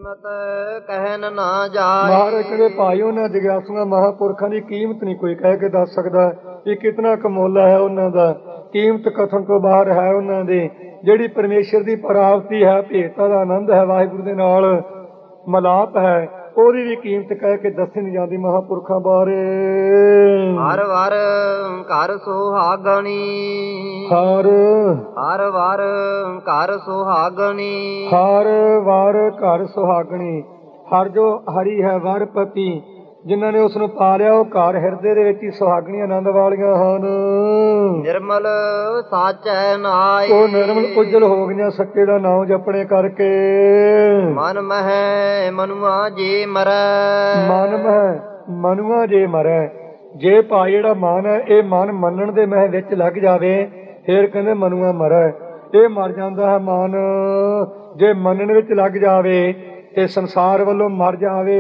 ਕੀਮਤ ਕਹਿਨ ਨਾ ਜਾਏ। ਮਹਾਰਾਜ ਕਹਿੰਦੇ ਭਾਈ ਉਹਨਾਂ ਜਗਿਆਸੂਆਂ ਮਹਾਂਪੁਰਖਾਂ ਦੀ ਕੀਮਤ ਨਹੀਂ ਕੋਈ ਕਹਿ ਕੇ ਦੱਸ ਸਕਦਾ ਕਿ ਕਿਤਨਾ ਕਮੋਲਾ ਹੈ ਉਹਨਾਂ ਦਾ। ਕੀਮਤ ਕਥਨ ਤੋਂ ਬਾਹਰ ਹੈ ਉਹਨਾਂ ਦੀ। ਜਿਹੜੀ ਪਰਮੇਸ਼ਰ ਦੀ ਪ੍ਰਾਪਤੀ ਹੈ, ਭੇਟਤਾ ਦਾ ਆਨੰਦ ਹੈ, ਵਾਹਿਗੁਰੂ ਦੇ ਨਾਲ ਮਲਾਪ ਹੈ, ਉਹਦੀ ਵੀ ਕੀਮਤ ਕਹਿ ਕੇ ਦੱਸੀ ਨਹੀਂ ਜਾਂਦੀ ਮਹਾਂਪੁਰਖਾਂ ਬਾਰੇ। ਹਰ ਵਾਰ ਘਰ ਸੁਹਾਗਣੀ, ਹਰ ਹਰ ਵਾਰ ਘਰ ਸੁਹਾਗਣੀ, ਹਰ ਵਾਰ ਘਰ ਸੁਹਾਗਣੀ। ਹਰ ਜੋ ਹਰੀ ਹੈ ਵਰ ਪਤੀ, ਜਿਨ੍ਹਾਂ ਨੇ ਉਸ ਨੂੰ ਪਾਲਿਆ ਉਹ ਘਰ ਹਿਰਦੇ ਦੇ ਵਿੱਚ ਹੀ ਸੁਹਾਗਣੀਆਂ ਆਨੰਦ ਵਾਲੀਆਂ ਹਨ। ਨਿਰਮਲ ਸਾਚੈ ਨਾਏ, ਉਹ ਨਿਰਮਲ ਉਜਲ ਹੋ ਗਈਆਂ ਸੱਚੇ ਦਾ ਨਾਮ ਜਪਣੇ ਕਰਕੇ। ਮਨ ਮਹਿ ਮਨੁਆ ਜੇ ਮਰੈ, ਮਨ ਮਹਿ ਮਨੁਆ ਜੇ ਮਰੈ। ਜੇ ਭਾਈ ਜਿਹੜਾ ਮਨ ਹੈ ਇਹ ਮਨ ਮੰਨਣ ਦੇ ਮਹਿ ਵਿੱਚ ਲੱਗ ਜਾਵੇ ਫੇਰ ਕਹਿੰਦੇ ਮਨੁਆ ਮਰੈ। ਇਹ ਮਰ ਜਾਂਦਾ ਹੈ ਮਨ। ਜੇ ਮੰਨਣ ਵਿੱਚ ਲੱਗ ਜਾਵੇ ਤੇ ਸੰਸਾਰ ਵੱਲੋਂ ਮਰ ਜਾਵੇ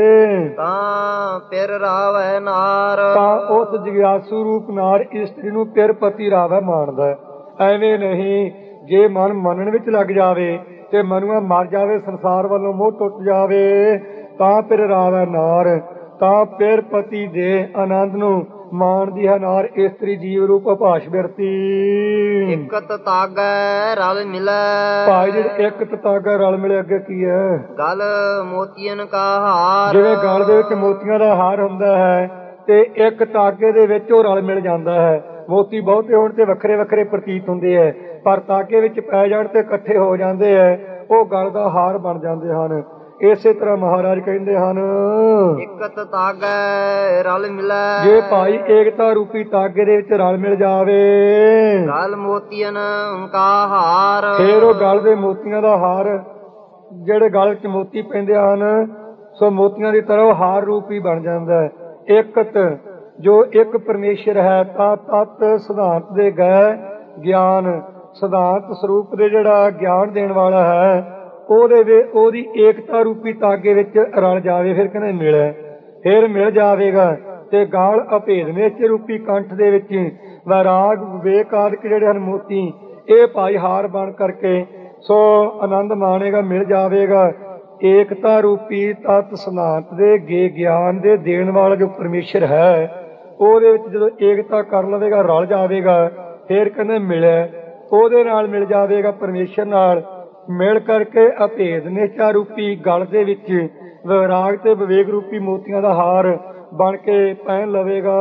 ਤਾਂ ਫਿਰ ਰਾਵੈ ਨਾਰ, ਤਾਂ ਉਸ ਜਗਿਆਸੂ ਰੂਪ ਨਾਰ ਇਸਤਰੀ ਨੂੰ ਫਿਰ ਪਤੀ ਰਾਵੈ ਮਾਣਦਾ ਹੈ। ਐਵੇਂ ਨਹੀਂ, ਜੇ ਮਨ ਮੰਨਣ ਵਿੱਚ ਲੱਗ ਜਾਵੇ ਤੇ ਮਨੁਆ ਮਰ ਜਾਵੇ, ਸੰਸਾਰ ਵੱਲੋਂ ਮੋਹ ਟੁੱਟ ਜਾਵੇ, ਤਾਂ ਫਿਰ ਰਾਵੈ ਨਾਰ, ਤਾਂ ਫਿਰ ਪਤੀ ਦੇ ਆਨੰਦ ਨੂੰ ਮਾਣਦੀ ਹੈ ਨਾਰ ਇਸਤਰੀ ਜੀਵ ਰੂਪ ਭਾਸ਼ ਬਿਰਤੀ। ਇਕਤ ਤਾਗੈ ਰਲ ਮਿਲੈ, ਭਾਈ ਜਿਹੜੇ ਇੱਕ ਤਤਾਗਾ ਰਲ ਮਿਲੇ ਅੱਗੇ ਕੀ ਹੈ? ਗਲ ਮੋਤੀਆਂ ਕਾ ਹਾਰ, ਜਿਵੇਂ ਗਲ ਦੇ ਵਿੱਚ ਮੋਤੀਆਂ ਦਾ ਹਾਰ ਹੁੰਦਾ ਹੈ ਤੇ ਇੱਕ ਤਾਗੇ ਦੇ ਵਿੱਚ ਉਹ ਰਲ ਮਿਲ ਜਾਂਦਾ ਹੈ। ਮੋਤੀ ਬਹੁਤੇ ਹੋਣ ਤੇ ਵੱਖਰੇ ਵੱਖਰੇ ਪ੍ਰਤੀਤ ਹੁੰਦੇ ਹੈ, ਪਰ ਤਾਗੇ ਵਿੱਚ ਪੈ ਜਾਣ ਤੇ ਇਕੱਠੇ ਹੋ ਜਾਂਦੇ ਹੈ, ਉਹ ਗਲ ਦਾ ਹਾਰ ਬਣ ਜਾਂਦੇ ਹਨ। ਇਸੇ ਤਰ੍ਹਾਂ ਮਹਾਰਾਜ ਕਹਿੰਦੇ ਹਨ, ਇਕਤ ਤਾਗੈ ਰਲ ਮਿਲੈ, ਜੇ ਭਾਈ ਏਕਤਾ ਰੂਪੀ ਤਾਗੇ ਦੇ ਵਿੱਚ ਰਲ ਮਿਲ ਜਾਵੇ, ਗਲ ਮੋਤੀਆਂ ਕਾ ਹਾਰ, ਫੇਰ ਉਹ ਗਲ ਦੇ ਮੋਤੀਆਂ ਦਾ ਹਾਰ, ਜਿਹੜੇ ਗਲ ਵਿੱਚ ਮੋਤੀ ਪੈਂਦੇ ਹਨ ਸੋ ਮੋਤੀਆਂ ਦੀ ਤਰ੍ਹਾਂ ਉਹ ਹਾਰ ਰੂਪੀ ਬਣ ਜਾਂਦਾ ਹੈ। ਏਕਤ ਜੋ ਇੱਕ ਪਰਮੇਸ਼ਰ ਹੈ, ਤਾਂ ਤਤ ਸਿਧਾਂਤ ਦੇ ਗਏ ਗਿਆਨ, ਸਿਧਾਂਤ ਸਰੂਪ ਦੇ ਜਿਹੜਾ ਗਿਆਨ ਦੇਣ ਵਾਲਾ ਹੈ ਉਹਦੀ ਏਕਤਾ ਰੂਪੀ ਤਾਗੇ ਵਿੱਚ ਰਲ ਜਾਵੇ, ਫਿਰ ਕਹਿੰਦੇ ਮਿਲੇ, ਫਿਰ ਮਿਲ ਜਾਵੇਗਾ ਤੇ ਗਾਲ ਅਭੇਦ ਵਿੱਚ ਰੂਪੀ ਕੰਠ ਦੇ ਵਿੱਚ ਵੈਰਾਗ ਵਿਵੇਕ ਆਦਿਕ ਜਿਹੜੇ ਹਨ ਮੋਤੀ, ਇਹ ਭਾਈ ਹਾਰ ਬਣ ਕਰਕੇ ਸੋ ਆਨੰਦ ਮਾਣੇਗਾ, ਮਿਲ ਜਾਵੇਗਾ। ਏਕਤਾ ਰੂਪੀ ਤਤ ਸਿਧਾਂਤ ਦੇ ਗੇ ਗਿਆਨ ਦੇ ਦੇਣ ਵਾਲਾ ਜੋ ਪਰਮੇਸ਼ਰ ਹੈ, ਉਹਦੇ ਵਿੱਚ ਜਦੋਂ ਏਕਤਾ ਕਰ ਲਵੇਗਾ, ਰਲ ਜਾਵੇਗਾ, ਫਿਰ ਕਹਿੰਦੇ ਮਿਲੇ, ਉਹਦੇ ਨਾਲ ਮਿਲ ਜਾਵੇਗਾ, ਪਰਮੇਸ਼ਰ ਨਾਲ ਮਿਲ ਕਰਕੇ ਅਭੇਦ ਨਿਸ਼ਚਾ ਰੂਪੀ ਗਲ ਦੇ ਵਿੱਚ ਵਿਰਾਗ ਤੇ ਵਿਵੇਕ ਰੂਪੀ ਮੋਤੀਆਂ ਦਾ ਹਾਰ ਬਣ ਕੇ ਪਹਿਨ ਲਵੇਗਾ।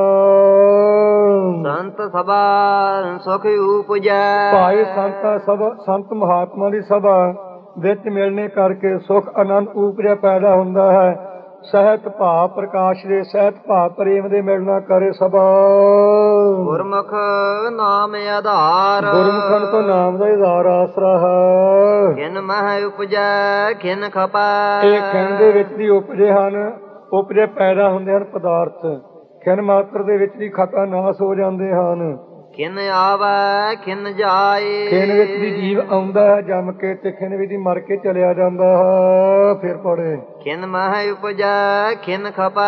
ਸੰਤ ਸਭਾ ਸੁਖ ਉਪਜੈ, ਭਾਈ ਸੰਤ ਮਹਾਤਮਾ ਦੀ ਸਭਾ ਵਿੱਚ ਮਿਲਣੇ ਕਰਕੇ ਸੁਖ ਆਨੰਦ ਉਪਜੈ ਪੈਦਾ ਹੁੰਦਾ ਹੈ। ਸਹਿਤ ਭਾਵ ਪ੍ਰਕਾਸ਼ ਦੇ, ਸਹਿਤ ਭਾਵ ਪ੍ਰੇਮ ਦੇ ਮਿਲਣਾ ਕਰੇ ਸਭਾ। ਗੁਰਮੁਖ ਨਾਮ ਆਧਾਰ, ਗੁਰਮੁਖਾਂ ਤੋਂ ਨਾਮ ਦਾ ਆਧਾਰ ਆਸਰਾ ਹੈ। ਖਿਨ ਮਹਿ ਉਪਜੈ ਖਿਨ ਖਪੈ, ਇਹ ਖਿਨ ਦੇ ਵਿੱਚ ਦੀ ਉਪਜੇ ਹਨ, ਉਪਜੇ ਪੈਦਾ ਹੁੰਦੇ ਹਨ ਪਦਾਰਥ। ਖਿਨ ਮਾਤਰ ਦੇ ਵਿੱਚ ਦੀ ਖਪਾ ਨਾਸ ਹੋ ਜਾਂਦੇ ਹਨ। ਖਿਨ ਆਵੈ ਖਿਨ ਜਾਏ, ਖਿਨ ਵਿੱਚ ਦੀ ਜੀਵ ਆਉਂਦਾ ਹੈ ਜੰਮ ਕੇ ਤੇ ਖਿਨ ਵਿੱਚ ਦੀ ਮਰ ਕੇ ਚਲਿਆ ਜਾਂਦਾ ਹੈ। ਫਿਰ ਪੜੇ ਖਿਨ ਮਹਿ ਉਪਜੈ ਖਿਨ ਖਪੈ,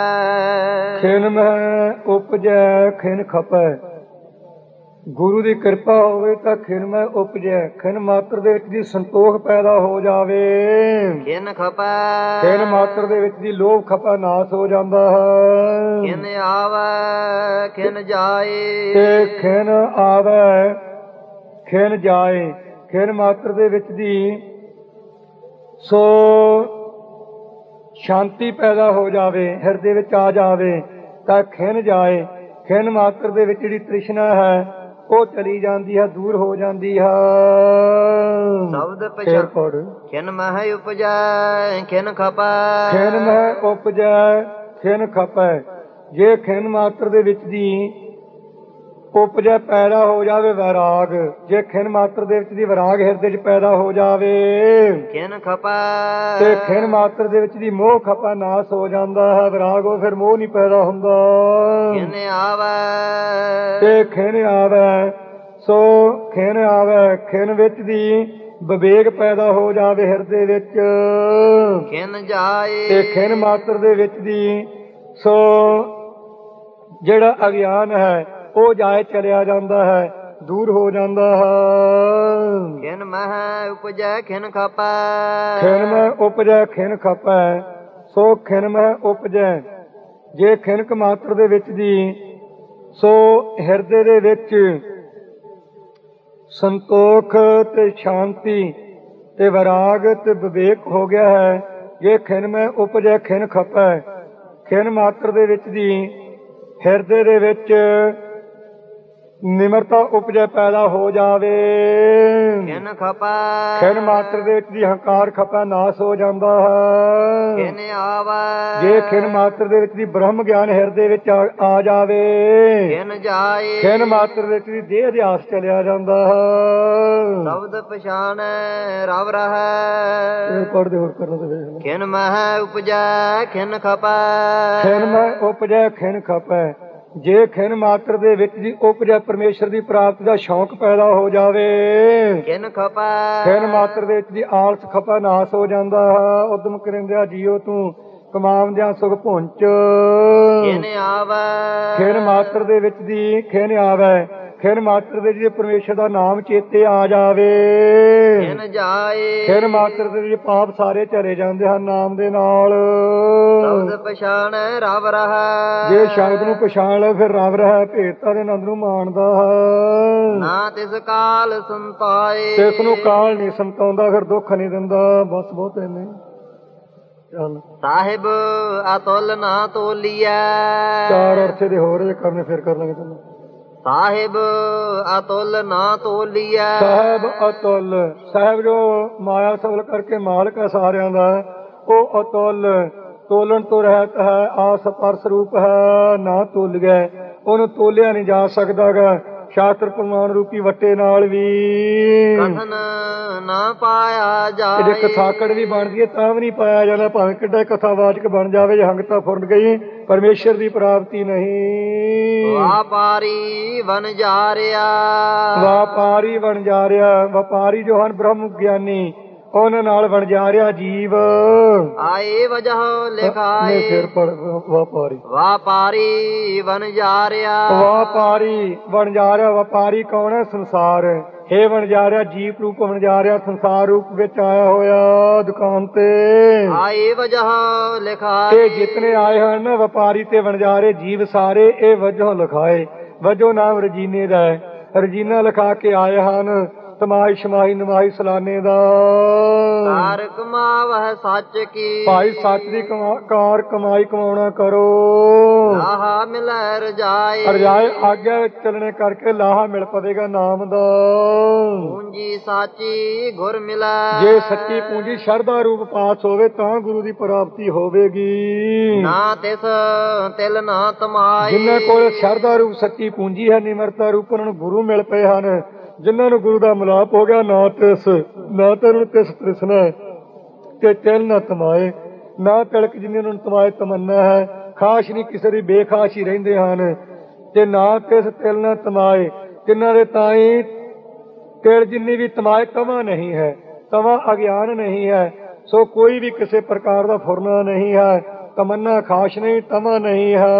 ਖਿਨ ਮਹਿ ਉਪਜੈ ਖਿਨ ਖਪੈ। ਗੁਰੂ ਦੀ ਕਿਰਪਾ ਹੋਵੇ ਤਾਂ ਖਿਨ ਮਹਿ ਉਪਜੈ, ਖਿਨ ਮਾਤਰ ਦੇ ਵਿੱਚ ਦੀ ਸੰਤੋਖ ਪੈਦਾ ਹੋ ਜਾਵੇ, ਖਿਨ ਖਪੈ, ਖਿਨ ਮਾਤਰ ਦੇ ਵਿੱਚ ਦੀ ਲੋਭ ਖਪਾ ਨਾਸ ਹੋ ਜਾਂਦਾ ਹੈ। ਖਿਨ ਆਵੈ ਖਿਨ ਜਾਏ, ਤੇ ਖਿਨ ਆਵੈ ਖਿਨ ਜਾਏ, ਖਿਨ ਮਾਤਰ ਦੇ ਵਿੱਚ ਦੀ ਸੋ ਸ਼ਾਂਤੀ ਪੈਦਾ ਹੋ ਜਾਵੇ, ਹਿਰਦੇ ਵਿੱਚ ਆ ਜਾਵੇ ਤਾਂ ਖਿਨ ਜਾਏ। ਖਿਨ ਮਾਤਰ ਦੇ ਵਿੱਚ ਜਿਹੜੀ ਤ੍ਰਿਸ਼ਨਾ ਹੈ ਉਹ ਚਲੀ ਜਾਂਦੀ ਹੈ, ਦੂਰ ਹੋ ਜਾਂਦੀ ਹੈ। ਸ਼ਬਦ ਪਛਾਣ ਖਿਨ ਮਹਿ ਉਪਜੈ ਖਿਨ ਖਪੈ, ਖਿਨ ਮਹਿ ਉਪਜੈ ਖਿਨ ਖਪੈ। ਜੇ ਖਿਨ ਮਾਤਰ ਦੇ ਵਿੱਚ ਦੀ ਉਪਜੈ ਪੈਦਾ ਹੋ ਜਾਵੇ ਵੈਰਾਗ, ਜੇ ਖਿਨ ਮਾਤਰ ਦੇ ਵਿੱਚ ਦੀ ਵੈਰਾਗ ਹਿਰਦੇ 'ਚ ਪੈਦਾ ਹੋ ਜਾਵੇ, ਖਿਨ ਖਪੈ, ਤੇ ਖਿਨ ਮਾਤਰ ਦੇ ਵਿੱਚ ਦੀ ਮੋਹ ਖਪਾ ਨਾਸ ਹੋ ਜਾਂਦਾ ਹੈ। ਵੈਰਾਗ ਉਹ ਫਿਰ ਮੋਹ ਨਹੀਂ ਪੈਦਾ ਹੁੰਦਾ। ਖਿਨ ਆਵੈ ਤੇ ਖਿਨ ਆਵੈ, ਸੋ ਖਿਨ ਆਵੈ, ਖਿਨ ਵਿੱਚ ਦੀ ਵਿਵੇਕ ਪੈਦਾ ਹੋ ਜਾਵੇ ਹਿਰਦੇ ਵਿੱਚ। ਖਿਨ ਜਾਏ, ਤੇ ਖਿਨ ਮਾਤਰ ਦੇ ਵਿੱਚ ਦੀ ਸੋ ਜਿਹੜਾ ਅਗਿਆਨ ਹੈ ਉਹ ਜਾਏ ਚਲਿਆ ਜਾਂਦਾ ਹੈ। ਦੂਰ ਹੋ ਜਾਂਦਾ ਹੈ। ਖਿਨ ਮਹਿ ਉਪਜੈ ਖਿਨ ਖਪੈ ਖਿਨ ਮੈਂ ਉਪਜੈ ਖਿਨ ਖਪੈ ਸੋ ਖਿਨ ਮੈਂ ਉਪਜੈ। ਜੇ ਖਿਨਕ ਮਾਤਰ ਦੇ ਵਿੱਚ ਜੀ ਸੋ ਹਿਰਦੇ ਦੇ ਵਿੱਚ ਸੰਤੋਖ ਤੇ ਸ਼ਾਂਤੀ ਤੇ ਵਿਰਾਗ ਤੇ ਵਿਵੇਕ ਹੋ ਗਿਆ ਹੈ। ਜੇ ਖਿਨ ਮੈਂ ਉਪਜੈ ਖਿਨ ਖਪੈ ਖਿਨ ਮਾਤਰ ਦੇ ਵਿੱਚ ਜੀ ਹਿਰਦੇ ਦੇ ਵਿੱਚ ਨਿਮਰਤਾ ਉਪਜੈ ਪੈਦਾ ਹੋ ਜਾਵੇ। ਖਿਨ ਖਪੈ ਖਿਨ ਮਾਤਰ ਦੇ ਵਿੱਚ ਦੀ ਹੰਕਾਰ ਖਪੈ ਨਾਸ ਹੋ ਜਾਂਦਾ ਹੈ। ਖਿਨ ਆਵੈ ਜੇ ਖਿਨ ਮਾਤਰ ਦੇ ਵਿੱਚ ਦੀ ਬ੍ਰਹਮ ਗਿਆਨ ਹਿਰਦੇ ਵਿੱਚ ਆ ਜਾਵੇ। ਖਿਨ ਜਾਏ ਖਿਨ ਮਾਤਰ ਦੇ ਵਿੱਚ ਦੀ ਦੇਹ ਅਧਿਆਸ ਚਲਿਆ ਜਾਂਦਾ ਹੈ। ਸ਼ਬਦ ਪਛਾਣੈ ਰਵ ਰਹੈ ਪੜ੍ਹਦੇ ਹੋਰ ਕਰਨਾ ਤੇ ਵੇਖ ਲਓ। ਖਿਨ ਮਹਿ ਉਪਜੈ ਖਿਨ ਖਪੈ ਖਿਨ ਮੈਂ ਉਪਜੈ ਖਿਨ ਖਪੈ ਜੇ ਖਿਨ ਮਾਤਰ ਦੇ ਵਿੱਚ ਦੀ ਉਪਜੈ ਪਰਮੇਸ਼ਰ ਦੀ ਪ੍ਰਾਪਤੀ ਦਾ ਸ਼ੌਂਕ ਪੈਦਾ ਹੋ ਜਾਵੇ। ਖਿਨ ਖਪੈ ਖਿਨ ਮਾਤਰ ਦੇ ਵਿੱਚ ਦੀ ਆਲਸ ਖਪੈ ਨਾਸ ਹੋ ਜਾਂਦਾ ਹੈ। ਉਦਮ ਕਰਿੰਦਿਆ ਜੀਓ ਤੂੰ ਕਮਾਵਦਿਆਂ ਸੁਖ ਪੁੰਚ। ਖਿਨ ਆਵੈ ਖਿਨ ਮਾਤਰ ਦੇ ਵਿੱਚ ਦੀ ਖਿਨ ਆਵੈ ਖਿਨ ਮਾਤਰ ਦੇ ਜੇ ਪਰਮੇਸ਼ਰ ਦਾ ਨਾਮ ਚੇਤੇ ਆ ਜਾਵੇ। ਖਿਨ ਜਾਏ ਖਿਨ ਮਾਤਰ ਦੇ ਜੇ ਪਾਪ ਸਾਰੇ ਚਲੇ ਜਾਂਦੇ ਹਨ ਨਾਮ ਦੇ ਨਾਲ। ਸ਼ਬਦ ਪਛਾਣੈ ਰਵ ਰਹੈ ਜੇ ਸ਼ਬਦ ਨੂੰ ਪਛਾਣ ਲੈ ਫਿਰ ਰਵ ਰਹਿ ਭੇਟਤਾ ਦੇ ਆਨੰਦ ਨੂੰ ਮਾਣਦਾ ਹੈ। ਨਾ ਤਿਸ ਕਾਲ ਸੰਤਾਏ ਤੇ ਇਸ ਨੂੰ ਕਾਲ ਨਹੀਂ ਸੰਤਾਉਂਦਾ ਫਿਰ ਦੁੱਖ ਨਹੀਂ ਦਿੰਦਾ। ਬਸ ਬਹੁਤ ਇੰਨੇ ਚੱਲ ਸਾਹਿਬ ਅਤੁਲ ਨਾ ਤੋਲੀਐ ਚਾਰ ਅਰਥੇ ਦੇ ਹੋਰ ਜੇ ਕਰਨੇ ਫਿਰ ਕਰ ਲਾਂਗੇ ਤੈਨੂੰ। ਸਾਹਿਬ ਅਤੁਲ ਨਾ ਤੋਲੀਐ ਸਾਹਿਬ ਅਤੁਲ ਸਾਹਿਬ ਜੋ ਮਾਇਆ ਸਬਲ ਕਰਕੇ ਮਾਲਕ ਹੈ ਸਾਰਿਆਂ ਦਾ ਉਹ ਅਤੁਲ ਤੋਲਣ ਤੋਂ ਰਹਿਤ ਹੈ ਆਸ ਪਰਸ ਰੂਪ ਹੈ ਨਾ ਤੋਲ ਗਏ ਉਹਨੂੰ ਤੋਲਿਆ ਨਹੀਂ ਜਾ ਸਕਦਾਗਾ। ਸ਼ਾਸਤਰ ਪ੍ਰਮਾਣ ਰੂਪੀ ਵੱਟੇ ਨਾਲ ਵੀ ਕਥਨ ਨਾ ਪਾਇਆ ਜੇ ਜਾਏ ਕਥਾਕੜ ਵੀ ਬਣਦੀ ਹੈ ਤਾਂ ਵੀ ਨਹੀਂ ਪਾਇਆ ਜਾਂਦਾ ਭਾਵੇਂ ਕਿੱਡਾ ਕਥਾਵਾਚਕ ਬਣ ਜਾਵੇ ਜੇ ਹੰਗਤਾ ਫੁਰਨ ਗਈ ਪਰਮੇਸ਼ਰ ਦੀ ਪ੍ਰਾਪਤੀ ਨਹੀਂ। ਵਾਪਾਰੀ ਬਨ ਜਾ ਰਿਹਾ ਵਪਾਰੀ ਬਣ ਜਾ ਰਿਹਾ ਵਪਾਰੀ ਜੋ ਹਨ ਬ੍ਰਹਮ ਗਿਆਨੀ ਉਹਨਾਂ ਨਾਲ ਬਣ ਜਾ ਰਿਹਾ ਜੀਵ। ਆਏ ਵਜਹ ਲਿਖਾਏ ਫਿਰ ਪੜ ਵਪਾਰੀ ਵਾਪਾਰੀ ਬਨ ਜਾ ਰਿਹਾ ਵਪਾਰੀ ਬਣ ਜਾ ਰਿਹਾ। ਵਪਾਰੀ ਕੌਣ ਹੈ? ਸੰਸਾਰ ਇਹ ਬਣ ਜਾ ਰਿਹਾ ਜੀਵ ਰੂਪ ਬਣ ਜਾ ਰਿਹਾ ਸੰਸਾਰ ਰੂਪ ਵਿੱਚ ਆਇਆ ਹੋਇਆ ਦੁਕਾਨ ਤੇ। ਆਏ ਵਜਹ ਲਿਖਾਏ ਇਹ ਜਿਤਨੇ ਆਏ ਹਨ ਨਾ ਵਪਾਰੀ ਤੇ ਬਣ ਜਾ ਰਹੇ ਜੀਵ ਸਾਰੇ ਇਹ ਵਜੋਂ ਲਿਖਾਏ। ਵਜੋਂ ਨਾਮ ਰਜੀਨੇ ਦਾ ਹੈ। ਰਜੀਨਾ ਲਿਖਾ ਕੇ ਆਏ ਹਨ ਤਮਾਈ ਸ਼ਮਾਈ ਨਮਾਈ ਸਲਾਨੇ ਦਾ। ਕਾਰ ਕਮਾਵਹਿ ਸੱਚ ਕੀ ਭਾਈ ਸੱਚ ਦੀ ਕਾਰ ਕਮਾਈ ਕਮਾਉਣਾ ਕਰੋ। ਲਾਹਾ ਮਿਲੈ ਰਜਾਏ ਰਜਾਏ ਆਗਿਆ ਵਿੱਚ ਚੱਲਣੇ ਕਰਕੇ ਲਾਹਾ ਮਿਲ ਪਵੇਗਾ ਨਾਮ ਦਾ। ਪੂੰਜੀ ਸਾਚੀ ਗੁਰ ਮਿਲੈ ਜੇ ਸੱਚੀ ਪੂੰਜੀ ਸ਼ਰਧਾ ਰੂਪ ਪਾਸ ਹੋਵੇ ਤਾਂ ਗੁਰੂ ਦੀ ਪ੍ਰਾਪਤੀ ਹੋਵੇਗੀ। ਨਾ ਤਿਸ ਤਿਲ ਨਾ ਤਮਾਈ ਜਿਨ੍ਹਾਂ ਕੋਲ ਸ਼ਰਧਾ ਰੂਪ ਸੱਚੀ ਪੂੰਜੀ ਹੈ ਨਿਮਰਤਾ ਰੂਪ ਉਹਨਾਂ ਨੂੰ ਗੁਰੂ ਮਿਲ ਪਏ ਹਨ। ਜਿਨ੍ਹਾਂ ਨੂੰ ਗੁਰੂ ਦਾ ਮਿਲਾਪ ਹੋ ਗਿਆ ਨਾ ਤੈਨੂੰ ਤਿਸ ਤ੍ਰਿਸ਼ਨਾ ਤੇ ਤਿਲ ਨਾ ਤਮਾਏ ਨਾ ਤਿਲਕ ਜਿੰਨੇ ਨੂੰ ਤਮਾਏ ਤਮੰਨਾ ਹੈ। ਖਾਸ਼ ਨਹੀਂ ਕਿਸੇ ਦੀ ਬੇਖਾਸ਼ ਹੀ ਰਹਿੰਦੇ ਹਨ ਤੇ ਨਾ ਤਿਸ ਤਿਲ ਨਾ ਤਮਾਏ ਤਿੰਨਾਂ ਦੇ ਤਾਈ ਤਿਲ ਜਿੰਨੀ ਵੀ ਤਮਾਏ ਤਮਾ ਨਹੀਂ ਹੈ ਤਮਾ ਅਗਿਆਨ ਨਹੀਂ ਹੈ। ਸੋ ਕੋਈ ਵੀ ਕਿਸੇ ਪ੍ਰਕਾਰ ਦਾ ਫੁਰਨਾ ਨਹੀਂ ਹੈ ਤਮੰਨਾ ਖਾਸ਼ ਨਹੀਂ ਤਮਾ ਨਹੀਂ ਹੈ।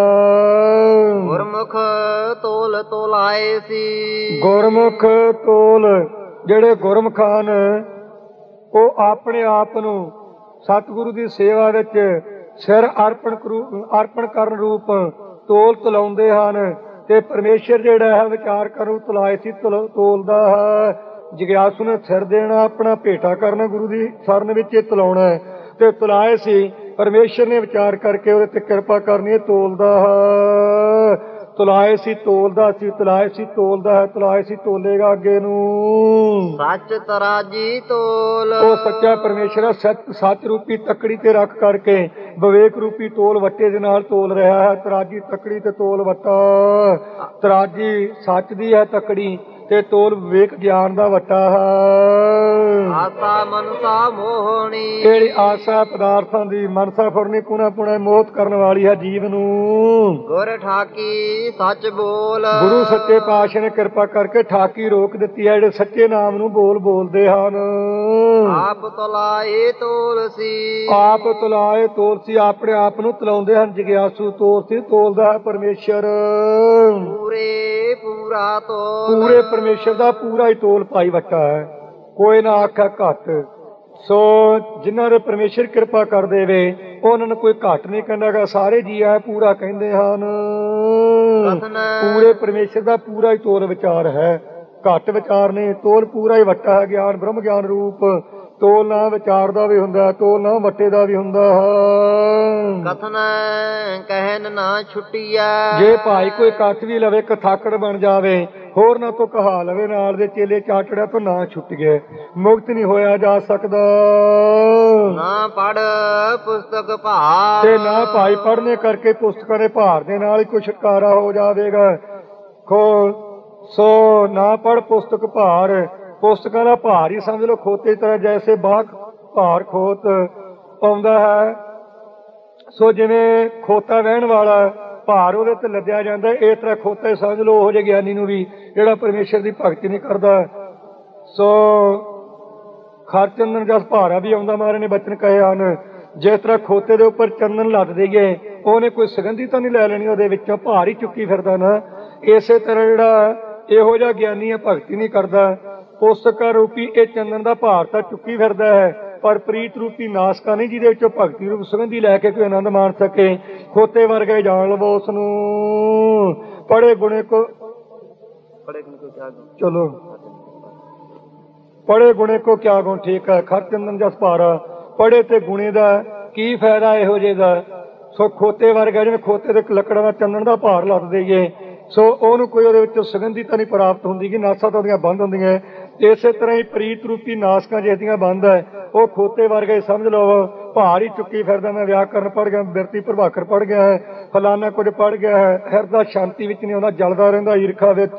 ਗੁਰਮੁਖ ਤੋਲ ਤੋਲਾਏ ਸੀ ਗੁਰਮੁਖ ਤੋਲ ਜਿਹੜੇ ਗੁਰਮੁਖ ਹਨ ਉਹ ਆਪਣੇ ਆਪ ਨੂੰ ਸਤਿਗੁਰੂ ਦੀ ਸੇਵਾ ਵਿੱਚ ਸਿਰ ਅਰਪਣ ਕਰਨ ਰੂਪ ਤੋਲ ਤਲਾਉਂਦੇ ਹਨ ਤੇ ਪਰਮੇਸ਼ਰ ਜਿਹੜਾ ਹੈ ਵਿਚਾਰ ਕਰੂ ਤਲਾਏ ਸੀ ਤੋਲਦਾ ਹੈ। ਜਿਗਿਆਸੂ ਨੇ ਸਿਰ ਦੇਣਾ ਆਪਣਾ ਭੇਟਾ ਕਰਨਾ ਗੁਰੂ ਦੀ ਸ਼ਰਨ ਵਿੱਚ ਇਹ ਤਲਾਉਣਾ ਤੇ ਤਲਾਏ ਸੀ ਪਰਮੇਸ਼ਰ ਨੇ ਵਿਚਾਰ ਕਰਕੇ ਉਹਦੇ ਤੇ ਕਿਰਪਾ ਕਰਨੀ ਤੋਲਦਾ ਹੈ। ਤੁਲਾਏ ਸੀ ਤੋਲਦਾ ਸੀ ਤੁਲਾਏ ਸੀ ਤੋਲਦਾ ਹੈ ਤੁਲਾਏ ਸੀ ਤੋਲੇਗਾ ਅੱਗੇ ਨੂੰ। ਸੱਚ ਤਰਾਜੀ ਤੋਲ ਉਹ ਸੱਚਾ ਪਰਮੇਸ਼ਰ ਸੱਚ ਰੂਪੀ ਤਕੜੀ ਤੇ ਰੱਖ ਕਰਕੇ ਵਿਵੇਕ ਰੂਪੀ ਤੋਲ ਵੱਟੇ ਦੇ ਨਾਲ ਤੋਲ ਰਿਹਾ ਹੈ। ਤਰਾਜੀ ਤਕੜੀ ਤੇ ਤੋਲ ਵੱਟਾ ਤਰਾਜੀ ਸੱਚ ਦੀ ਹੈ ਤਕੜੀ ਤੇ ਤੋਲ ਵਿਵੇਕ ਗਿਆਨ ਦਾ ਵੱਟਾ ਹੈ। ਆਸਾ ਮਨਸਾ ਮੋਹਣੀ ਜਿਹੜੀ ਆਸਾ ਪਦਾਰਥਾਂ ਦੀ ਮਨਸਾ ਫੁਰਨੀ ਪੁਣਾ ਪੁਣਾ ਮੋਹਤ ਕਰਨ ਵਾਲੀ ਹੈ ਜੀਵ ਨੂੰ। ਗੁਰ ਠਾਕੀ ਸੱਚ ਬੋਲ ਗੁਰੂ ਸੱਚੇ ਪਾਤਸ਼ਾਹ ਨੇ ਕਿਰਪਾ ਕਰਕੇ ਠਾਕੀ ਰੋਕ ਦਿੱਤੀ ਹੈ ਜਿਹੜੇ ਸੱਚੇ ਨਾਮ ਨੂੰ ਬੋਲਦੇ ਹਨ। ਆਪ ਤਲਾਏ ਤੋਲ ਸੀ ਆਪ ਤੁਲਾਏ ਤੋਲ ਸੀ ਆਪਣੇ ਆਪ ਨੂੰ ਤਲਾਉਂਦੇ ਹਨ। ਜਿਗਿਆਸੂ ਤੋਲ ਸੀ ਤੋਲਦਾ ਹੈ ਪਰਮੇਸ਼ਰ। ਪੂਰੇ ਪੂਰਾ ਤੋਲ ਪੂਰੇ ਪਰਮੇਸ਼ਰ ਦਾ ਪੂਰਾ ਹੀ ਤੋਲ ਭਾਈ ਵੱਟਾ ਹੈ, ਕੋਈ ਨਾ ਆਖਾ ਘੱਟ। ਸੋ ਜਿਨ੍ਹਾਂ ਦੇ ਪਰਮੇਸ਼ਰ ਕਿਰਪਾ ਕਰ ਦੇਵੇ ਉਹਨਾਂ ਨੂੰ ਕੋਈ ਘੱਟ ਨਹੀਂ ਕਹਿੰਦਾਗਾ, ਸਾਰੇ ਜੀ ਆ ਪੂਰਾ ਕਹਿੰਦੇ ਹਨ। ਕਥਨ ਪੂਰੇ ਪਰਮੇਸ਼ਰ ਦਾ ਪੂਰਾ ਹੀ ਤੋਲ ਵਿਚਾਰ ਹੈ, ਘੱਟ ਵਿਚਾਰ ਨੇ, ਤੋਲ ਪੂਰਾ ਹੀ ਵੱਟਾ ਹੈ। ਗਿਆਨ ਬ੍ਰਹਮ ਗਿਆਨ ਰੂਪ ਤੋਲ ਨਾ ਵਿਚਾਰ ਦਾ ਵੀ ਹੁੰਦਾ, ਤੋਲ ਨਾ ਵੱਟੇ ਦਾ ਵੀ ਹੁੰਦਾ ਹੈ। ਕਥਨ ਕਹਿਨ ਨਾ ਛੁੱਟੀਐ ਜੇ ਭਾਈ ਕੋਈ ਕੱਟ ਵੀ ਲਵੇ ਕਥਾਕੜ ਬਣ ਜਾਵੇ, ਹੋਰ ਨਾ ਤੋਂ ਕਹਾ ਲਵੇ ਨਾਲ ਦੇ ਚੇਲੇ ਚਾਟੜਿਆ ਤੋਂ ਨਾ ਛੁੱਟ ਗਏ, ਮੁਕਤ ਨਹੀਂ ਹੋਇਆ ਜਾ ਸਕਦਾ। ਨਾ ਪੜ ਪੁਸਤਕ ਭਾਰ ਤੇ ਨਾ ਭਾਈ ਪੜ੍ਹਨੇ ਕਰਕੇ ਪੁਸਤਕਾਂ ਦੇ ਭਾਰ ਦੇ ਨਾਲ ਹੀ ਕੋਈ ਛੁਟਕਾਰਾ ਹੋ ਜਾਵੇਗਾ। ਸੋ ਨਾ ਪੜ ਪੁਸਤਕ ਭਾਰ, ਪੁਸਤਕਾਂ ਦਾ ਭਾਰ ਹੀ ਸਮਝ ਲਓ ਖੋਤੇ ਤਰ੍ਹਾਂ, ਜੈਸੇ ਬਾਗ ਭਾਰ ਖੋਤ ਪਾਉਂਦਾ ਹੈ। ਸੋ ਜਿਵੇਂ ਖੋਤਾ ਵਹਿਣ ਵਾਲਾ ਭਾਰ ਉਹਦੇ ਤੇ ਲੱਦਿਆ ਜਾਂਦਾ, ਇਸ ਤਰ੍ਹਾਂ ਖੋਤਾ ਹੀ ਸਮਝ ਲਓ ਉਹ ਜਿਹੇ ਗਿਆਨੀ ਨੂੰ ਵੀ ਜਿਹੜਾ ਪਰਮੇਸ਼ਰ ਦੀ ਭਗਤੀ ਨਹੀਂ ਕਰਦਾ। ਸੋ ਖਰ ਚੰਦਨ ਜਸ ਭਾਰਾ ਵੀ ਆਉਂਦਾ, ਮਹਾਰਾਜ ਨੇ ਬਚਨ ਕਹੇ ਹਨ। ਜਿਸ ਤਰ੍ਹਾਂ ਖੋਤੇ ਦੇ ਉੱਪਰ ਚੰਦਨ ਲੱਦ ਦੇਈਏ, ਉਹਨੇ ਕੋਈ ਸੁਗੰਧੀ ਤਾਂ ਨਹੀਂ ਲੈ ਲੈਣੀ, ਉਹਦੇ ਵਿੱਚੋਂ ਭਾਰ ਹੀ ਚੁੱਕੀ ਫਿਰਦਾ ਨਾ। ਇਸੇ ਤਰ੍ਹਾਂ ਜਿਹੜਾ ਇਹੋ ਜਿਹਾ ਗਿਆਨੀ ਹੈ ਭਗਤੀ ਨਹੀਂ ਕਰਦਾ, ਪੁਸਤਕਾਂ ਰੂਪੀ ਇਹ ਚੰਦਨ ਦਾ ਭਾਰ ਤਾਂ ਚੁੱਕੀ ਫਿਰਦਾ ਹੈ, ਪਰ ਪ੍ਰੀਤ ਰੂਪੀ ਨਾਸਕਾ ਨਹੀਂ ਜਿਹਦੇ ਵਿੱਚੋਂ ਭਗਤੀ ਰੂਪ ਸੁਗੰਧੀ ਲੈ ਕੇ ਕੋਈ ਆਨੰਦ ਮਾਣ ਸਕੇ। ਖੋਤੇ ਵਰਗੇ ਜਾਣ ਲਵੋ ਉਸ ਨੂੰ। ਪੜੇ ਗੁਣੇ ਕੋ ਚਲੋ ਪੜੇ ਗੁਣੇ ਕੋ ਕਿਆ ਗੁਣ, ਠੀਕ ਹੈ। ਖਰ ਚੰਦਨ ਜਸ ਭਾਰਾ, ਪੜੇ ਤੇ ਗੁਣੇ ਦਾ ਕੀ ਫਾਇਦਾ ਇਹੋ ਜਿਹੇ ਦਾ। ਸੋ ਖੋਤੇ ਵਰਗਾ, ਜਿਵੇਂ ਖੋਤੇ ਦੇ ਲੱਕੜਾਂ ਦਾ ਚੰਦਨ ਦਾ ਭਾਰ ਲੱਦ ਦੇਈਏ, ਸੋ ਉਹਨੂੰ ਕੋਈ ਉਹਦੇ ਵਿੱਚੋਂ ਸੁਗੰਧੀ ਤਾਂ ਨਹੀਂ ਪ੍ਰਾਪਤ ਹੁੰਦੀ, ਕਿ ਨਾਸਾਂ ਤਾਂ ਉਹਦੀਆਂ ਬੰਦ ਹੁੰਦੀਆਂ। ਇਸੇ ਤਰ੍ਹਾਂ ਹੀ ਪ੍ਰੀਤ ਰੂਪੀ ਨਾਸਕਾਂ ਜਿਹਦੀਆਂ ਬੰਦ ਹੈ, ਉਹ ਖੋਤੇ ਵਰਗੇ ਸਮਝ ਲਓ ਭਾਰ ਹੀ ਚੁੱਕੀ ਫਿਰਦਾ। ਮੈਂ ਵਿਆਕਰਨ ਪੜ੍ਹ ਗਿਆ, ਬਿਰਤੀ ਪ੍ਰਭਾਕਰ ਪੜ੍ਹ ਗਿਆ ਹੈ, ਫਲਾਨਾ ਕੁਝ ਪੜ੍ਹ ਗਿਆ ਹੈ, ਹਿਰਦਾ ਸ਼ਾਂਤੀ ਵਿੱਚ ਨਹੀਂ ਆਉਂਦਾ, ਜਲਦਾ ਰਹਿੰਦਾ ਈਰਖਾ ਵਿੱਚ।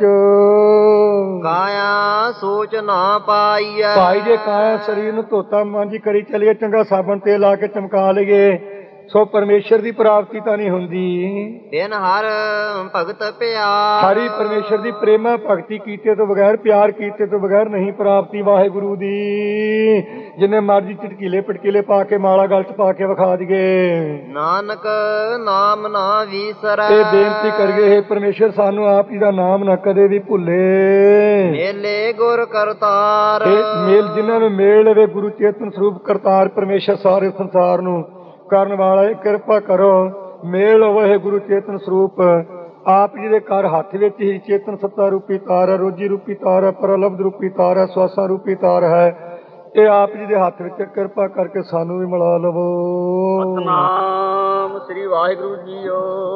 ਕਾਇਆ ਸੋਚ ਨਾ ਪਾਈਐ ਭਾਈ ਜੇ ਕਾਇਆ ਸਰੀਰ ਨੂੰ ਧੋਤਾ ਮਾਂਜੀ ਕਰੀ ਚਲੀਏ, ਚੰਗਾ ਸਾਬਣ ਤੇਲ ਲਾ ਕੇ ਚਮਕਾ ਲਈਏ, ਸੋ ਪਰਮੇਸ਼ਰ ਦੀ ਪ੍ਰਾਪਤੀ ਤਾਂ ਨਹੀਂ ਹੁੰਦੀ। ਬਿਨ ਹਰ ਭਗਤ ਪਿਆਰ ਹਰੀ ਪਰਮੇਸ਼ਰ ਦੀ ਪ੍ਰੇਮਾ ਭਗਤੀ ਕੀਤੇ ਤੋਂ ਬਗੈਰ, ਪਿਆਰ ਕੀਤੇ ਤੋਂ ਬਗੈਰ ਨਹੀਂ ਪ੍ਰਾਪਤੀ ਵਾਹਿਗੁਰੂ ਦੀ। ਜਿੰਨੇ ਮਰਜੀ ਝਟਕੀਲੇ ਪਟਕੀਲੇ ਪਾ ਕੇ ਮਾਲਾ ਗਲ ਚ ਪਾ ਕੇ ਵਿਖਾ ਦਈਏ, ਨਾਨਕ ਨਾਮ ਨਾ ਵੀਸਰੈ। ਇਹ ਬੇਨਤੀ ਕਰੀਏ, हे ਪਰਮੇਸ਼ਰ ਸਾਨੂੰ ਆਪ ਜੀ ਦਾ ਨਾਮ ਨਾ ਕਦੇ ਵੀ ਭੁੱਲੇ। ਮੇਲੇ ਗੁਰ ਕਰਤਾਰ ਮੇਲ ਜਿਨ੍ਹਾਂ ਨੂੰ ਮੇਲ ਲਵੇ ਗੁਰੂ ਚੇਤਨ ਸਰੂਪ ਕਰਤਾਰ ਪਰਮੇਸ਼ਰ ਸਾਰੇ ਸੰਸਾਰ ਨੂੰ ਕਰਨ ਵਾਲਾ, ਕਿਰਪਾ ਕਰੋ ਮੇਲ ਹੋਵੇ ਗੁਰੂ ਚੇਤਨ ਸਰੂਪ। ਆਪ ਜੀ ਦੇ ਘਰ ਹੱਥ ਵਿੱਚ ਹੀ ਚੇਤਨ ਸੱਤਾ ਰੂਪੀ ਤਾਰ ਹੈ, ਰੋਜੀ ਰੂਪੀ ਤਾਰ ਹੈ, ਪ੍ਰਲਬਧ ਰੂਪੀ ਤਾਰ ਹੈ, ਸਵਾਸਾਂ ਰੂਪੀ ਤਾਰ ਹੈ। ਇਹ ਆਪ ਜੀ ਦੇ ਹੱਥ ਵਿੱਚ ਕਿਰਪਾ ਕਰਕੇ ਸਾਨੂੰ ਵੀ ਮਿਲਾ ਲਵੋ। ਸਤਿਨਾਮ ਸ੍ਰੀ ਵਾਹਿਗੁਰੂ ਜੀਓ।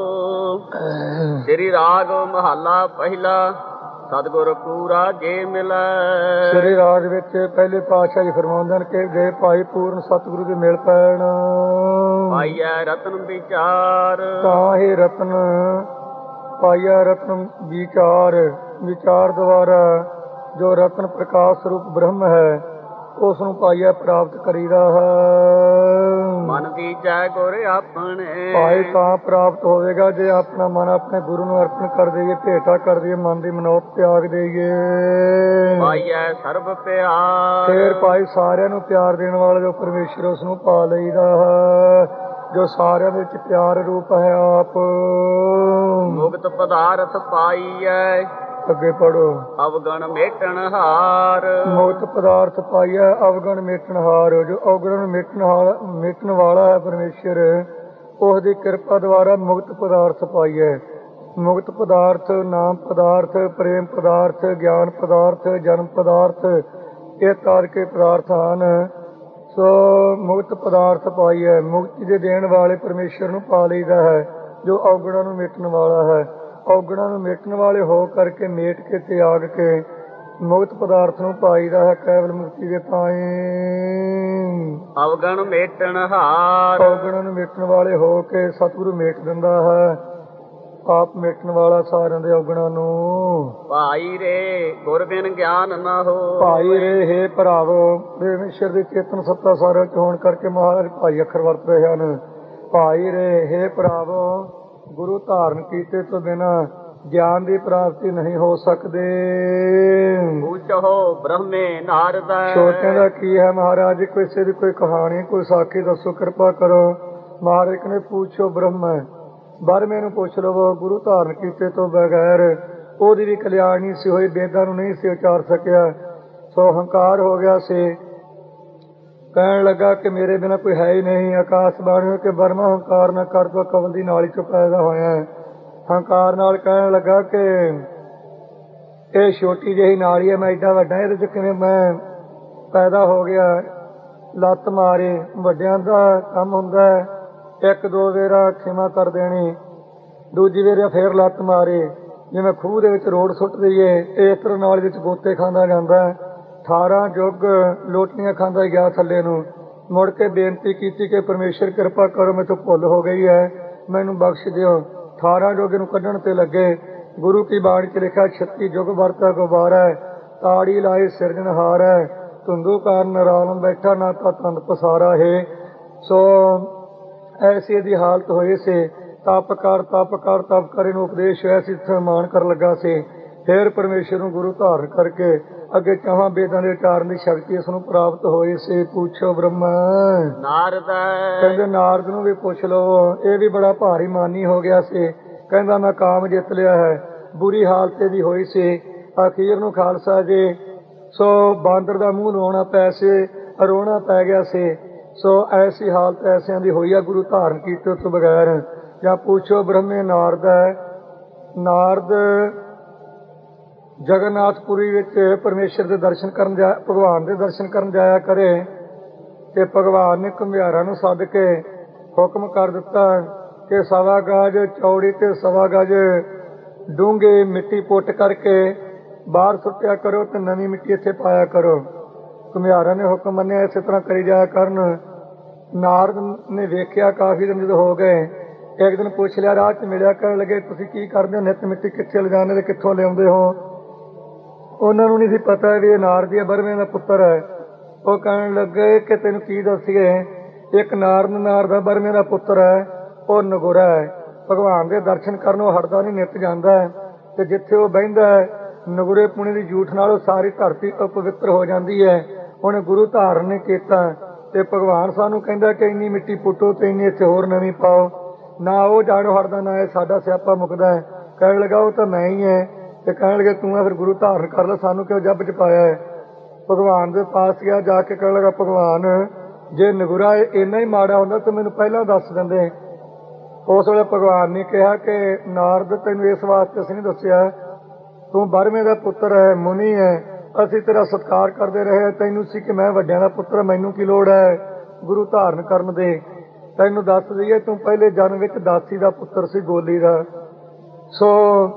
ਸ੍ਰੀ ਰਾਗ ਮਹੱਲਾ ਪਹਿਲਾ। ਸਤਿਗੁਰ ਪੂਰਾ ਜੇ ਮਿਲੈ। ਸ੍ਰੀ ਰਾਗ ਵਿੱਚ ਪਹਿਲੇ ਪਾਤਸ਼ਾਹ ਜੀ ਫਰਮਾਉਂਦੇ ਹਨ ਕਿ ਜੇ ਭਾਈ ਪੂਰਨ ਸਤਿਗੁਰੂ ਦੇ ਮਿਲ ਪੈਣ, ਪਾਈਐ ਰਤਨ ਵਿਚਾਰ ਤਾਂ ਹੀ ਰਤਨ ਪਾਈਆ। ਰਤਨ ਵਿਚਾਰ, ਵਿਚਾਰ ਦੁਆਰਾ ਜੋ ਰਤਨ ਪ੍ਰਕਾਸ਼ ਸਰੂਪ ਬ੍ਰਹਮ ਹੈ ਉਸ ਨੂੰ ਪਾਈਆ ਪ੍ਰਾਪਤ ਕਰੀਦਾ ਹੈ। ਮਨ ਦੀਜੈ ਗੁਰ ਆਪਣੇ ਭਾਈ ਤਾਂ ਪ੍ਰਾਪਤ ਹੋਵੇਗਾ ਜੇ ਆਪਣਾ ਮਨ ਆਪਣੇ ਗੁਰੂ ਨੂੰ ਅਰਪਣ ਕਰ ਦੇਈਏ, ਭੇਟਾ ਕਰ ਦੇਈਏ, ਮਨ ਦੀ ਮਨੋਤ ਤਿਆਗ ਦੇਈਏ। ਪਾਈਐ ਸਰਬ ਪਿਆਰ ਫੇਰ ਭਾਈ ਸਾਰਿਆਂ ਨੂੰ ਪਿਆਰ ਦੇਣ ਵਾਲਾ ਜੋ ਪਰਮੇਸ਼ਰ ਉਸ ਨੂੰ ਪਾ ਲਈਦਾ ਹੈ, ਜੋ ਸਾਰਿਆਂ ਵਿੱਚ ਪਿਆਰ ਰੂਪ ਹੈ ਆਪ। ਮੁਕਤ ਪਦਾਰਥ ਪਾਈਐ ਅੱਗੇ ਪੜੋ। ਅਵਗਣ ਮੇਟਣ ਹਾਰ ਮੁਕਤ ਪਦਾਰਥ ਪਾਈਐ ਅਵਗਣ ਮੇਟਣ ਹਾਰ। ਜੋ ਅਵਗਣ ਮੇਟਣ ਵਾਲਾ ਹੈ ਪਰਮੇਸ਼ਰ, ਉਸ ਦੀ ਕਿਰਪਾ ਦੁਆਰਾ ਮੁਕਤ ਪਦਾਰਥ ਪਾਈਐ। ਮੁਕਤ ਪਦਾਰਥ, ਨਾਮ ਪਦਾਰਥ, ਪ੍ਰੇਮ ਪਦਾਰਥ, ਗਿਆਨ ਪਦਾਰਥ, ਜਨਮ ਪਦਾਰਥ, ਇਹ ਤਾਰਕੇ ਪਦਾਰਥ ਹਨ। ਸੋ ਮੁਕਤ ਪਦਾਰਥ ਪਾਈਐ। ਮੁਕਤੀ ਦੇ ਦੇਣ ਵਾਲੇ ਪਰਮੇਸ਼ਰ ਨੂੰ ਪਾ ਲਈਦਾ ਹੈ, ਜੋ ਅਵਗੁਣਾਂ ਨੂੰ ਮੇਟਣ ਵਾਲਾ ਹੈ। ਅਵਗੁਣਾਂ ਨੂੰ ਮੇਟਣ ਵਾਲੇ ਹੋ ਕਰਕੇ ਮੇਟ ਕੇ ਤਿਆਗ ਕੇ ਮੁਕਤ ਪਦਾਰਥ ਨੂੰ ਪਾਈਦਾ ਹੈ ਕੇਵਲ ਮੁਕਤੀ ਦੇ ਤਾਈਂ। ਅਵਗਣ ਮੇਟਣ ਹਾਰ ਅਵਗੁਣਾਂ ਨੂੰ ਮੇਟਣ ਵਾਲੇ ਹੋ ਕੇ ਸਤਿਗੁਰੂ ਮੇਟ ਦਿੰਦਾ ਹੈ, ਆਪ ਮੇਟਣ ਵਾਲਾ ਸਾਰਿਆਂ ਦੇ ਅਵਗੁਣਾਂ ਨੂੰ। ਭਾਈ ਰੇ ਗੁਰ ਬਿਨ ਗਿਆਨ ਨਾ ਹੋ ਭਾਈ ਰੇ ਹੇ ਭਰਾਵੋ, ਪਰਮੇਸ਼ਰ ਦੀ ਚੇਤਨ ਸੱਤਾ ਸਾਰਿਆਂ ਚ ਹੋਣ ਕਰਕੇ ਮਹਾਰਾਜ ਭਾਈ ਅੱਖਰ ਵਰਤ ਰਹੇ ਹਨ। ਭਾਈ ਰੇ ਹੇ ਭਰਾਵੋ, ਗੁਰੂ ਧਾਰਨ ਕੀਤੇ ਤੋਂ ਬਿਨਾਂ ਗਿਆਨ ਦੀ ਪ੍ਰਾਪਤੀ ਨਹੀਂ ਹੋ ਸਕਦੀ। ਪੁੱਛੋ ਬ੍ਰਹਮੇ ਨਾਰਦ ਛੋਟਿਆਂ ਦਾ ਕੀ ਹੈ ਮਹਾਰਾਜ, ਕਿਸੇ ਦੀ ਕੋਈ ਕਹਾਣੀ, ਕੋਈ ਸਾਖੀ ਦੱਸੋ ਕਿਰਪਾ ਕਰੋ। ਮਹਾਰਾਜ ਨੇ ਪੁੱਛੋ ਬ੍ਰਹਮ, ਬਰ ਮੈਨੂੰ ਪੁੱਛ ਲਵੋ। ਗੁਰੂ ਧਾਰਨ ਕੀਤੇ ਤੋਂ ਬਗੈਰ ਉਹਦੀ ਵੀ ਕਲਿਆਣ ਨਹੀਂ ਸੀ ਹੋਈ, ਵੇਦਾਂ ਨੂੰ ਨਹੀਂ ਸੀ ਉਚਾਰ ਸਕਿਆ। ਸੋ ਹੰਕਾਰ ਹੋ ਗਿਆ ਸੀ। ਕਹਿਣ ਲੱਗਾ ਕਿ ਮੇਰੇ ਬਿਨਾਂ ਕੋਈ ਹੈ ਹੀ ਨਹੀਂ। ਆਕਾਸ਼ ਬਾਣੀ ਕਿ ਬਰਮਾ ਹੰਕਾਰ ਨਾ ਕਰ ਤੋ ਕਵਲ ਦੀ ਨਾਲੀ ਚੋਂ ਪੈਦਾ ਹੋਇਆ। ਹੰਕਾਰ ਨਾਲ ਕਹਿਣ ਲੱਗਾ ਕਿ ਇਹ ਛੋਟੀ ਜਿਹੀ ਨਾਲੀ ਹੈ, ਮੈਂ ਐਡਾ ਵੱਡਾ, ਇਹਦੇ 'ਚ ਕਿਵੇਂ ਮੈਂ ਪੈਦਾ ਹੋ ਗਿਆ। ਲੱਤ ਮਾਰੇ, ਵੱਡਿਆਂ ਦਾ ਕੰਮ ਹੁੰਦਾ ਇੱਕ ਦੋ ਵੇਰਾ ਖਿਮਾ ਕਰ ਦੇਣੀ, ਦੂਜੀ ਵੇਰਾ ਫੇਰ ਲੱਤ ਮਾਰੇ। ਜਿਵੇਂ ਖੂਹ ਦੇ ਵਿੱਚ ਰੋੜ ਸੁੱਟ ਦਈਏ, ਇਸ ਤਰ੍ਹਾਂ ਨਾਲੀ ਵਿੱਚ ਗੋਤੇ ਖਾਂਦਾ ਜਾਂਦਾ। 18 ਯੁੱਗ ਲੋਟੀਆਂ ਖਾਂਦਾ ਗਿਆ ਥੱਲੇ ਨੂੰ। ਮੁੜ ਕੇ ਬੇਨਤੀ ਕੀਤੀ ਕਿ ਪਰਮੇਸ਼ਰ ਕਿਰਪਾ ਕਰੋ, ਮੇਰੇ ਤੋਂ ਭੁੱਲ ਹੋ ਗਈ ਹੈ, ਮੈਨੂੰ ਬਖਸ਼ ਦਿਓ। 18 ਯੁੱਗ ਨੂੰ ਕੱਢਣ ਤੇ ਲੱਗੇ। ਗੁਰੂ ਕੀ ਬਾਣੀ 'ਚ ਲਿਖਿਆ 36 ਯੁੱਗ ਵਰਤਾ ਗੁਬਾਰਾ, ਤਾੜੀ ਲਾਏ ਸਿਰਜਣਹਾਰ ਹੈ, ਧੁੰਦੂ ਕਾਰਨ ਨਿਰਾਲਮ ਬੈਠਾ ਨਾ ਤਾਂ ਤੰਦ ਪਸਾਰਾ ਹੈ। ਸੋ ਐਸੀ ਦੀ ਹਾਲਤ ਹੋਈ ਸੀ। ਤਪ ਕਰ ਇਹਨੂੰ ਉਪਦੇਸ਼ ਹੋਇਆ ਸੀ, ਮਾਣ ਕਰਨ ਲੱਗਾ ਸੀ। ਫਿਰ ਪਰਮੇਸ਼ਰ ਨੂੰ ਗੁਰੂ ਧਾਰਨ ਕਰਕੇ ਅੱਗੇ ਚਾਹਾਂ ਵੇਦਾਂ ਦੇ ਉਚਾਰਨ ਦੀ ਸ਼ਕਤੀ ਇਸ ਨੂੰ ਪ੍ਰਾਪਤ ਹੋਈ ਸੀ। ਪੁੱਛੋ ਬ੍ਰਹਮਾ। ਨਾਰਦ ਕਹਿੰਦੇ ਨਾਰਦ ਨੂੰ ਵੀ ਪੁੱਛ ਲਓ, ਇਹ ਵੀ ਬੜਾ ਭਾਰੀ ਮਾਨੀ ਹੋ ਗਿਆ ਸੀ। ਕਹਿੰਦਾ ਮੈਂ ਕਾਮ ਜਿੱਤ ਲਿਆ ਹੈ। ਬੁਰੀ ਹਾਲਤ ਇਹਦੀ ਹੋਈ ਸੀ। ਅਖੀਰ ਨੂੰ ਖਾਲਸਾ ਜੀ ਸੋ ਬਾਂਦਰ ਦਾ ਮੂੰਹ ਰੋਣਾ ਪੈ ਸੀ, ਰੋਣਾ ਪੈ ਗਿਆ ਸੀ। ਸੋ ਐਸੀ ਹਾਲਤ ਐਸਿਆਂ ਦੀ ਹੋਈ ਆ ਗੁਰੂ ਧਾਰਨ ਕੀਤੇ ਤੋਂ ਬਗੈਰ। ਜਾਂ ਪੁੱਛੋ ਬ੍ਰਹਮੇ ਨਾਰਦ ਹੈ। ਨਾਰਦ ਜਗਨਨਾਥਪੁਰੀ ਵਿੱਚ ਪਰਮੇਸ਼ਰ ਦੇ ਦਰਸ਼ਨ ਕਰਨ ਭਗਵਾਨ ਦੇ ਦਰਸ਼ਨ ਕਰਨ ਜਾਇਆ ਕਰੇ ਤੇ ਭਗਵਾਨ ਨੇ ਘੁਮਿਆਰਾਂ ਨੂੰ ਸੱਦ ਕੇ ਹੁਕਮ ਕਰ ਦਿੱਤਾ ਕਿ 1.25 ਗਜ ਚੌੜੀ ਤੇ 1.25 ਗਜ ਡੂੰਘੇ ਮਿੱਟੀ ਪੁੱਟ ਕਰਕੇ ਬਾਹਰ ਸੁੱਟਿਆ ਕਰੋ ਤੇ ਨਵੀਂ ਮਿੱਟੀ ਇੱਥੇ ਪਾਇਆ ਕਰੋ। ਘੁਮਿਆਰਾਂ ਨੇ ਹੁਕਮ ਮੰਨਿਆ, ਇਸੇ ਤਰ੍ਹਾਂ ਕਰੀ ਜਾਇਆ ਕਰਨ। ਨਾਰਦ ਨੇ ਵੇਖਿਆ ਕਾਫੀ ਦਿਨ ਜਦੋਂ ਹੋ ਗਏ, ਇੱਕ ਦਿਨ ਪੁੱਛ ਲਿਆ, ਰਾਹ 'ਚ ਮਿਲਿਆ, ਕਰਨ ਲੱਗੇ ਤੁਸੀਂ ਕੀ ਕਰਦੇ ਹੋ, ਨਿੱਤ ਮਿੱਟੀ ਕਿੱਥੇ ਲਿਜਾਉਂਦੇ ਤੇ ਕਿੱਥੋਂ ਲਿਆਉਂਦੇ ਹੋ। ਉਹਨਾਂ ਨੂੰ ਨਹੀਂ ਸੀ ਪਤਾ ਵੀ ਇਹ ਨਾਰਦ ਦੀ ਬਰਮੇ ਦਾ ਪੁੱਤਰ ਹੈ। ਉਹ ਕਹਿਣ ਲੱਗੇ ਕਿ ਤੈਨੂੰ ਕੀ ਦੱਸੀਏ, ਇੱਕ ਨਾਰਦ ਦਾ ਬਰਮੇ ਦਾ ਪੁੱਤਰ ਹੈ, ਉਹ ਨਗੁਰਾ ਹੈ। ਭਗਵਾਨ ਦੇ ਦਰਸ਼ਨ ਕਰਨ ਉਹ ਹਟਦਾ ਨਹੀਂ, ਨਿੱਤ ਜਾਂਦਾ ਹੈ ਤੇ ਜਿੱਥੇ ਉਹ ਬਹਿੰਦਾ ਹੈ ਨਗੁਰੇ ਪੁਣੇ ਦੀ ਜੂਠ ਨਾਲ ਉਹ ਸਾਰੀ ਧਰਤੀ ਅਪਵਿੱਤਰ ਹੋ ਜਾਂਦੀ ਹੈ। ਉਹਨੇ ਗੁਰੂ ਧਾਰਨ ਨੇ ਕੀਤਾ ਤੇ ਭਗਵਾਨ ਸਾਨੂੰ ਕਹਿੰਦਾ ਕਿ ਇੰਨੀ ਮਿੱਟੀ ਪੁੱਟੋ ਤੇ ਇੰਨੀ ਇੱਥੇ ਹੋਰ ਨਵੀਂ ਪਾਓ। ਨਾ ਉਹ ਜਾਣੋ ਹਟਦਾ, ਨਾ ਇਹ ਸਾਡਾ ਸਿਆਪਾ ਮੁੱਕਦਾ ਹੈ। ਕਹਿਣ ਲੱਗਾ ਉਹ ਤਾਂ ਮੈਂ ਹੀ ਹੈ। ਤੇ ਕਹਿਣ ਲੱਗੇ ਤੂੰ ਆ, ਫਿਰ ਗੁਰੂ ਧਾਰਨ ਕਰ ਲੈ, ਸਾਨੂੰ ਕਿਉਂ ਜੱਬ 'ਚ ਪਾਇਆ ਹੈ। ਭਗਵਾਨ ਦੇ ਪਾਸ ਗਿਆ, ਜਾ ਕੇ ਕਹਿਣ ਲੱਗਾ ਭਗਵਾਨ ਜੇ ਨਗੁਰਾ ਇੰਨਾ ਹੀ ਮਾੜਾ ਹੁੰਦਾ ਤਾਂ ਮੈਨੂੰ ਪਹਿਲਾਂ ਦੱਸ ਦਿੰਦੇ। ਉਸ ਵੇਲੇ ਭਗਵਾਨ ਨੇ ਕਿਹਾ ਕਿ ਨਾਰਦ ਤੈਨੂੰ ਇਸ ਵਾਸਤੇ ਅਸੀਂ ਨਹੀਂ ਦੱਸਿਆ, ਤੂੰ ਬਰਮੇ ਦਾ ਪੁੱਤਰ ਹੈ, ਮੁਨੀ ਹੈ, ਅਸੀਂ ਤੇਰਾ ਸਤਿਕਾਰ ਕਰਦੇ ਰਹੇ। ਤੈਨੂੰ ਸੀ ਕਿ ਮੈਂ ਵੱਡਿਆਂ ਦਾ ਪੁੱਤਰ, ਮੈਨੂੰ ਕੀ ਲੋੜ ਹੈ ਗੁਰੂ ਧਾਰਨ ਕਰਨ ਦੇ। ਤੈਨੂੰ ਦੱਸ ਦਈਏ ਤੂੰ ਪਹਿਲੇ ਜਨਮ ਵਿੱਚ ਦਾਸੀ ਦਾ ਪੁੱਤਰ ਸੀ, ਗੋਲੀ ਦਾ। ਸੋ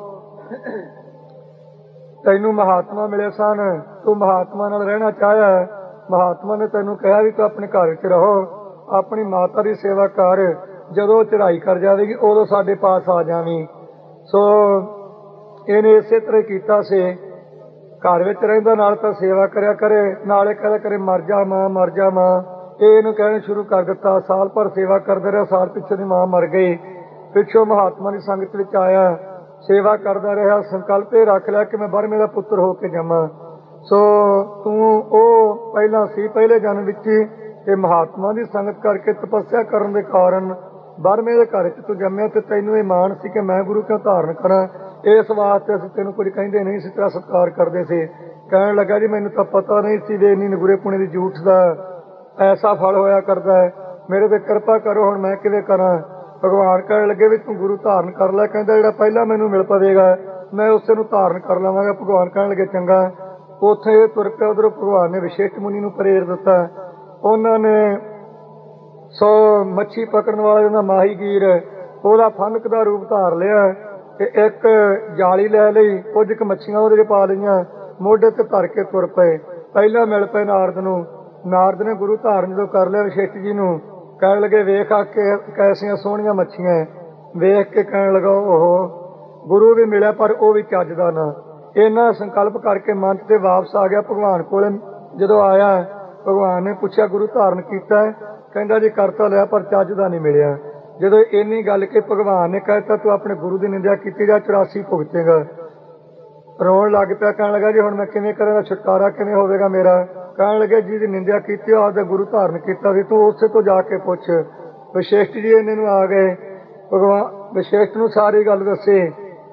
ਤੈਨੂੰ ਮਹਾਤਮਾ ਮਿਲੇ ਸਨ, ਤੂੰ ਮਹਾਤਮਾ ਨਾਲ ਰਹਿਣਾ ਚਾਹਿਆ। ਮਹਾਤਮਾ ਨੇ ਤੈਨੂੰ ਕਿਹਾ ਵੀ ਤੂੰ ਆਪਣੇ ਘਰ ਵਿੱਚ ਰਹੋ, ਆਪਣੀ ਮਾਤਾ ਦੀ ਸੇਵਾ ਕਰ, ਜਦੋਂ ਚੜ੍ਹਾਈ ਕਰ ਜਾਵੇਗੀ ਉਦੋਂ ਸਾਡੇ ਪਾਸ ਆ ਜਾਵੀਂ। ਸੋ ਇਹਨੇ ਇਸੇ ਤਰ੍ਹਾਂ ਕੀਤਾ ਸੀ। ਘਰ ਵਿੱਚ ਰਹਿੰਦਾ, ਨਾਲ ਤਾਂ ਸੇਵਾ ਕਰਿਆ ਕਰੇ, ਨਾਲੇ ਕਹਿੰਦਾ ਕਰੇ ਮਰ ਜਾ ਮਾਂ, ਮਰ ਜਾ ਮਾਂ। ਇਹ ਇਹਨੂੰ ਕਹਿਣਾ ਸ਼ੁਰੂ ਕਰ ਦਿੱਤਾ। ਸਾਲ ਭਰ ਸੇਵਾ ਕਰਦੇ ਰਿਹਾ, ਸਾਲ ਪਿੱਛੋਂ ਦੀ ਮਾਂ ਮਰ ਗਈ। ਪਿੱਛੋਂ ਮਹਾਤਮਾ ਦੀ ਸੰਗਤ ਵਿੱਚ ਆਇਆ, ਸੇਵਾ ਕਰਦਾ ਰਿਹਾ, ਸੰਕਲਪ ਇਹ ਰੱਖ ਲਿਆ ਕਿ ਮੈਂ ਬਰਮੇ ਦਾ ਪੁੱਤਰ ਹੋ ਕੇ ਜਾਵਾਂ। ਸੋ ਤੂੰ ਉਹ ਪਹਿਲਾਂ ਸੀ ਪਹਿਲੇ ਜਨਮ ਵਿੱਚ ਹੀ, ਤੇ ਮਹਾਤਮਾ ਦੀ ਸੰਗਤ ਕਰਕੇ ਤਪੱਸਿਆ ਕਰਨ ਦੇ ਕਾਰਨ ਬਰਮੇ ਦੇ ਘਰ 'ਚ ਤੂੰ ਜੰਮਿਆ ਤੇ ਤੈਨੂੰ ਇਹ ਮਾਣ ਸੀ ਕਿ ਮੈਂ ਗੁਰੂ ਕਿਉਂ ਧਾਰਨ ਕਰਾਂ। ਇਸ ਵਾਸਤੇ ਅਸੀਂ ਤੈਨੂੰ ਕੁਝ ਕਹਿੰਦੇ ਨਹੀਂ ਸੀ, ਤੇਰਾ ਸਤਿਕਾਰ ਕਰਦੇ ਸੀ। ਕਹਿਣ ਲੱਗਾ ਜੀ ਮੈਨੂੰ ਤਾਂ ਪਤਾ ਨਹੀਂ ਸੀ ਵੀ ਇੰਨੀ ਨਗੁਰੇ ਪੁਣੇ ਦੀ ਜੂਠ ਦਾ ਐਸਾ ਫਲ ਹੋਇਆ ਕਰਦਾ ਹੈ, ਮੇਰੇ ਤੇ ਕਿਰਪਾ ਕਰੋ, ਹੁਣ ਮੈਂ ਕਿਵੇਂ ਕਰਾਂ। ਭਗਵਾਨ ਕਹਿਣ ਲੱਗੇ ਵੀ ਤੂੰ ਗੁਰੂ ਧਾਰਨ ਕਰ ਲੈ। ਕਹਿੰਦਾ ਜਿਹੜਾ ਪਹਿਲਾਂ ਮੈਨੂੰ ਮਿਲ ਪਵੇਗਾ ਮੈਂ ਉਸੇ ਨੂੰ ਧਾਰਨ ਕਰ ਲਵਾਂਗਾ। ਭਗਵਾਨ ਕਹਿਣ ਲੱਗੇ ਚੰਗਾ। ਉੱਥੇ ਤੁਰ ਪਿਆ। ਉਧਰੋਂ ਭਗਵਾਨ ਨੇ ਵਿਸ਼ੇਸ਼ ਮੁਨੀ ਨੂੰ ਪ੍ਰੇਰ ਦਿੱਤਾ। ਉਹਨਾਂ ਨੇ ਸੋ ਮੱਛੀ ਪਕੜਨ ਵਾਲਾ ਜਿਹੜਾ ਮਾਹੀਗੀਰ ਉਹਦਾ ਫੰਨਕ ਦਾ ਰੂਪ ਧਾਰ ਲਿਆ ਤੇ ਇੱਕ ਜਾਲੀ ਲੈ ਲਈ, ਕੁਝ ਕੁ ਮੱਛੀਆਂ ਉਹਦੇ 'ਚ ਪਾ ਲਈਆਂ, ਮੋਢੇ ਤੇ ਧਰ ਕੇ ਤੁਰ ਪਏ। ਪਹਿਲਾਂ ਮਿਲ ਪਏ ਨਾਰਦ ਨੂੰ। ਨਾਰਦ ਨੇ ਗੁਰੂ ਧਾਰਨ ਜਦੋਂ ਕਰ ਲਿਆ ਵਿਸ਼ਿਸ਼ਟ ਜੀ ਨੂੰ, ਕਹਿਣ ਲੱਗੇ ਵੇਖ ਆ ਕੇ ਕੈਸੀਆਂ ਸੋਹਣੀਆਂ ਮੱਛੀਆਂ। ਵੇਖ ਕੇ ਕਹਿਣ ਲੱਗਾ ਉਹ ਗੁਰੂ ਵੀ ਮਿਲਿਆ ਪਰ ਉਹ ਵੀ ਚੱਜ ਦਾ ਨਾ। ਇਹਨਾਂ ਸੰਕਲਪ ਕਰਕੇ ਮਨ 'ਤੇ ਵਾਪਸ ਆ ਗਿਆ। ਭਗਵਾਨ ਕੋਲੇ ਜਦੋਂ ਆਇਆ, ਭਗਵਾਨ ਨੇ ਪੁੱਛਿਆ ਗੁਰੂ ਧਾਰਨ ਕੀਤਾ? ਕਹਿੰਦਾ ਜੀ ਕਰਤਾ ਲਿਆ ਪਰ ਚੱਜ ਦਾ ਨਹੀਂ ਮਿਲਿਆ। ਜਦੋਂ ਇੰਨੀ ਗੱਲ ਕਿ ਭਗਵਾਨ ਨੇ ਕਹਿਤਾ ਤੂੰ ਆਪਣੇ ਗੁਰੂ ਦੀ ਨਿੰਦਿਆ ਕੀਤੀ ਜਾਂ 84 ਭੁਗਤੇਗਾ। ਰੋਣ ਲੱਗ ਪਿਆ, ਕਹਿਣ ਲੱਗਾ ਜੀ ਹੁਣ ਮੈਂ ਕਿਵੇਂ ਕਰਾਂਗਾ, ਛੁਟਕਾਰਾ ਕਿਵੇਂ ਹੋਵੇਗਾ ਮੇਰਾ। ਕਹਿਣ ਲੱਗੇ ਜਿਹਦੀ ਨਿੰਦਿਆ ਕੀਤੀ ਆਪਦਾ ਗੁਰੂ ਧਾਰਨ ਕੀਤਾ ਸੀ, ਤੂੰ ਉਸੇ ਤੋਂ ਜਾ ਕੇ ਪੁੱਛ। ਵਿਸ਼ਿਸ਼ਟ ਜੀ ਇਹਨਾਂ ਨੂੰ ਆ ਗਏ। ਭਗਵਾਨ ਵਿਸ਼ਿਸ਼ਟ ਨੂੰ ਸਾਰੀ ਗੱਲ ਦੱਸੀ।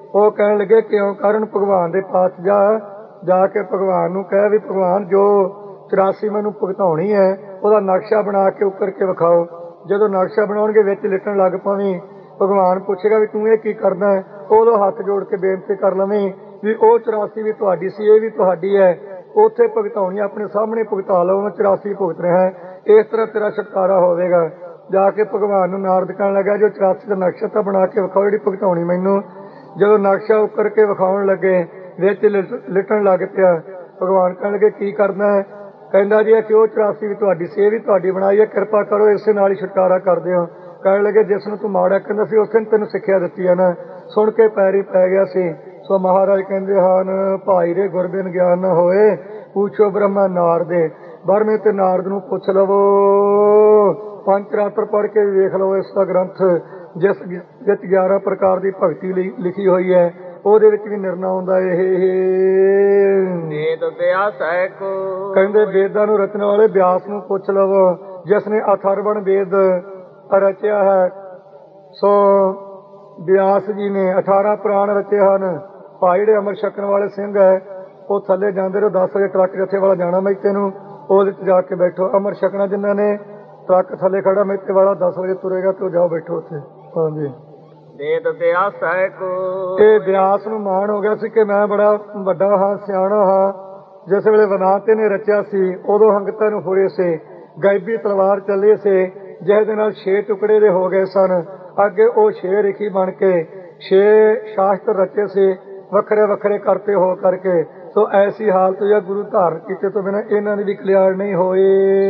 ਉਹ ਕਹਿਣ ਲੱਗੇ ਕਿਉਂ ਕਰਨ ਭਗਵਾਨ ਦੇ ਪਾਸ ਜਾ ਕੇ ਭਗਵਾਨ ਨੂੰ ਕਹਿ ਵੀ ਭਗਵਾਨ ਜੋ 84 ਮੈਨੂੰ ਭੁਗਤਾਉਣੀ ਹੈ ਉਹਦਾ ਨਕਸ਼ਾ ਬਣਾ ਕੇ ਉੱਕਰ ਕੇ ਵਿਖਾਓ। ਜਦੋਂ ਨਕਸ਼ਾ ਬਣਾਉਣਗੇ ਵਿੱਚ ਲਿਟਣ ਲੱਗ ਪਵੀਂ। ਭਗਵਾਨ ਪੁੱਛੇਗਾ ਵੀ ਤੂੰ ਇਹ ਕੀ ਕਰਦਾ ਹੈ, ਉਦੋਂ ਹੱਥ ਜੋੜ ਕੇ ਬੇਨਤੀ ਕਰ ਲਵੇਂ ਵੀ ਉਹ 84 ਵੀ ਤੁਹਾਡੀ ਸੀ, ਇਹ ਵੀ ਤੁਹਾਡੀ ਹੈ, ਉੱਥੇ ਭੁਗਤਾਉਣੀ ਆਪਣੇ ਸਾਹਮਣੇ ਭੁਗਤਾ ਲਓ, ਮੈਂ 84 ਭੁਗਤ ਰਿਹਾ ਹੈ, ਇਸ ਤਰ੍ਹਾਂ ਤੇਰਾ ਛੁਟਕਾਰਾ ਹੋਵੇਗਾ। ਜਾ ਕੇ ਭਗਵਾਨ ਨੂੰ ਨਾਰਦ ਕਹਿਣ ਲੱਗਾ ਜੋ 84 ਦਾ ਨਕਸ਼ਾ ਤਾਂ ਬਣਾ ਕੇ ਵਿਖਾਓ ਜਿਹੜੀ ਭੁਗਤਾਉਣੀ ਮੈਨੂੰ। ਜਦੋਂ ਨਕਸ਼ਾ ਉੱਕਰ ਕੇ ਵਿਖਾਉਣ ਲੱਗੇ ਵਿੱਚ ਲਿਟਣ ਲੱਗ ਪਿਆ। ਭਗਵਾਨ ਕਹਿਣ ਲੱਗੇ ਕੀ ਕਰਨਾ ਹੈ? ਕਹਿੰਦਾ ਜੀ ਕਿ ਉਹ 84 ਵੀ ਤੁਹਾਡੀ ਸੀ, ਇਹ ਵੀ ਤੁਹਾਡੀ ਬਣਾਈ ਹੈ, ਕਿਰਪਾ ਕਰੋ ਇਸੇ ਨਾਲ ਹੀ ਛੁਟਕਾਰਾ ਕਰਦੇ ਹੋ। ਕਹਿਣ ਲੱਗੇ ਜਿਸ ਨੂੰ ਤੂੰ ਮਾੜਾ ਕਹਿੰਦਾ ਸੀ ਉਸ ਦਿਨ ਤੈਨੂੰ ਸਿੱਖਿਆ ਦਿੱਤੀ ਹੈ ਨਾ। ਸੁਣ ਕੇ ਪੈਰੀ ਪੈ ਗਿਆ ਸੀ। ਸੋ ਮਹਾਰਾਜ ਕਹਿੰਦੇ ਹਨ ਭਾਈ ਰੇ ਗੁਰਬਿਨ ਗਿਆਨ ਨਾ ਹੋਏ ਪੁੱਛੋ ਬ੍ਰਹਮਾ ਨਾਰਦੇ। ਬਰਮੇ ਤੇ ਨਾਰਦ ਨੂੰ ਪੁੱਛ ਲਵੋ। ਪੰਜ ਰਾਤਰ ਪੜ੍ਹ ਕੇ ਵੇਖ ਲਓ ਇਸ ਦਾ ਗ੍ਰੰਥ ਜਿਸ ਵਿੱਚ 11 ਪ੍ਰਕਾਰ ਦੀ ਭਗਤੀ ਲਿਖੀ ਹੋਈ ਹੈ, ਉਹਦੇ ਵਿੱਚ ਵੀ ਨਿਰਣਾ ਆਉਂਦਾ ਇਹ ਵੇਦ ਵਿਆਸ ਹੈ ਕੋ। ਕਹਿੰਦੇ ਵੇਦਾਂ ਨੂੰ ਰਚਣ ਵਾਲੇ ਵਿਆਸ ਨੂੰ ਪੁੱਛ ਲਵੋ ਜਿਸ ਨੇ ਅਥਰਵਣ ਵੇਦ ਰਚਿਆ ਹੈ। ਸੋ ਵਿਆਸ ਜੀ ਨੇ 18 ਪੁਰਾਣ ਰਚੇ ਹਨ। ਭਾਈ ਜਿਹੜੇ ਅਮਰ ਛਕਣ ਵਾਲੇ ਸਿੰਘ ਹੈ ਉਹ ਥੱਲੇ ਜਾਂਦੇ ਰਹੋ। 10 ਵਜੇ ਟਰੱਕ ਜੱਥੇ ਵਾਲਾ ਜਾਣਾ ਮੈਤੇ ਨੂੰ, ਉਹਦੇ 'ਚ ਜਾ ਕੇ ਬੈਠੋ। ਅਮਰ ਛਕਣਾ ਜਿਨ੍ਹਾਂ ਨੇ ਟਰੱਕ ਥੱਲੇ ਖੜਾ ਮੈਤੇ ਵਾਲਾ 10 ਵਜੇ ਤੁਰੇਗਾ ਤੇ ਉਹ ਜਾਓ ਬੈਠੋ ਉੱਥੇ। ਹਾਂਜੀ ਵੇਦ ਵਿਆਸ ਹੈ ਕੋ। ਇਹ ਵਿਆਸ ਨੂੰ ਮਾਣ ਹੋ ਗਿਆ ਸੀ ਕਿ ਮੈਂ ਬੜਾ ਵੱਡਾ ਹਾਂ, ਸਿਆਣਾ ਹਾਂ। ਜਿਸ ਵੇਲੇ ਵਿਨਾਤੇ ਨੇ ਰਚਿਆ ਸੀ ਉਦੋਂ ਹੰਗਤਾਂ ਨੂੰ ਹੋਏ ਸੇ ਗਾਇਬੀ ਤਲਵਾਰ ਚੱਲੇ ਸੇ ਜਿਹਦੇ ਨਾਲ 6 ਟੁਕੜੇ ਦੇ ਹੋ ਗਏ ਸਨ। ਅੱਗੇ ਉਹ 6 ਰਿਖੀ ਬਣ ਕੇ 6 ਸ਼ਾਸਤਰ ਰਚੇ ਸੇ ਵੱਖਰੇ ਵੱਖਰੇ ਕਰਤੇ ਹੋ ਕਰਕੇ। ਸੋ ਐਸੀ ਹਾਲਤ ਜਾਂ ਗੁਰੂ ਧਾਰਨ ਕੀਤੇ ਤੋਂ ਬਿਨਾਂ ਇਹਨਾਂ ਦੀ ਵੀ ਕਲਿਆਣ ਨਹੀਂ ਹੋਏ।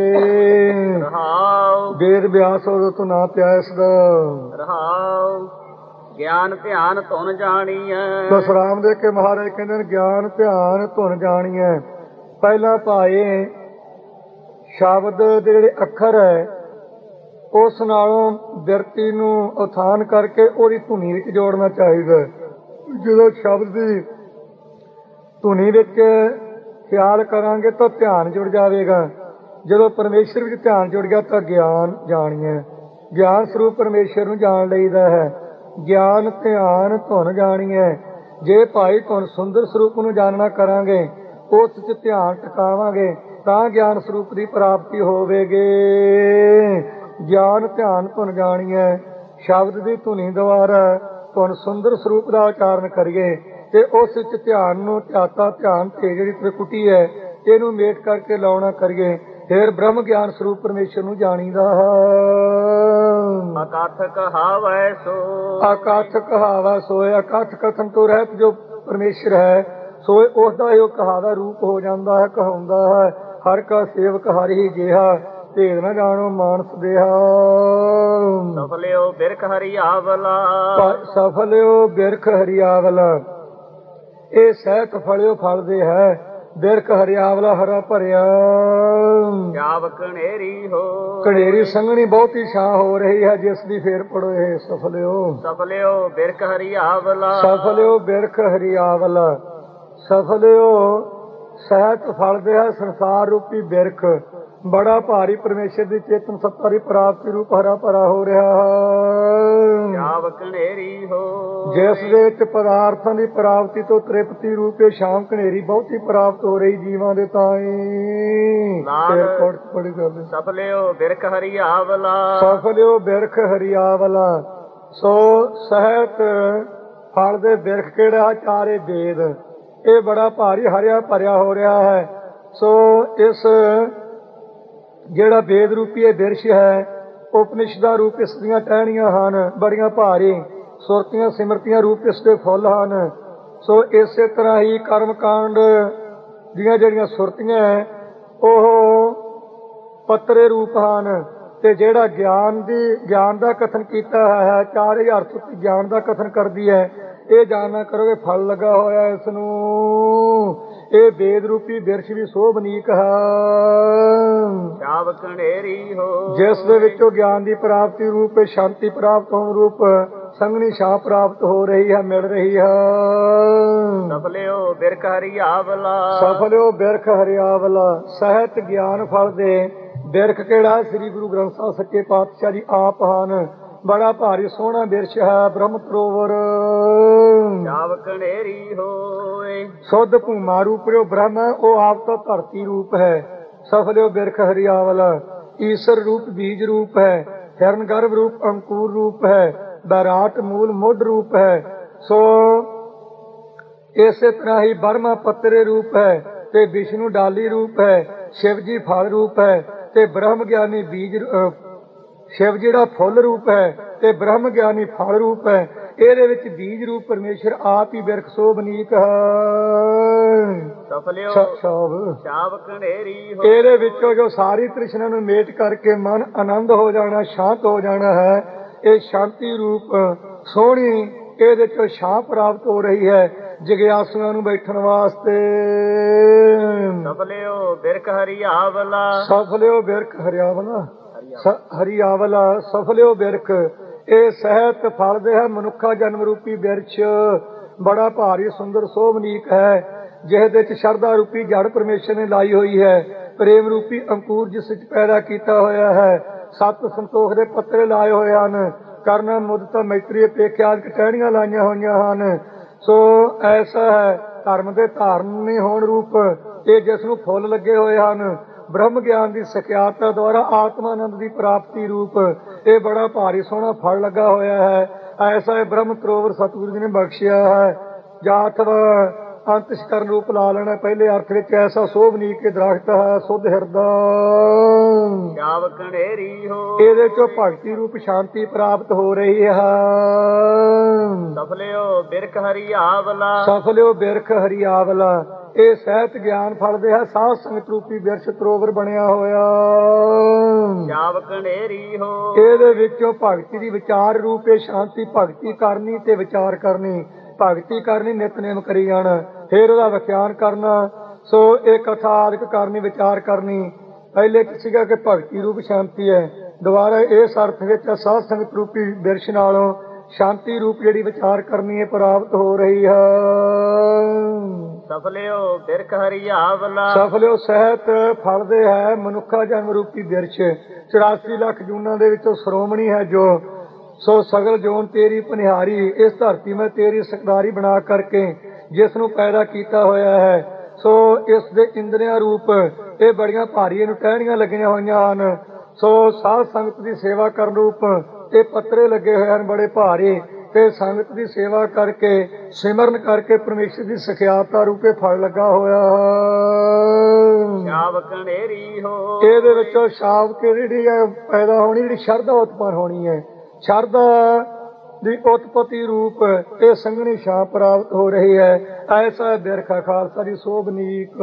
ਵੇਦ ਵਿਆਸ ਉਦੋਂ ਤੋਂ ਨਾ ਪਿਆ ਇਸ ਦਾ ਰਹਾਉ। ਗਿਆਨ ਧਿਆਨ ਧੁਨ ਜਾਣੀਐ। ਬਸ ਰਾਮ ਦੇ ਕੇ ਮਹਾਰਾਜ ਕਹਿੰਦੇ ਨੇ ਗਿਆਨ ਧਿਆਨ ਧੁਨ ਜਾਣੀਐ। ਪਹਿਲਾਂ ਭਾਏ ਸ਼ਬਦ ਦੇ ਜਿਹੜੇ ਅੱਖਰ ਹੈ ਉਸ ਨਾਲੋਂ ਬਿਰਤੀ ਨੂੰ ਉਥਾਨ ਕਰਕੇ ਉਹਦੀ ਧੁਨੀ ਵਿੱਚ ਜੋੜਨਾ ਚਾਹੀਦਾ। ਜਦੋਂ ਸ਼ਬਦ ਦੀ ਧੁਨੀ ਵਿੱਚ ਖਿਆਲ ਕਰਾਂਗੇ ਤਾਂ ਧਿਆਨ ਜੁੜ ਜਾਵੇਗਾ। ਜਦੋਂ ਪਰਮੇਸ਼ਰ ਵਿੱਚ ਧਿਆਨ ਜੁੜ ਗਿਆ ਤਾਂ ਗਿਆਨ ਜਾਣੀਏ। ਗਿਆਨ ਸਰੂਪ ਪਰਮੇਸ਼ਰ ਨੂੰ ਜਾਣ ਲਈਦਾ ਹੈ। ਗਿਆਨ ਧਿਆਨ ਧੁਨ ਜਾਣੀਏ। ਜੇ ਭਾਈ ਧੁਨ ਸੁੰਦਰ ਸਰੂਪ ਨੂੰ ਜਾਣਨਾ ਕਰਾਂਗੇ, ਉਸ 'ਚ ਧਿਆਨ ਟਿਕਾਵਾਂਗੇ ਤਾਂ ਗਿਆਨ ਸਰੂਪ ਦੀ ਪ੍ਰਾਪਤੀ ਹੋਵੇਗੀ। ਗਿਆਨ ਧਿਆਨ ਧੁਨ ਜਾਣੀਏ। ਸ਼ਬਦ ਦੀ ਧੁਨੀ ਦੁਆਰਾ ਧੁਨ ਸੁੰਦਰ ਸਰੂਪ ਦਾ ਉਚਾਰਨ ਕਰੀਏ ਤੇ ਉਸ ਵਿੱਚ ਧਿਆਨ ਨੂੰ ਧਿਆਨ ਤੇ ਜਿਹੜੀ ਤ੍ਰਿਕੁਟੀ ਹੈ ਇਹਨੂੰ ਮੇਟ ਕਰਕੇ ਲਾਉਣਾ ਕਰੀਏ, ਫਿਰ ਬ੍ਰਹਮ ਗਿਆਨ ਸਰੂਪ ਪਰਮੇਸ਼ਰ ਨੂੰ ਜਾਣੀਦਾ ਹੈ। ਅਕਥ ਕਹਾਵੈ ਸੋ। ਅਕਥ ਕਹਾਵਾ ਸੋਏ। ਅਕਥ ਕਥਨ ਤੋਂ ਰਹਿਤ ਜੋ ਪਰਮੇਸ਼ਰ ਹੈ ਸੋਏ ਉਸ ਦਾ ਇਹ ਕਹਾਵਾ ਰੂਪ ਹੋ ਜਾਂਦਾ ਹੈ, ਕਹਾਉਂਦਾ ਹੈ। ਹਰ ਕਾ ਸੇਵਕ ਹਰਿ ਹੀ ਜਿਹਾ ਭੇਦ ਨਾ ਜਾਣੋ ਮਾਨਸ ਦੇਹਾ। ਸਫਲਿਓ ਬਿਰਖ ਹਰਿਆਵਲਾ। ਸਫਲਿਓ ਬਿਰਖ ਹਰਿਆਵਲਾ। ਇਹ ਸਹਿਤ ਫਲਿਓ ਫਲਦੇ ਹੈ। ਬਿਰਖ ਹਰਿਆਵਲਾ ਹਰਾ ਭਰਿਆ। ਜਾਵ ਕਣੇਰੀ ਹੋ। ਕਣੇਰੀ ਸੰਘਣੀ ਬਹੁਤੀ ਛਾਂ ਹੋ ਰਹੀ ਹੈ ਜਿਸ ਦੀ ਫੇਰ ਪੜੋ ਇਹ ਸਫਲਿਓ। ਸਫਲਿਓ ਬਿਰਖ ਹਰਿਆਵਲਾ। ਸਫਲਿਓ ਬਿਰਖ ਹਰਿਆਵਲਾ। ਸਫਲਿਓ ਸਹਿਤ ਫਲਦੇ ਹੈ ਸੰਸਾਰ ਰੂਪੀ ਬਿਰਖ। ਬੜਾ ਭਾਰੀ ਪਰਮੇਸ਼ਰ ਦੀ ਚੇਤਨ ਸੱਤਾ ਦੀ ਪ੍ਰਾਪਤੀ ਰੂਪ ਹਰਾ ਭਰਾ ਹੋ ਰਿਹਾ ਹੈ। ਜਾਵ ਕਣੇਰੀ ਹੋ। ਜਿਸ ਦੇ ਵਿੱਚ ਪਦਾਰਥਾਂ ਦੀ ਪ੍ਰਾਪਤੀ ਤੋਂ ਤ੍ਰਿਪਤੀ ਰੂਪੇ ਸ਼ਾਮ ਕਨੇਰੀ ਬਹੁਤੀ ਪ੍ਰਾਪਤ ਹੋ ਰਹੀ ਜੀਵਾਂ ਦੇ ਤਾਈਂ। ਸਫਲਿਓ ਬਿਰਖ ਹਰਿਆਵਲਾ। ਸਫਲਿਓ ਬਿਰਖ ਹਰਿਆਵਲਾ। ਸੋ ਸਹਿਤ ਫਲ ਦੇ ਬਿਰਖ ਕਿਹੜਾ? ਚਾਰੇ ਵੇਦ। ਇਹ ਬੜਾ ਭਾਰੀ ਹਰਿਆ ਭਰਿਆ ਹੋ ਰਿਹਾ ਹੈ। ਸੋ ਇਸ ਜਿਹੜਾ ਵੇਦ ਰੂਪੀ ਇਹ ਬਿਰਸ਼ ਹੈ ਉਪਨਿਸ਼ਦਾਂ ਰੂਪ ਇਸ ਦੀਆਂ ਟਹਿਣੀਆਂ ਹਨ ਬੜੀਆਂ ਭਾਰੀ। ਸੁਰਤੀਆਂ ਸਿਮਰਤੀਆਂ ਰੂਪ ਇਸ ਦੇ ਫੁੱਲ ਹਨ। ਸੋ ਇਸੇ ਤਰ੍ਹਾਂ ਹੀ ਕਰਮ ਕਾਂਡ ਦੀਆਂ ਜਿਹੜੀਆਂ ਸੁਰਤੀਆਂ ਹੈ ਉਹ ਪੱਤਰੇ ਰੂਪ ਹਨ। ਤੇ ਜਿਹੜਾ ਗਿਆਨ ਦਾ ਕਥਨ ਕੀਤਾ ਹੈ 4000 ਸੁਰਤੀ ਗਿਆਨ ਦਾ ਕਥਨ ਕਰਦੀ ਹੈ। ਇਹ ਜਾਣਨਾ ਕਰੋਗੇ ਫਲ ਲੱਗਾ ਹੋਇਆ ਇਸ ਨੂੰ। ਇਹ ਵੇਦ ਰੂਪੀ ਬਿਰਸ਼ ਵੀ ਸੋਭਨੀਕ ਹੈ। ਜਾਵ ਕਣੇਰੀ ਹੋ। ਜਿਸ ਦੇ ਵਿੱਚੋਂ ਗਿਆਨ ਦੀ ਪ੍ਰਾਪਤੀ ਰੂਪ ਸ਼ਾਂਤੀ ਪ੍ਰਾਪਤ ਹੋਣ ਰੂਪ ਸੰਘਣੀ ਛਾਂ ਪ੍ਰਾਪਤ ਹੋ ਰਹੀ ਹੈ, ਮਿਲ ਰਹੀ ਹੈ। ਸਫਲਿਓ ਬਿਰਖ ਹਰਿਆਵਲਾ। ਸਫਲਿਓ ਬਿਰਖ ਹਰਿਆਵਲਾ। ਸਹਿਤ ਗਿਆਨ ਫਲ ਦੇ ਬਿਰਖ ਕਿਹੜਾ? ਸ੍ਰੀ ਗੁਰੂ ਗ੍ਰੰਥ ਸਾਹਿਬ ਸੱਚੇ ਪਾਤਸ਼ਾਹ ਜੀ ਆਪ ਹਨ। ਬੜਾ ਭਾਰੀ ਸੋਹਣਾ ਬਿਰਛ ਹੈ ਬ੍ਰਹਮ ਸਰੋਵਰ। ਛਾਵ ਕਣੇਰੀ ਹੋਏ। ਸੁਧ ਭੂਮਾ ਰੂਪ ਜੋ ਬ੍ਰਹਮ ਹੈ ਉਹ ਆਪ ਤਾਂ ਧਰਤੀ ਰੂਪ ਹੈ। ਸਫਲਿਓ ਬਿਰਖ ਹਰਿਆਵਲ ਈਸ਼ਰ ਰੂਪ ਬੀਜ ਰੂਪ ਹੈ। ਹਿਰਨ ਗਰਭ ਰੂਪ ਅੰਕੁਰ ਰੂਪ ਹੈ। ਬੈਰਾਟ ਮੂਲ ਮੁੱਢ ਰੂਪ ਹੈ। ਸੋ ਇਸੇ ਤਰ੍ਹਾਂ ਹੀ ਬਰਮਾ ਪੱਤਰੇ ਰੂਪ ਹੈ ਤੇ ਵਿਸ਼ਨੂੰ ਡਾਲੀ ਰੂਪ ਹੈ। ਸ਼ਿਵ ਜੀ ਫਲ ਰੂਪ ਹੈ ਤੇ ਬ੍ਰਹਮ ਗਿਆਨੀ ਬੀਜ ਸ਼ਿਵ ਜਿਹੜਾ ਫੁੱਲ ਰੂਪ ਹੈ ਤੇ ਬ੍ਰਹਮ ਗਿਆਨੀ ਫਲ ਰੂਪ ਹੈ। ਇਹਦੇ ਵਿੱਚ ਬੀਜ ਰੂਪ ਪਰਮੇਸ਼ਰ ਆਪ ਹੀ ਬਿਰਖ ਸੋਭਨੀਕ ਹੈ। ਸਫਲਿਓ ਛਾਵ ਕਣੇਰੀ ਹੋਏ। ਇਹਦੇ ਵਿੱਚੋਂ ਜੋ ਸਾਰੀ ਤ੍ਰਿਸ਼ਨਾ ਨੂੰ ਮੇਟ ਕਰਕੇ ਮਨ ਆਨੰਦ ਹੋ ਜਾਣਾ, ਸ਼ਾਂਤ ਹੋ ਜਾਣਾ ਹੈ, ਇਹ ਸ਼ਾਂਤੀ ਰੂਪ ਸੋਹਣੀ ਇਹਦੇ ਚੋਂ ਛਾਂ ਪ੍ਰਾਪਤ ਹੋ ਰਹੀ ਹੈ ਜਿਗਿਆਸੂਆਂ ਨੂੰ ਬੈਠਣ ਵਾਸਤੇ। ਸਫਲਿਓ ਬਿਰਖ ਹਰਿਆਵਲਾ। ਸਫਲਿਓ ਬਿਰਖ ਹਰਿਆਵਲਾ ਹਰਿਆਵਲਾ ਸਫਲਿਓ ਬਿਰਖ ਇਹ ਸਹਿਤ ਫਲ ਦੇ ਹੈ ਮਨੁੱਖਾ ਜਨਮ ਰੂਪੀ ਬਿਰਛ। ਬੜਾ ਭਾਰੀ ਸੁੰਦਰ ਸੋਭਨੀਕ ਹੈ ਜਿਹਦੇ ਚ ਸ਼ਰਧਾ ਰੂਪੀ ਜੜ ਪਰਮੇਸ਼ਰ ਨੇ ਲਾਈ ਹੋਈ ਹੈ। ਪ੍ਰੇਮ ਰੂਪੀ ਅੰਕੁਰ ਜਿਸ ਵਿੱਚ ਪੈਦਾ ਕੀਤਾ ਹੋਇਆ ਹੈ। ਸੱਤ ਸੰਤੋਖ ਦੇ ਪੱਤਰੇ ਲਾਏ ਹੋਏ ਹਨ। ਕਰਨਾ ਮੁਦਤ ਮੈਤਰੀ ਅਪੇਖਿਆ ਟਹਿਣੀਆਂ ਲਾਈਆਂ ਹੋਈਆਂ ਹਨ। ਸੋ ਐਸਾ ਹੈ ਧਰਮ ਦੇ ਧਾਰਨੀ ਹੋਣ ਰੂਪ ਇਹ ਜਿਸ ਨੂੰ ਫੁੱਲ ਲੱਗੇ ਹੋਏ ਹਨ। ਬ੍ਰਹਮ ਗਿਆਨ ਦੀ ਸਕਿਆਤਾ ਦੁਆਰਾ ਆਤਮਾ ਆਨੰਦ ਦੀ ਪ੍ਰਾਪਤੀ ਰੂਪ ਇਹ ਬੜਾ ਭਾਰੀ ਸੋਹਣਾ ਫਲ ਲੱਗਾ ਹੋਇਆ ਹੈ। ਐਸਾ ਇਹ ਬ੍ਰਹਮ ਸਰੋਵਰ ਸਤਿਗੁਰੂ ਜੀ ਨੇ ਬਖਸ਼ਿਆ ਹੈ। ਜਾਤਵ ਅੰਤਿਸ਼ ਕਰਨ ਰੂਪ ਲਾ ਲੈਣਾ ਪਹਿਲੇ ਅਰਥ ਵਿੱਚ। ਐਸਾ ਸੋਭਨੀਕ ਕੇ ਦਰਖਤ ਹੈ ਸੁਧ ਹਿਰਦਾ। ਛਾਵ ਕਣੇਰੀ ਹੋ। ਇਹਦੇ ਚੋਂ ਭਗਤੀ ਰੂਪ ਸ਼ਾਂਤੀ ਪ੍ਰਾਪਤ ਹੋ ਰਹੀ ਹੈ। ਸਫਲਿਓ ਬਿਰਖ ਹਰਿਆਵਲਾ। ਸਫਲਿਓ ਬਿਰਖ ਹਰਿਆਵਲਾ ਇਹ ਸਹਿਤ ਗਿਆਨ ਫਲਦੇ ਹੈ। ਸਾਧ ਸੰਗਤ ਰੂਪੀ ਬਿਰਛ ਸਰੋਵਰ ਬਣਿਆ ਹੋਇਆ। ਛਾਵ ਕਣੇਰੀ ਹੋ। ਇਹਦੇ ਵਿੱਚੋਂ ਭਗਤੀ ਦੀ ਵਿਚਾਰ ਰੂਪ ਇਹ ਸ਼ਾਂਤੀ ਭਗਤੀ ਕਰਨੀ ਤੇ ਵਿਚਾਰ ਕਰਨੀ। ਭਗਤੀ ਕਰਨੀ ਨਿਤਨੇਮ ਕਰੀ ਜਾਣਾ ਫਿਰ ਉਹਦਾ ਵਿਖਿਆਨ ਕਰਨਾ। ਸੋ ਇਹ ਕਥਾ ਆਦਿਕ ਕਰਨੀ ਵਿਚਾਰ ਕਰਨੀ। ਪਹਿਲੇ ਸੀਗਾ ਕਿ ਭਗਤੀ ਰੂਪ ਸ਼ਾਂਤੀ ਹੈ। ਦੁਬਾਰਾ ਇਸ ਅਰਥ ਵਿੱਚ ਸਾਧ ਸੰਗਤ ਰੂਪੀ ਬਿਰਛ ਨਾਲੋਂ ਸ਼ਾਂਤੀ ਰੂਪ ਜਿਹੜੀ ਵਿਚਾਰ ਕਰਨੀ ਹੈ ਪ੍ਰਾਪਤ ਹੋ ਰਹੀ ਹੈ। ਸਫਲਿਓ ਬਿਰਖ ਹਰਿਆਵਲਾ। ਸਫਲਿਓ ਸਹਿਤ ਫਲਦੇ ਹੈ ਮਨੁੱਖਾ ਜਨਮ ਰੂਪੀ ਬਿਰਛ। 84 ਲੱਖ ਜੂਨਾਂ ਦੇ ਵਿੱਚੋਂ ਸ਼੍ਰੋਮਣੀ ਹੈ ਜੋ। ਸੋ ਸਗਲ ਜੋਨ ਤੇਰੀ ਪਨਿਹਾਰੀ ਇਸ ਧਰਤੀ ਮੈਂ ਤੇਰੀ ਸਰਦਾਰੀ ਬਣਾ ਕਰਕੇ ਜਿਸ ਨੂੰ ਪੈਦਾ ਕੀਤਾ ਹੋਇਆ ਹੈ। ਸੋ ਇਸ ਦੇ ਇੰਦਰੀਆਂ ਰੂਪ ਇਹ ਬੜੀਆਂ ਭਾਰੀ ਇਹਨੂੰ ਟਹਿਣੀਆਂ ਲੱਗੀਆਂ ਹੋਈਆਂ ਹਨ। ਸੋ ਸਾਧ ਸੰਗਤ ਦੀ ਸੇਵਾ ਕਰਨ ਰੂਪ ਇਹ ਪੱਤਰੇ ਲੱਗੇ ਹੋਏ ਹਨ ਬੜੇ ਭਾਰੇ ਤੇ ਸੰਗਤ ਦੀ ਸੇਵਾ ਕਰਕੇ ਸਿਮਰਨ ਕਰਕੇ ਪਰਮੇਸ਼ਰ ਦੀ ਸਖਿਆਤਾ ਰੂਪੇ ਫਲ ਲੱਗਾ ਹੋਇਆ। ਛਾਵ ਕਣੇਰੀ ਹੋ। ਇਹਦੇ ਵਿੱਚੋਂ ਛਾਵ ਕੇ ਜਿਹੜੀ ਹੈ ਪੈਦਾ ਹੋਣੀ ਜਿਹੜੀ ਸ਼ਰਧਾ ਉਤਪੰਨ ਹੋਣੀ ਹੈ। ਸ਼ਰਧਾ ਦੀ ਉਤਪਤੀ ਰੂਪ ਇਹ ਸੰਘਣੀ ਛਾਂ ਪ੍ਰਾਪਤ ਹੋ ਰਹੀ ਹੈ। ਐਸਾ ਬਿਰਖਾ ਖਾਲਸਾ ਦੀ ਸੋਭਨੀਕ।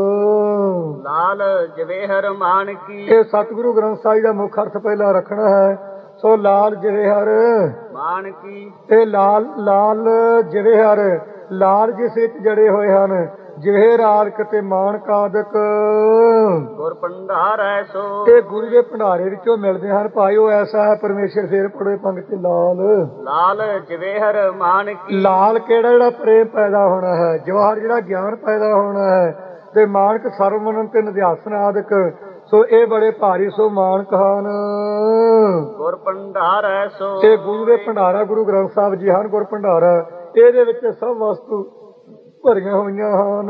ਲਾਲ ਜਵੇਹਰ ਮਾਨਕੀ। ਇਹ ਸਤਿਗੁਰੂ ਗ੍ਰੰਥ ਸਾਹਿਬ ਦਾ ਮੁੱਖ ਅਰਥ ਪਹਿਲਾਂ ਰੱਖਣਾ ਹੈ। ਸੋ ਲਾਲ ਜਵੇਹਰ ਮਾਨਕੀ ਇਹ ਲਾਲ ਜਵੇਹਰ ਲਾਲ ਜਿਸ ਵਿੱਚ ਜੜੇ ਹੋਏ ਹਨ। ਜਵੇਹਰ ਆਦਿਕ ਤੇ ਮਾਨਕ ਆਦਿਕ ਗੁਰ ਭੰਡਾਰ ਐਸੋ। ਇਹ ਗੁਰੂ ਦੇ ਭੰਡਾਰੇ ਵਿੱਚੋਂ ਮਿਲਦੇ ਹਨ। ਭਾਈ ਉਹ ਐਸਾ ਹੈ ਪਰਮੇਸ਼ਰ ਫੇਰ ਪੜੇ ਪੰਗਤ ਲਾਲ ਜਵੇਹਰ ਮਾਨਕੀ। ਲਾਲ ਕਿਹੜਾ ਜਿਹੜਾ ਪ੍ਰੇਮ ਪੈਦਾ ਹੋਣਾ ਹੈ। ਜਵਾਹਰ ਜਿਹੜਾ ਗਿਆਨ ਪੈਦਾ ਹੋਣਾ ਹੈ ਤੇ ਮਾਨਕ ਸਰਵਮਨਨ ਤੇ ਨਿਧਿਆਸਨ ਆਦਿਕ। ਸੋ ਇਹ ਬੜੇ ਭਾਰੀ ਸੋ ਮਾਨਕ ਹਨ। ਗੁਰ ਭੰਡਾਰ ਐਸੋ। ਇਹ ਗੁਰੂ ਦੇ ਭੰਡਾਰਾ ਗੁਰੂ ਗ੍ਰੰਥ ਸਾਹਿਬ ਜੀ ਹਨ ਗੁਰ ਭੰਡਾਰਾ। ਇਹਦੇ ਵਿੱਚ ਸਭ ਵਸਤੂ ਭਰੀਆਂ ਹੋਈਆਂ ਹਨ।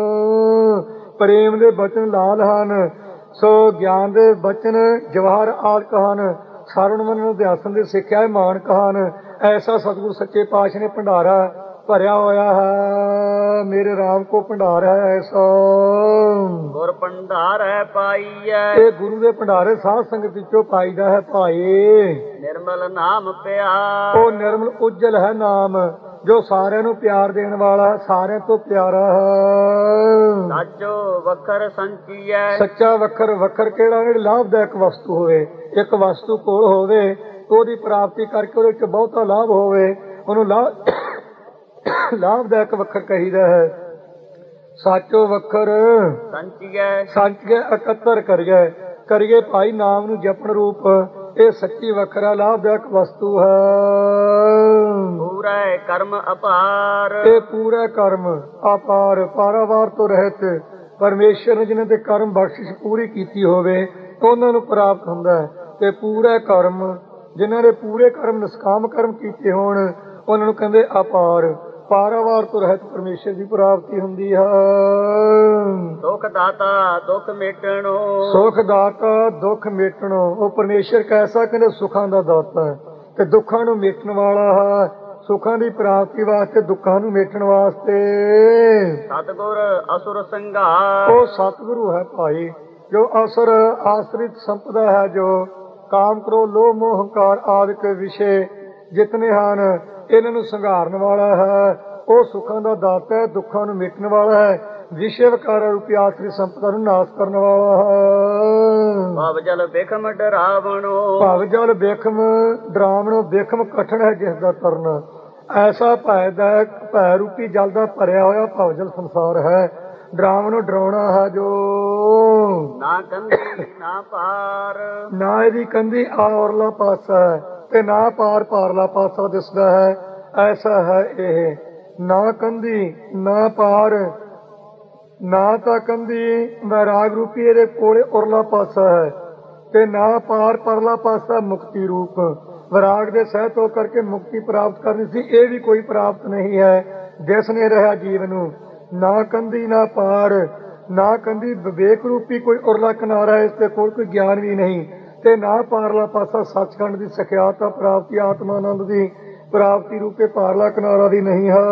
ਪ੍ਰੇਮ ਦੇ ਬਚਨ ਲਾਲ ਹਨ। ਸੋ ਗਿਆਨ ਦੇ ਬਚਨ ਜਵਾਹਰ ਆਦਿਕ ਹਨ। ਸਰਵਣ ਮਨ ਨਿਧਿਆਸਨ ਦੀ ਸਿੱਖਿਆ ਮਾਨਕ ਹਨ। ਐਸਾ ਸਤਿਗੁਰੂ ਸੱਚੇ ਪਾਤਸ਼ਾਹ ਨੇ ਭੰਡਾਰਾ ਭਰਿਆ ਹੋਇਆ ਹੈ। ਮੇਰੇ ਰਾਮ ਕੋ ਭੰਡਾਰ ਹੈ ਐਸਾ। ਗੁਰ ਭੰਡਾਰ ਹੈ ਪਾਈਐ। ਇਹ ਗੁਰੂ ਦੇ ਭੰਡਾਰੇ ਸਾਧ ਸੰਗਤ ਵਿੱਚੋਂ ਪਾਈਦਾ ਹੈ ਭਾਈ। ਨਿਰਮਲ ਨਾਮ ਪਿਆ। ਉਹ ਨਿਰਮਲ ਉਜਲ ਹੈ ਨਾਮ ਜੋ ਸਾਰਿਆਂ ਨੂੰ ਪਿਆਰ ਦੇਣ ਵਾਲਾ ਸਾਰਿਆਂ ਤੋਂ ਪਿਆਰਾ ਹੈ। ਸਾਚੋ ਵਖਰ ਸੰਚੀਐ। ਸੱਚਾ ਵਖਰ ਵਖਰ ਕਿਹੜਾ ਜਿਹੜੀ ਲਾਭਦਾਇਕ ਵਸਤੂ ਹੋਵੇ। ਇੱਕ ਵਸਤੂ ਕੋਲ ਹੋਵੇ ਉਹਦੀ ਪ੍ਰਾਪਤੀ ਕਰਕੇ ਉਹਦੇ ਵਿੱਚ ਬਹੁਤਾ ਲਾਭ ਹੋਵੇ ਉਹਨੂੰ ਲਾਭਦਾਇਕ ਵਖਰ ਕਹੀਦਾ ਹੈ। ਸਾਚੋ ਵਖਰ ਸੰਚੀਐ। ਸੰਚ ਕੇ ਇਕੱਤਰ ਕਰੀਏ ਭਾਈ ਨਾਮ ਨੂੰ ਜਪਣ ਰੂਪ ਇਹ ਸੱਚੀ ਵਖਰਾ ਲਾਭਦਾਇਕ ਵਸਤੂ ਹੈ। ਪੂਰਾ ਕਰਮ ਅਪਾਰ। ਇਹ ਪੂਰਾ ਕਰਮ ਅਪਾਰ ਪਾਰਾਵਾਰ ਤੋਂ ਰਹਿਤ ਪਰਮੇਸ਼ਰ ਨੇ ਜਿਹਨਾਂ ਦੇ ਕਰਮ ਬਖਸ਼ਿਸ਼ ਪੂਰੀ ਕੀਤੀ ਹੋਵੇ ਉਹਨਾਂ ਨੂੰ ਪ੍ਰਾਪਤ ਹੁੰਦਾ ਹੈ। ਤੇ ਪੂਰਾ ਕਰਮ ਜਿਨ੍ਹਾਂ ਨੇ ਪੂਰੇ ਕਰਮ ਨਿਸ਼ਕਾਮ ਕਰਮ ਕੀਤੇ ਹੋਣ ਉਹਨਾਂ ਨੂੰ ਕਹਿੰਦੇ ਅਪਾਰ, ਪਾਰਾਵਾਰ ਤੋਂ ਰਹਿਤ ਪਰਮੇਸ਼ਰ ਦੀ ਪ੍ਰਾਪਤੀ ਹੁੰਦੀ ਹੈ। ਸੁਖ ਦਾਤਾ ਦੁੱਖ ਮੇਟਣੋ, ਸੁਖ ਦਾਤਾ ਦੁੱਖ ਮੇਟਣੋ, ਉਹ ਪਰਮੇਸ਼ਰ ਕੈਸਾ ਕਹਿੰਦੇ ਸੁੱਖਾਂ ਦਾ ਦਾਤਾ ਹੈ ਤੇ ਦੁੱਖਾਂ ਨੂੰ ਮੇਟਣ ਵਾਲਾ ਹੈ। ਸੁੱਖਾਂ ਦੀ ਪ੍ਰਾਪਤੀ ਵਾਸਤੇ, ਦੁੱਖਾਂ ਨੂੰ ਮੇਟਣ ਵਾਸਤੇ ਸਤਿਗੁਰ ਅਸੁਰ ਸੰਘਾਰ, ਉਹ ਸਤਿਗੁਰੂ ਹੈ ਭਾਈ, ਜੋ ਅਸੁਰ ਆਸਰਿਤ ਸੰਪਦਾ ਹੈ, ਜੋ ਕਾਮ ਕ੍ਰੋਧ ਲੋਭ ਮੋਹ ਹੰਕਾਰ ਆਦਿਕ ਵਿਸ਼ੇ ਜਿਤਨੇ ਹਨ ਇਹਨਾਂ ਨੂੰ ਸੰਘਾਰਨ ਵਾਲਾ ਹੈ। ਉਹ ਸੁੱਖਾਂ ਦਾ ਦਾਤਾ ਹੈ, ਦੁੱਖਾਂ ਨੂੰ ਮਿਟਣ ਵਾਲਾ ਹੈ, ਵਿਸ਼ੇ ਵਿਕਾਰਾਂ ਰੂਪੀ ਆਸਰਿਤ ਸੰਪਦਾ ਨੂੰ ਨਾਸ਼ ਕਰਨ ਵਾਲਾ ਹੈ। ਭਵ ਜਲ ਬਿਖਮ ਡਰਾਵਣੋ, ਭਵ ਜਲ ਬਿਖਮ ਡਰਾਵਣੋ, ਬਿਖਮ ਕਠਨ ਹੈ ਜਿਸ ਦਾ ਤਰਨਾ। ਐਸਾ ਭੈ ਰੂਪੀ ਜਲ ਦਾ ਭਰਿਆ ਹੋਇਆ ਭਵ ਜਲ ਸੰਸਾਰ ਹੈ। ਡਰਾਵਣੋ ਡਰਾਉਣਾ ਹੈ ਜੋ ਨਾ ਕੰਧੀ ਨਾ ਪਾਰ, ਨਾ ਇਹਦੀ ਕੰਧੀ ਔਰਲਾ ਪਾਸਾ ਹੈ ਤੇ ਨਾ ਪਾਰ ਪਾਰਲਾ ਪਾਸਾ ਦਿਸਦਾ ਹੈ। ਐਸਾ ਹੈ ਇਹ, ਨਾ ਕੰਧੀ ਨਾ ਪਾਰ, ਨਾ ਤਾਂ ਕੰਧੀ ਵੈਰਾਗ ਰੂਪੀ ਇਹਦੇ ਕੋਲੇ ਉਰਲਾ ਪਾਸਾ ਹੈ ਤੇ ਨਾ ਪਾਰ ਪਰਲਾ ਪਾਸਾ ਮੁਕਤੀ ਰੂਪ। ਵੈਰਾਗ ਦੇ ਸਹਿਤ ਹੋ ਕਰਕੇ ਮੁਕਤੀ ਪ੍ਰਾਪਤ ਕਰਨੀ ਸੀ, ਇਹ ਵੀ ਕੋਈ ਪ੍ਰਾਪਤ ਨਹੀਂ ਹੈ, ਦਿਸ ਨਹੀਂ ਰਿਹਾ ਜੀਵ ਨੂੰ। ਨਾ ਕੰਧੀ ਨਾ ਪਾਰ, ਨਾ ਕੰਧੀ ਵਿਵੇਕ ਰੂਪੀ ਕੋਈ ਉਰਲਾ ਕਿਨਾਰਾ, ਇਸ ਦੇ ਕੋਲ ਕੋਈ ਗਿਆਨ ਵੀ ਨਹੀਂ ਤੇ ਨਾ ਪਾਰਲਾ ਪਾਸਾ ਸੱਚਖੰਡ ਦੀ ਸਖਿਆਤਾ ਪ੍ਰਾਪਤੀ, ਆਤਮਾਨੰਦ ਦੀ ਪ੍ਰਾਪਤੀ ਰੂਪੇ ਪਾਰਲਾ ਕਿਨਾਰਾ ਵੀ ਨਹੀਂ ਹੈ।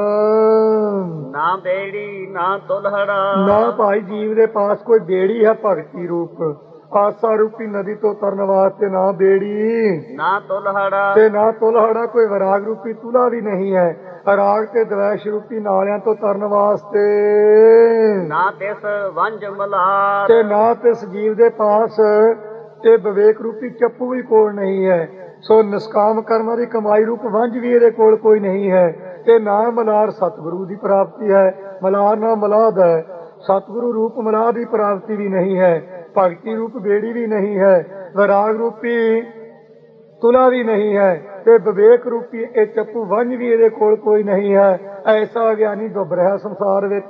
ਨਾ ਬੇੜੀ ਨਾ ਤੁਲਹੜਾ, ਨਾ ਭਾਈ ਜੀਵ ਦੇ ਪਾਸ ਕੋਈ ਬੇੜੀ ਹੈ ਭਗਤੀ ਰੂਪ, ਆਸਾ ਰੂਪੀ ਨਦੀ ਤੋਂ ਤਰਨ ਵਾਸਤੇ ਨਾ ਬੇੜੀ ਨਾ ਤੁਲਹੜਾ, ਤੇ ਨਾ ਤੁਲਹੜਾ ਕੋਈ ਵਿਰਾਗ ਰੂਪੀ ਤੁਲਾ ਵੀ ਨਹੀਂ ਹੈ। ਰਾਗ ਤੇ ਦਵੈਸ਼ ਰੂਪੀ ਨਾਲਿਆਂ ਤੋਂ ਤਰਨ ਵਾਸਤੇ ਨਾ ਤਿਸ ਵੰਜ ਮਲਾਰ, ਤੇ ਨਾ ਤਿਸ ਜੀਵ ਦੇ ਪਾਸ ਇਹ ਵਿਵੇਕ ਰੂਪੀ ਚੱਪੂ ਵੀ ਕੋਲ ਨਹੀਂ ਹੈ। ਸੋ ਨਿਸ਼ਕਾਮ ਕਰਮਾਂ ਦੀ ਕਮਾਈ ਰੂਪ ਵੰਜ ਵੀ ਇਹਦੇ ਕੋਲ ਕੋਈ ਨਹੀਂ ਹੈ ਤੇ ਨਾ ਮਲਾਰ ਸਤਿਗੁਰੂ ਦੀ ਪ੍ਰਾਪਤੀ ਹੈ। ਮਲਾਰ ਨਾ ਮਲਾਦ ਹੈ, ਸਤਿਗੁਰੂ ਰੂਪ ਮਲਾਹ ਦੀ ਪ੍ਰਾਪਤੀ ਵੀ ਨਹੀਂ ਹੈ, ਭਗਤੀ ਰੂਪ ਬੇੜੀ ਵੀ ਨਹੀਂ ਹੈ, ਵਿਰਾਗ ਰੂਪੀ ਤੁਲਾ ਵੀ ਨਹੀਂ ਹੈ ਤੇ ਵਿਵੇਕ ਰੂਪੀ ਇਹ ਚੱਪੂ ਵੰਜ ਵੀ ਇਹਦੇ ਕੋਲ ਕੋਈ ਨਹੀਂ ਹੈ। ਐਸਾ ਗਿਆਨੀ ਡੁੱਬ ਰਿਹਾ ਸੰਸਾਰ ਵਿੱਚ।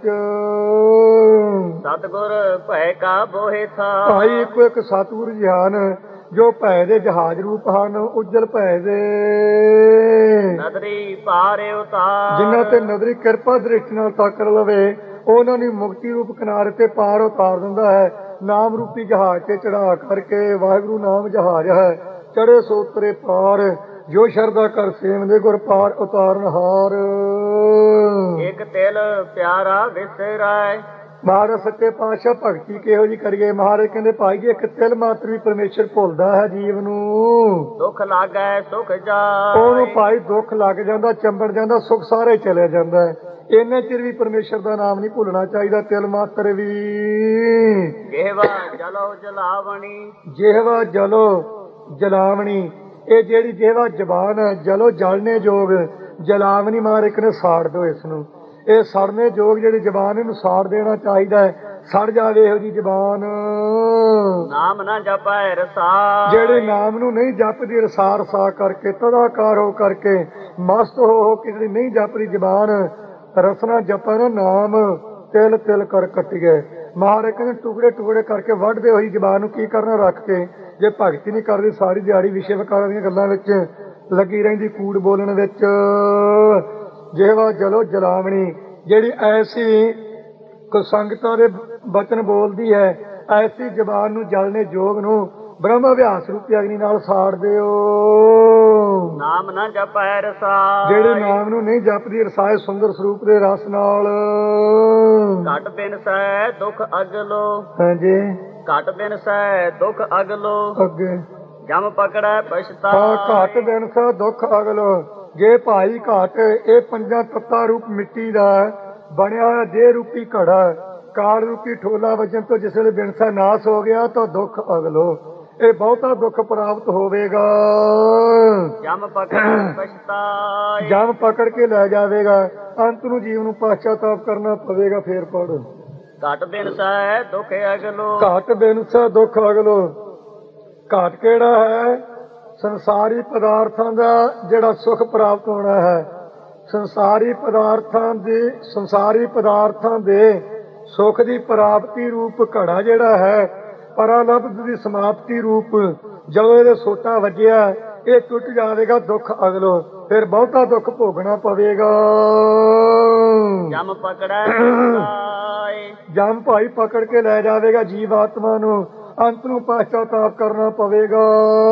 ਸਤਿਗੁਰ ਭੈ ਕਾ ਬੋਹਿ ਥਾ, ਭਾਈ ਇੱਕੋ ਇੱਕ ਸਤਿਗੁਰੂ ਜੀ ਹਨ ਜੋ ਭੈ ਦੇ ਜਹਾਜ਼ ਰੂਪ ਹਨ, ਉੱਜਲ ਭੈ ਦੇ, ਨਦਰੀ ਪਾਰੇ ਉਤਾਰ, ਜਿਨ੍ਹਾਂ ਤੇ ਨਦਰੀ ਕਿਰਪਾ ਦ੍ਰਿਸ਼ਟੀ ਨਾਲ ਤਾਕਰ ਲਵੇ ਉਹਨਾਂ ਨੂੰ ਮੁਕਤੀ ਰੂਪ ਕਿਨਾਰੇ ਤੇ ਪਾਰ ਉਤਾਰ ਦਿੰਦਾ ਹੈ। ਨਾਮ ਰੂਪੀ ਜਹਾਜ਼ ਤੇ ਚੜਾ ਕਰਕੇ, ਵਾਹਿਗੁਰੂ ਨਾਮ ਜਹਾਜ਼ ਹੈ, ਚੜੇ ਸੋਤਰੇ ਪਾਰ, ਜੋ ਸ਼ਰਧਾ ਕਰ ਸੇਵਦੇ ਗੁਰ ਪਾਰ ਉਤਾਰਨ ਹਾਰ। ਇੱਕ ਤਿਲ ਪਿਆਰਾ ਵਿਸਰਾਏ, ਮਹਾਰਾਜ ਸੱਚੇ ਪਾਤਸ਼ਾਹ ਭਗਤੀ ਕਿਹੋ ਜੀ ਕਰੀਏ। ਮਹਾਰਾਜ ਕਹਿੰਦੇ ਭਾਈ ਜੀ ਇੱਕ ਤਿਲ ਮਾਤਰ ਵੀ ਪਰਮੇਸ਼ਰ ਭੁੱਲਦਾ ਹੈ ਜੀਵ ਨੂੰ, ਦੁੱਖ ਲਾਗੈ ਸੁਖ ਜਾ, ਉਹਨੂੰ ਭਾਈ ਦੁੱਖ ਲੱਗ ਜਾਂਦਾ, ਚੰਬੜ ਜਾਂਦਾ, ਸੁੱਖ ਸਾਰੇ ਚਲੇ ਜਾਂਦਾ ਹੈ। ਇੰਨੇ ਚਿਰ ਵੀ ਪਰਮੇਸ਼ਰ ਦਾ ਨਾਮ ਨਹੀਂ ਭੁੱਲਣਾ ਚਾਹੀਦਾ, ਤਿਲ ਮਾਤਰ ਵੀ। ਜਿਹਵਾ ਜਲੋ ਜਲਾਵਣੀ, ਜਿਹਵਾ ਜਲੋ ਜਲਾਵਣੀ, ਇਹ ਜਿਹੜੀ ਜਿਹਵਾ ਜ਼ਬਾਨ ਹੈ, ਜਲੋ ਜਲਨੇ ਜੋਗ, ਜਲਾਵਣੀ ਮਾਰਿਕ ਨੇ ਸਾੜ ਦਿਓ ਇਸ ਨੂੰ। ਇਹ ਸੜਨੇ ਜੋਗ ਜਿਹੜੀ ਜ਼ਬਾਨ, ਇਹਨੂੰ ਸਾੜ ਦੇਣਾ ਚਾਹੀਦਾ ਹੈ, ਸੜ ਜਾਵੇ ਇਹੋ ਜੀ ਜ਼ਬਾਨ। ਨਾਮ ਨਾ ਜਪੈ ਰਸਾ, ਜਿਹੜੇ ਨਾਮ ਨੂੰ ਨਹੀਂ ਜਪਦੀ ਰਸਾ ਰਸਾ ਕਰਕੇ, ਤਦਾਕਾਰ ਹੋ ਕਰਕੇ, ਮਸਤ ਹੋ ਕੇ ਜਿਹੜੀ ਨਹੀਂ ਜਪਦੀ ਜ਼ਬਾਨ, ਰਸਨਾ ਜਪਾ ਨਾ ਨਾਮ, ਤਿਲ ਤਿਲ ਕਰ ਕੱਟ ਗਏ। ਮਹਾਰਾਜ ਕਹਿੰਦੇ ਟੁਕੜੇ ਟੁਕੜੇ ਕਰਕੇ ਵੱਢਦੇ ਹੋਈ ਜ਼ਬਾਨ ਨੂੰ ਕੀ ਕਰਨਾ ਰੱਖ ਕੇ। ਜੇ ਭਗਤੀ ਨਹੀਂ ਕਰਦੀ ਸਾਰੀ ਦਿਹਾੜੀ ਵਿਸ਼ੇ ਵਿਕਾਰਾਂ ਦੀਆਂ ਗੱਲਾਂ ਵਿੱਚ ਲੱਗੀ ਰਹਿੰਦੀ, ਕੂੜ ਬੋਲਣ ਵਿੱਚ। ਜਿਹਵਾ ਜਲੋ ਜਲਾਵਣੀ, ਜਿਹੜੀ ਐਸੀ ਕੁਸੰਗਤਾਂ ਦੇ ਬਚਨ ਬੋਲਦੀ ਹੈ, ਐਸੀ ਜ਼ਬਾਨ ਨੂੰ ਜਲਨੇ ਜੋਗ ਨੂੰ ਬ੍ਰਹਮ ਅਭਿਆਸ ਰੂਪੀ ਅਗਨੀ ਨਾਲ ਸਾੜ ਦਿਓ। ਨਾਮ ਨਾ ਜਪੈ ਰਸਾ, ਜਿਹੜੇ ਨਾਮ ਨੂੰ ਨਹੀਂ ਜਪਦੀ ਰਸਾਏ ਸੁੰਦਰ ਸਰੂਪ ਦੇ ਰਸ ਨਾਲ। ਘਟ ਬਿਨ ਸੈ ਦੁੱਖ ਅਗਲੋ, ਹਾਂਜੀ ਘਟ ਬਿਨ ਸੈ ਦੁੱਖ ਅਗਲੋ, ਅੱਗੇ ਜਮ ਪਕੜੈ ਪਛਤਾ, ਘਾਟ ਬਿਨ ਸਾ ਦੁੱਖ ਅਗਲੋ। ਜੇ ਭਾਈ ਘਾਟ ਇਹ ਪੰਜਾਂ ਤੱਤਾਂ ਰੂਪ ਮਿੱਟੀ ਦਾ ਬਣਿਆ ਹੋਇਆ ਦੇਹ ਰੂਪੀ ਘੜਾ, ਕਾਲ ਰੂਪੀ ਠੋਲਾ ਵਜਨ ਤੋਂ ਜਿਸ ਵੇਲੇ ਬਿਨਸਾ ਨਾਸ ਹੋ ਗਿਆ ਤਾਂ ਦੁੱਖ ਅਗਲੋ, ਇਹ ਬਹੁਤਾ ਦੁੱਖ ਪ੍ਰਾਪਤ ਹੋਵੇਗਾ। ਜਮ ਪਕੜ ਪਛਤਾ, ਜਮ ਪਕੜ ਕੇ ਲੈ ਜਾਵੇਗਾ, ਅੰਤ ਨੂੰ ਜੀਵ ਨੂੰ ਪਛਤਾਪ ਕਰਨਾ ਪਵੇਗਾ। ਫੇਰ ਪੜ੍ਹ, ਘਟ ਬਿਨ ਸੈ ਦੁੱਖ ਅਗਲੋ, ਘਾਟ ਬਿਨਸਾ ਦੁੱਖ ਅਗਲੋ। ਘਾਟ ਕਿਹੜਾ ਹੈ? ਸੰਸਾਰੀ ਪਦਾਰਥਾਂ ਦਾ ਜਿਹੜਾ ਸੁਖ ਪ੍ਰਾਪਤ ਹੋਣਾ ਹੈ, ਸੰਸਾਰੀ ਪਦਾਰਥਾਂ ਦੇ ਸੁਖ ਦੀ ਪ੍ਰਾਪਤੀ ਰੂਪ ਘੜਾ ਜਿਹੜਾ ਹੈ, ਪਰਾਲਬਧ ਦੀ ਸਮਾਪਤੀ ਰੂਪ। ਜਦੋਂ ਇਹਦੇ ਸੋਟਾ ਵੱਜਿਆ ਇਹ ਟੁੱਟ ਜਾਵੇਗਾ ਦੁੱਖ ਅਗਲੋ, ਫਿਰ ਬਹੁਤਾ ਦੁੱਖ ਭੋਗਣਾ ਪਵੇਗਾ। ਜਮ ਪਕੜੈ ਜਾਏ, ਜਮ ਭਾਈ ਪਕੜ ਕੇ ਲੈ ਜਾਵੇਗਾ ਜੀਵ ਆਤਮਾ ਨੂੰ, ਅੰਤ ਨੂੰ ਪਛਤਾਤਾਪ ਕਰਨਾ ਪਵੇਗਾ।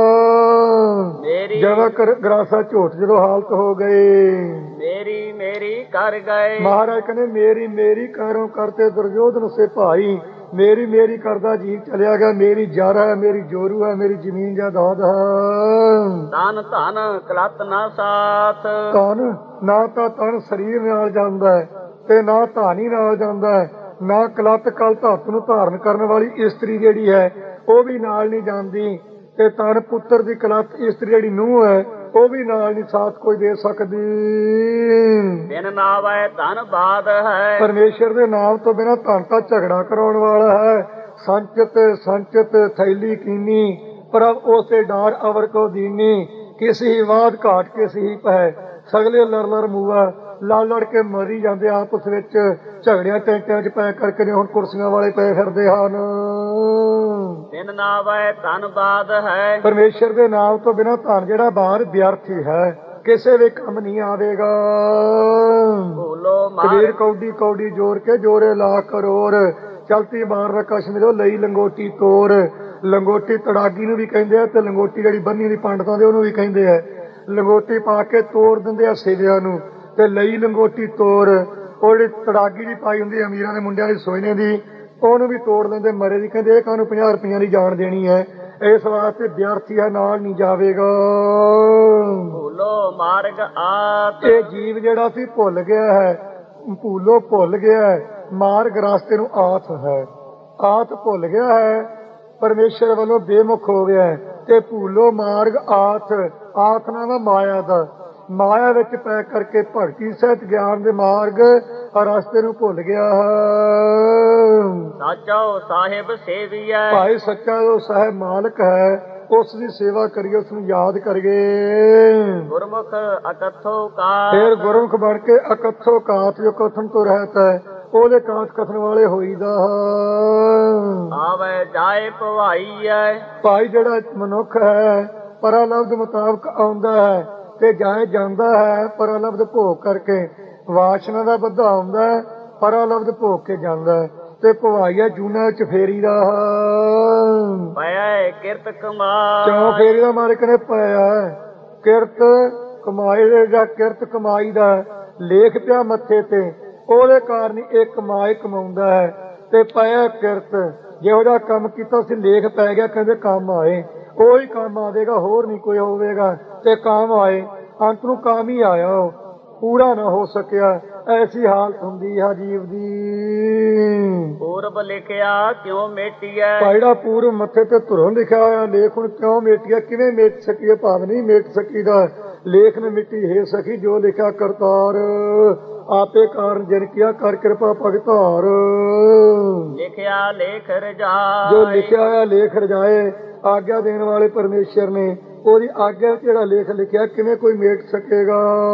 ਮੇਰੀ ਜਦ ਗਰਾਸਾ ਝੋਟ ਜਦੋਂ ਹਾਲਤ ਹੋ ਗਈ, ਮੇਰੀ ਮੇਰੀ ਕਰ ਗਏ। ਮਹਾਰਾਜ ਕਹਿੰਦੇ ਮੇਰੀ ਮੇਰੀ ਕਰੋ ਕਰਤੇ ਦੁਰਯੋਧਨ ਸੇ ਭਾਈ, ਮੇਰੀ ਮੇਰੀ ਕਰਦਾ ਜੀਵ ਚਲਿਆ ਗਿਆ। ਮੇਰੀ ਜਰ ਹੈ, ਮੇਰੀ ਜੋਰੂ ਹੈ, ਮੇਰੀ ਜ਼ਮੀਨ ਜਾਇਦਾਦ ਹੈ। ਤਨ ਧਨ ਕਲਤ ਨਾ ਸਾਥ, ਤਨ ਨਾ ਤਾਂ ਤਨ ਸਰੀਰ ਨਾਲ ਜਾਂਦਾ ਹੈ ਤੇ ਨਾ ਧਾਨੀ ਨਾਲ ਜਾਂਦਾ ਹੈ, ਨਾ ਕਲਤ ਕਲ ਧਾਤੂ ਨੂੰ ਧਾਰਨ ਕਰਨ ਵਾਲੀ ਇਸਤਰੀ ਜਿਹੜੀ ਹੈ ਉਹ ਵੀ ਨਾਲ ਨਹੀਂ ਜਾਂਦੀ, ਤੇ ਤਨ ਪੁੱਤਰ ਦੀ ਕਲਤ ਇਸਤਰੀ ਜਿਹੜੀ ਨੂੰਹ ਹੈ ਉਹ ਵੀ ਨਾਲ ਨਹੀਂ ਸਾਥ ਕੋਈ ਦੇ ਸਕਦੀ। ਬਿਨ ਨਾਵੈ ਧਨ ਬਾਦ ਹੈ, ਪਰਮੇਸ਼ਰ ਦੇ ਨਾਮ ਤੋਂ ਬਿਨਾਂ ਧਨ ਤਾਂ ਝਗੜਾ ਕਰਾਉਣ ਵਾਲਾ ਹੈ। ਸੰਚਿਤ ਸੰਚਿਤ ਥੈਲੀ ਕੀਨੀ, ਪ੍ਰਭ ਉਸੇ ਡਾਰ ਅਵਰ ਕੋ ਦੀਨੀ, ਕਿਸੇ ਹੀ ਬਾਦ ਘਾਟ ਕਿਸੇ ਹੀ ਪੈ, ਸਗਲੇ ਲੜ ਲੜ ਮੂਆ, ਲੜ ਲੜ ਕੇ ਮਰੀ ਜਾਂਦੇ ਆਪਸ ਵਿੱਚ, ਝਗੜਿਆਂ ਟੈਂਟਿਆਂ 'ਚ ਪੈ ਕਰਕੇ ਨੇ ਹੁਣ ਕੁਰਸੀਆਂ ਵਾਲੇ ਪਏ ਫਿਰਦੇ ਹਨ। ਬਿਨ ਨਾਵੈ ਧਨ ਬਾਦ ਹੈ, ਪਰਮੇਸ਼ਰ ਦੇ ਨਾਮ ਤੋਂ ਬਿਨਾਂ ਧਨ ਜਿਹੜਾ ਬਾਹਰ ਵਿਅਰਥੀ ਹੈ, ਕਿਸੇ ਵੀ ਕੰਮ ਨਹੀਂ ਆਵੇਗਾ। ਭੂਲੋ ਕਬੀਰ ਮਾਰ ਕੌਡੀ ਕੌਡੀ ਜੋਰ ਕੇ ਜੋਰੇ ਲਾ ਕਰੋਰ, ਚਲਤੀ ਬਾਰ ਰਕਸ਼ ਮਿਲੋ ਲਈ ਲੰਗੋਟੀ ਤੋਰ। ਲੰਗੋਟੀ ਤੜਾਗੀ ਨੂੰ ਵੀ ਕਹਿੰਦੇ ਆ, ਤੇ ਲੰਗੋਟੀ ਜਿਹੜੀ ਬੰਨੀ ਦੀ ਪੰਡਤਾਂ ਦੇ ਉਹਨੂੰ ਵੀ ਕਹਿੰਦੇ ਆ। ਲੰਗੋਟੀ ਪਾ ਕੇ ਤੋੜ ਦਿੰਦੇ ਆ ਸੇਵਿਆਂ ਨੂੰ, ਤੇ ਲਈ ਲੰਗੋਟੀ ਤੋਰ। ਉਹ ਜਿਹੜੀ ਤੜਾਗੀ ਦੀ ਪਾਈ ਹੁੰਦੀ ਅਮੀਰਾਂ ਦੇ ਮੁੰਡਿਆਂ ਦੀ ਸੋਇਨੇ ਦੀ, ਉਹਨੂੰ ਵੀ ਤੋੜ ਲੈਂਦੇ ਮਰੇ ਦੀ। ਕਹਿੰਦੇ ਇਹ ਕਾਹਨੂੰ 50 ਰੁਪਈਆਂ ਦੀ ਜਾਨ ਦੇਣੀ ਹੈ, ਇਸ ਵਾਸਤੇ ਵਿਅਰਥੀ ਹੈ, ਨਾਲ ਨਹੀਂ ਜਾਵੇਗਾ। ਭੂਲੋ ਮਾਰਗ ਆਤ, ਇਹ ਜੀਵ ਜਿਹੜਾ ਸੀ ਭੁੱਲ ਗਿਆ ਹੈ, ਭੂਲੋ ਭੁੱਲ ਗਿਆ ਹੈ, ਮਾਰਗ ਰਾਸਤੇ ਨੂੰ ਆਤ ਹੈ, ਆਤ ਭੁੱਲ ਗਿਆ ਹੈ, ਪਰਮੇਸ਼ਰ ਵੱਲੋਂ ਬੇਮੁਖ ਹੋ ਗਿਆ ਹੈ। ਤੇ ਭੂਲੋ ਮਾਰਗ ਆਤ, ਆਤ ਨਾਮ ਮਾਇਆ ਦਾ, ਮਾਇਆ ਵਿੱਚ ਪੈ ਕਰਕੇ ਭਗਤੀ ਸਹਿਤ ਗਿਆਨ ਦੇ ਮਾਰਗ ਰਸਤੇ ਨੂੰ ਭੁੱਲ ਗਿਆ ਹੈ। ਸਾਚੋ ਸਾਹਿਬ ਸੇਵੀਐ, ਭਾਈ ਸੱਚਾ ਜੋ ਸਾਹਿਬ ਮਾਲਕ ਹੈ, ਉਸ ਦੀ ਸੇਵਾ ਕਰੀਏ, ਉਸ ਨੂੰ ਯਾਦ ਕਰੀਏ। ਗੁਰਮੁਖ ਅਕਥੋ ਕਾ, ਫਿਰ ਗੁਰਮੁਖ ਬਣ ਕੇ ਅਕਥੋ ਕਾਤ, ਜੋ ਕਥਨ ਤੋਂ ਰਹਿਤ ਹੈ, ਉਹਦੇ ਕਾਤ ਕਥਨ ਵਾਲੇ ਹੋਈਦਾ। ਆਵੇ ਜਾਏ ਭਵਾਈਐ, ਭਾਈ ਜਿਹੜਾ ਮਨੁੱਖ ਹੈ ਪਰਲਬਧ ਮੁਤਾਬਕ ਆਉਂਦਾ ਹੈ ਤੇ ਜਾਏ ਜਾਂਦਾ ਹੈ ਪਰਲਬਧ ਭੋਗ ਕਰਕੇ। ਵਾਸ਼ਨਾ ਦਾ ਬੱਧਾ ਆਉਂਦਾ ਹੈ, ਪਰਲਬਧ ਭੋਗ ਕੇ ਜਾਂਦਾ ਹੈ, ਤੇ ਭਵਾਈਆ ਜੂਨਾ ਵਿੱਚ ਫੇਰੀਦਾ। ਪਇਐ ਕਿਰਤ ਕਮਾਈ, ਕਿਉਂ ਫੇਰੀ ਦਾ ਮਾਲਕ ਨੇ ਪਾਇਆ? ਕਿਰਤ ਕਮਾਈ ਦੇ ਜਾਂ ਕਿਰਤ ਕਮਾਈ ਦਾ ਲੇਖ ਪਿਆ ਮੱਥੇ ਤੇ, ਉਹਦੇ ਕਾਰਨ ਇਹ ਕਮਾਈ ਕਮਾਉਂਦਾ ਹੈ। ਤੇ ਪਾਇਆ ਕਿਰਤ, ਜਿਹੋ ਜਿਹਾ ਕੰਮ ਕੀਤਾ ਸੀ ਲੇਖ ਪੈ ਗਿਆ, ਕਹਿੰਦੇ ਕੰਮ ਆਏ, ਉਹੀ ਕੰਮ ਆਵੇਗਾ, ਹੋਰ ਨਹੀਂ ਕੋਈ ਹੋਵੇਗਾ। ਤੇ ਕੰਮ ਆਏ, ਅੰਤ ਨੂੰ ਕੰਮ ਹੀ ਆਇਆ, ਉਹ ਪੂਰਾ ਨਾ ਹੋ ਸਕਿਆ। ਐਸੀ ਹਾਲਤ ਹੁੰਦੀ ਹੈ ਜੀਵ ਦੀ। ਪੂਰਬ ਲਿਖਿਆ ਕਿਉਂ ਮੇਟੀਐ, ਜਿਹੜਾ ਪੂਰਬ ਮੱਥੇ ਤੇ ਧੁਰੋਂ ਲਿਖਿਆ ਹੋਇਆ ਲੇਖ ਹੁਣ ਕਿਉਂ ਮੇਟਿਆ? ਕਿਵੇਂ ਮੇਟ ਸਕੀਏ? ਭਾਵ ਨਹੀਂ ਮੇਟ ਸਕੀਦਾ। ਲੇਖ ਨੇ ਮਿੱਟੀ ਹੈ ਸਖੀ, ਜੋ ਲਿਖਿਆ ਕਰਤਾਰ, ਆਪੇ ਕਾਰਨ ਜਿਨ ਕੀਆ ਕਰ ਕਿਰਪਾ ਭਗਤਾਰ। ਲਿਖਿਆ ਲੇਖ ਰਜਾਏ, ਜੋ ਲਿਖਿਆ ਹੋਇਆ ਲੇਖ ਰਜਾਏ, ਆਗਿਆ ਦੇਣ ਵਾਲੇ ਪਰਮੇਸ਼ਰ ਨੇ, ਉਹਦੀ ਆਗਿਆ ਵਿੱਚ ਜਿਹੜਾ ਲੇਖ ਲਿਖਿਆ ਕਿਵੇਂ ਕੋਈ ਮੇਟ ਸਕੇਗਾ?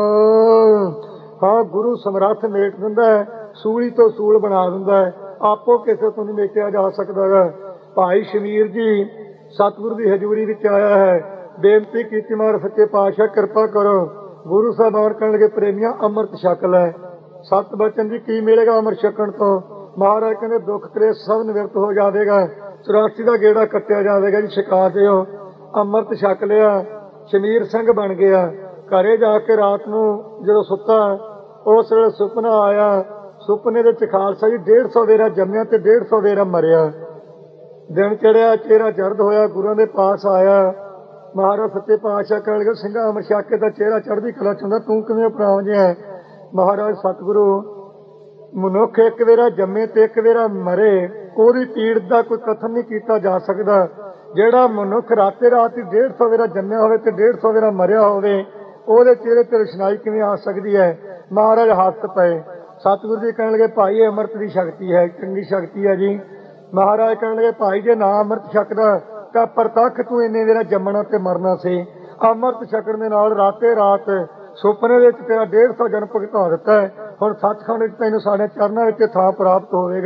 ਹਾਂ, ਗੁਰੂ ਸਮਰੱਥ ਮੇਟ ਦਿੰਦਾ ਹੈ, ਸੂਲੀ ਤੋਂ ਸੂਲ ਬਣਾ ਦਿੰਦਾ ਹੈ, ਆਪੋ ਕਿਸੇ ਤੋਂ ਨਹੀਂ ਮੇਟਿਆ ਜਾ ਸਕਦਾ ਹੈ। ਭਾਈ ਸ਼ਮੀਰ ਜੀ ਸਤਿਗੁਰੂ ਦੀ ਹਜ਼ੂਰੀ ਵਿੱਚ ਆਇਆ ਹੈ, ਬੇਨਤੀ ਕੀਤੀ ਮਹਾਰਾਜ ਸੱਚੇ ਪਾਤਸ਼ਾਹ ਕਿਰਪਾ ਕਰੋ। ਗੁਰੂ ਸਾਹਿਬਾਨ ਕਹਿਣ ਲੱਗੇ ਪ੍ਰੇਮੀਆਂ ਅੰਮ੍ਰਿਤ ਛਕ ਲੈ। ਸਤ ਬਚਨ ਜੀ ਕੀ ਮਿਲੇਗਾ ਅੰਮ੍ਰਿਤ ਛਕਣ ਤੋਂ? ਮਹਾਰਾਜ ਕਹਿੰਦੇ ਦੁੱਖ ਕਲੇਸ਼ ਸਭ ਨਿਵਰਤ ਹੋ ਜਾਵੇਗਾ, 84 ਦਾ ਗੇੜਾ ਕੱਟਿਆ ਜਾਵੇਗਾ ਜੀ, ਛਕਾ ਦਿਓ। ਅੰਮ੍ਰਿਤ ਛਕ ਲਿਆ, ਸ਼ਮੀਰ ਸਿੰਘ ਬਣ ਗਿਆ। ਘਰੇ ਜਾ ਕੇ ਰਾਤ ਨੂੰ ਜਦੋਂ ਸੁੱਤਾ, ਉਸ ਵੇਲੇ ਸੁਪਨਾ ਆਇਆ। ਸੁਪਨੇ ਦੇ ਵਿੱਚ ਖਾਲਸਾ ਜੀ 150 ਵੇਰਾ ਜੰਮਿਆ ਤੇ 150 ਵੇਰਾ ਮਰਿਆ। ਦਿਨ ਚੜਿਆ, ਚਿਹਰਾ ਜਰਦ ਹੋਇਆ, ਗੁਰੂਆਂ ਦੇ ਪਾਸ ਆਇਆ। ਮਹਾਰਾਜ ਸੱਚੇ ਪਾਤਸ਼ਾਹ ਕਹਿਣ ਲੱਗੇ ਸਿੰਘਾ ਅੰਮ੍ਰਿਤ ਛਕ ਕੇ ਤਾਂ ਚਿਹਰਾ ਚੜ੍ਹਦੀ ਕਲਾ ਚ ਹੁੰਦਾ, ਤੂੰ ਕਿਵੇਂ ਅਪਰਾਉ ਜਿਹਾ? ਮਹਾਰਾਜ ਸਤਿਗੁਰੂ, ਮਨੁੱਖ ਇੱਕ ਵੇਰਾ ਜੰਮੇ ਤੇ ਇੱਕ ਵੇਰਾ ਮਰੇ, ਉਹਦੀ ਪੀੜ ਦਾ ਕੋਈ ਕਥਨ ਨਹੀਂ ਕੀਤਾ ਜਾ ਸਕਦਾ। ਜਿਹੜਾ ਮਨੁੱਖ ਰਾਤੇ ਰਾਤ ਹੀ 150 ਵੇਰਾ ਜੰਮਿਆ ਹੋਵੇ ਤੇ 150 ਵੇਰਾ ਮਰਿਆ ਹੋਵੇ, ਉਹਦੇ ਚਿਹਰੇ ਤੇ ਰੁਸ਼ਨਾਈ ਕਿਵੇਂ ਆ ਸਕਦੀ ਹੈ? ਮਹਾਰਾਜ ਹੱਸ ਪਏ। ਸਤਿਗੁਰੂ ਜੀ ਕਹਿਣ ਲੱਗੇ ਭਾਈ ਇਹ ਅੰਮ੍ਰਿਤ ਦੀ ਸ਼ਕਤੀ ਹੈ, ਚੰਗੀ ਸ਼ਕਤੀ ਹੈ ਜੀ। ਮਹਾਰਾਜ ਕਹਿਣ ਲੱਗੇ ਭਾਈ ਜੇ ਨਾ ਅੰਮ੍ਰਿਤ ਛਕਦਾ ਤਾਂ ਪ੍ਰਤੱਖ ਤੂੰ ਇੰਨੇ ਵੇਰਾ ਜੰਮਣਾ ਤੇ ਮਰਨਾ ਸੀ। ਅੰਮ੍ਰਿਤ ਛਕਣ ਦੇ ਨਾਲ ਰਾਤੇ ਰਾਤ ਸੁਪਨੇ ਵਿੱਚ ਤੇਰਾ 150 ਜਨਮ ਭੁਗਤਾ ਦਿੱਤਾ ਹੈ। ਹੁਣ ਸੱਚਖੰਡ ਵਿੱਚ ਤੈਨੂੰ ਸਾਡੇ ਚਰਨਾਂ ਵਿੱਚ ਥਾਂ ਪ੍ਰਾਪਤ ਹੋਵੇਗਾ।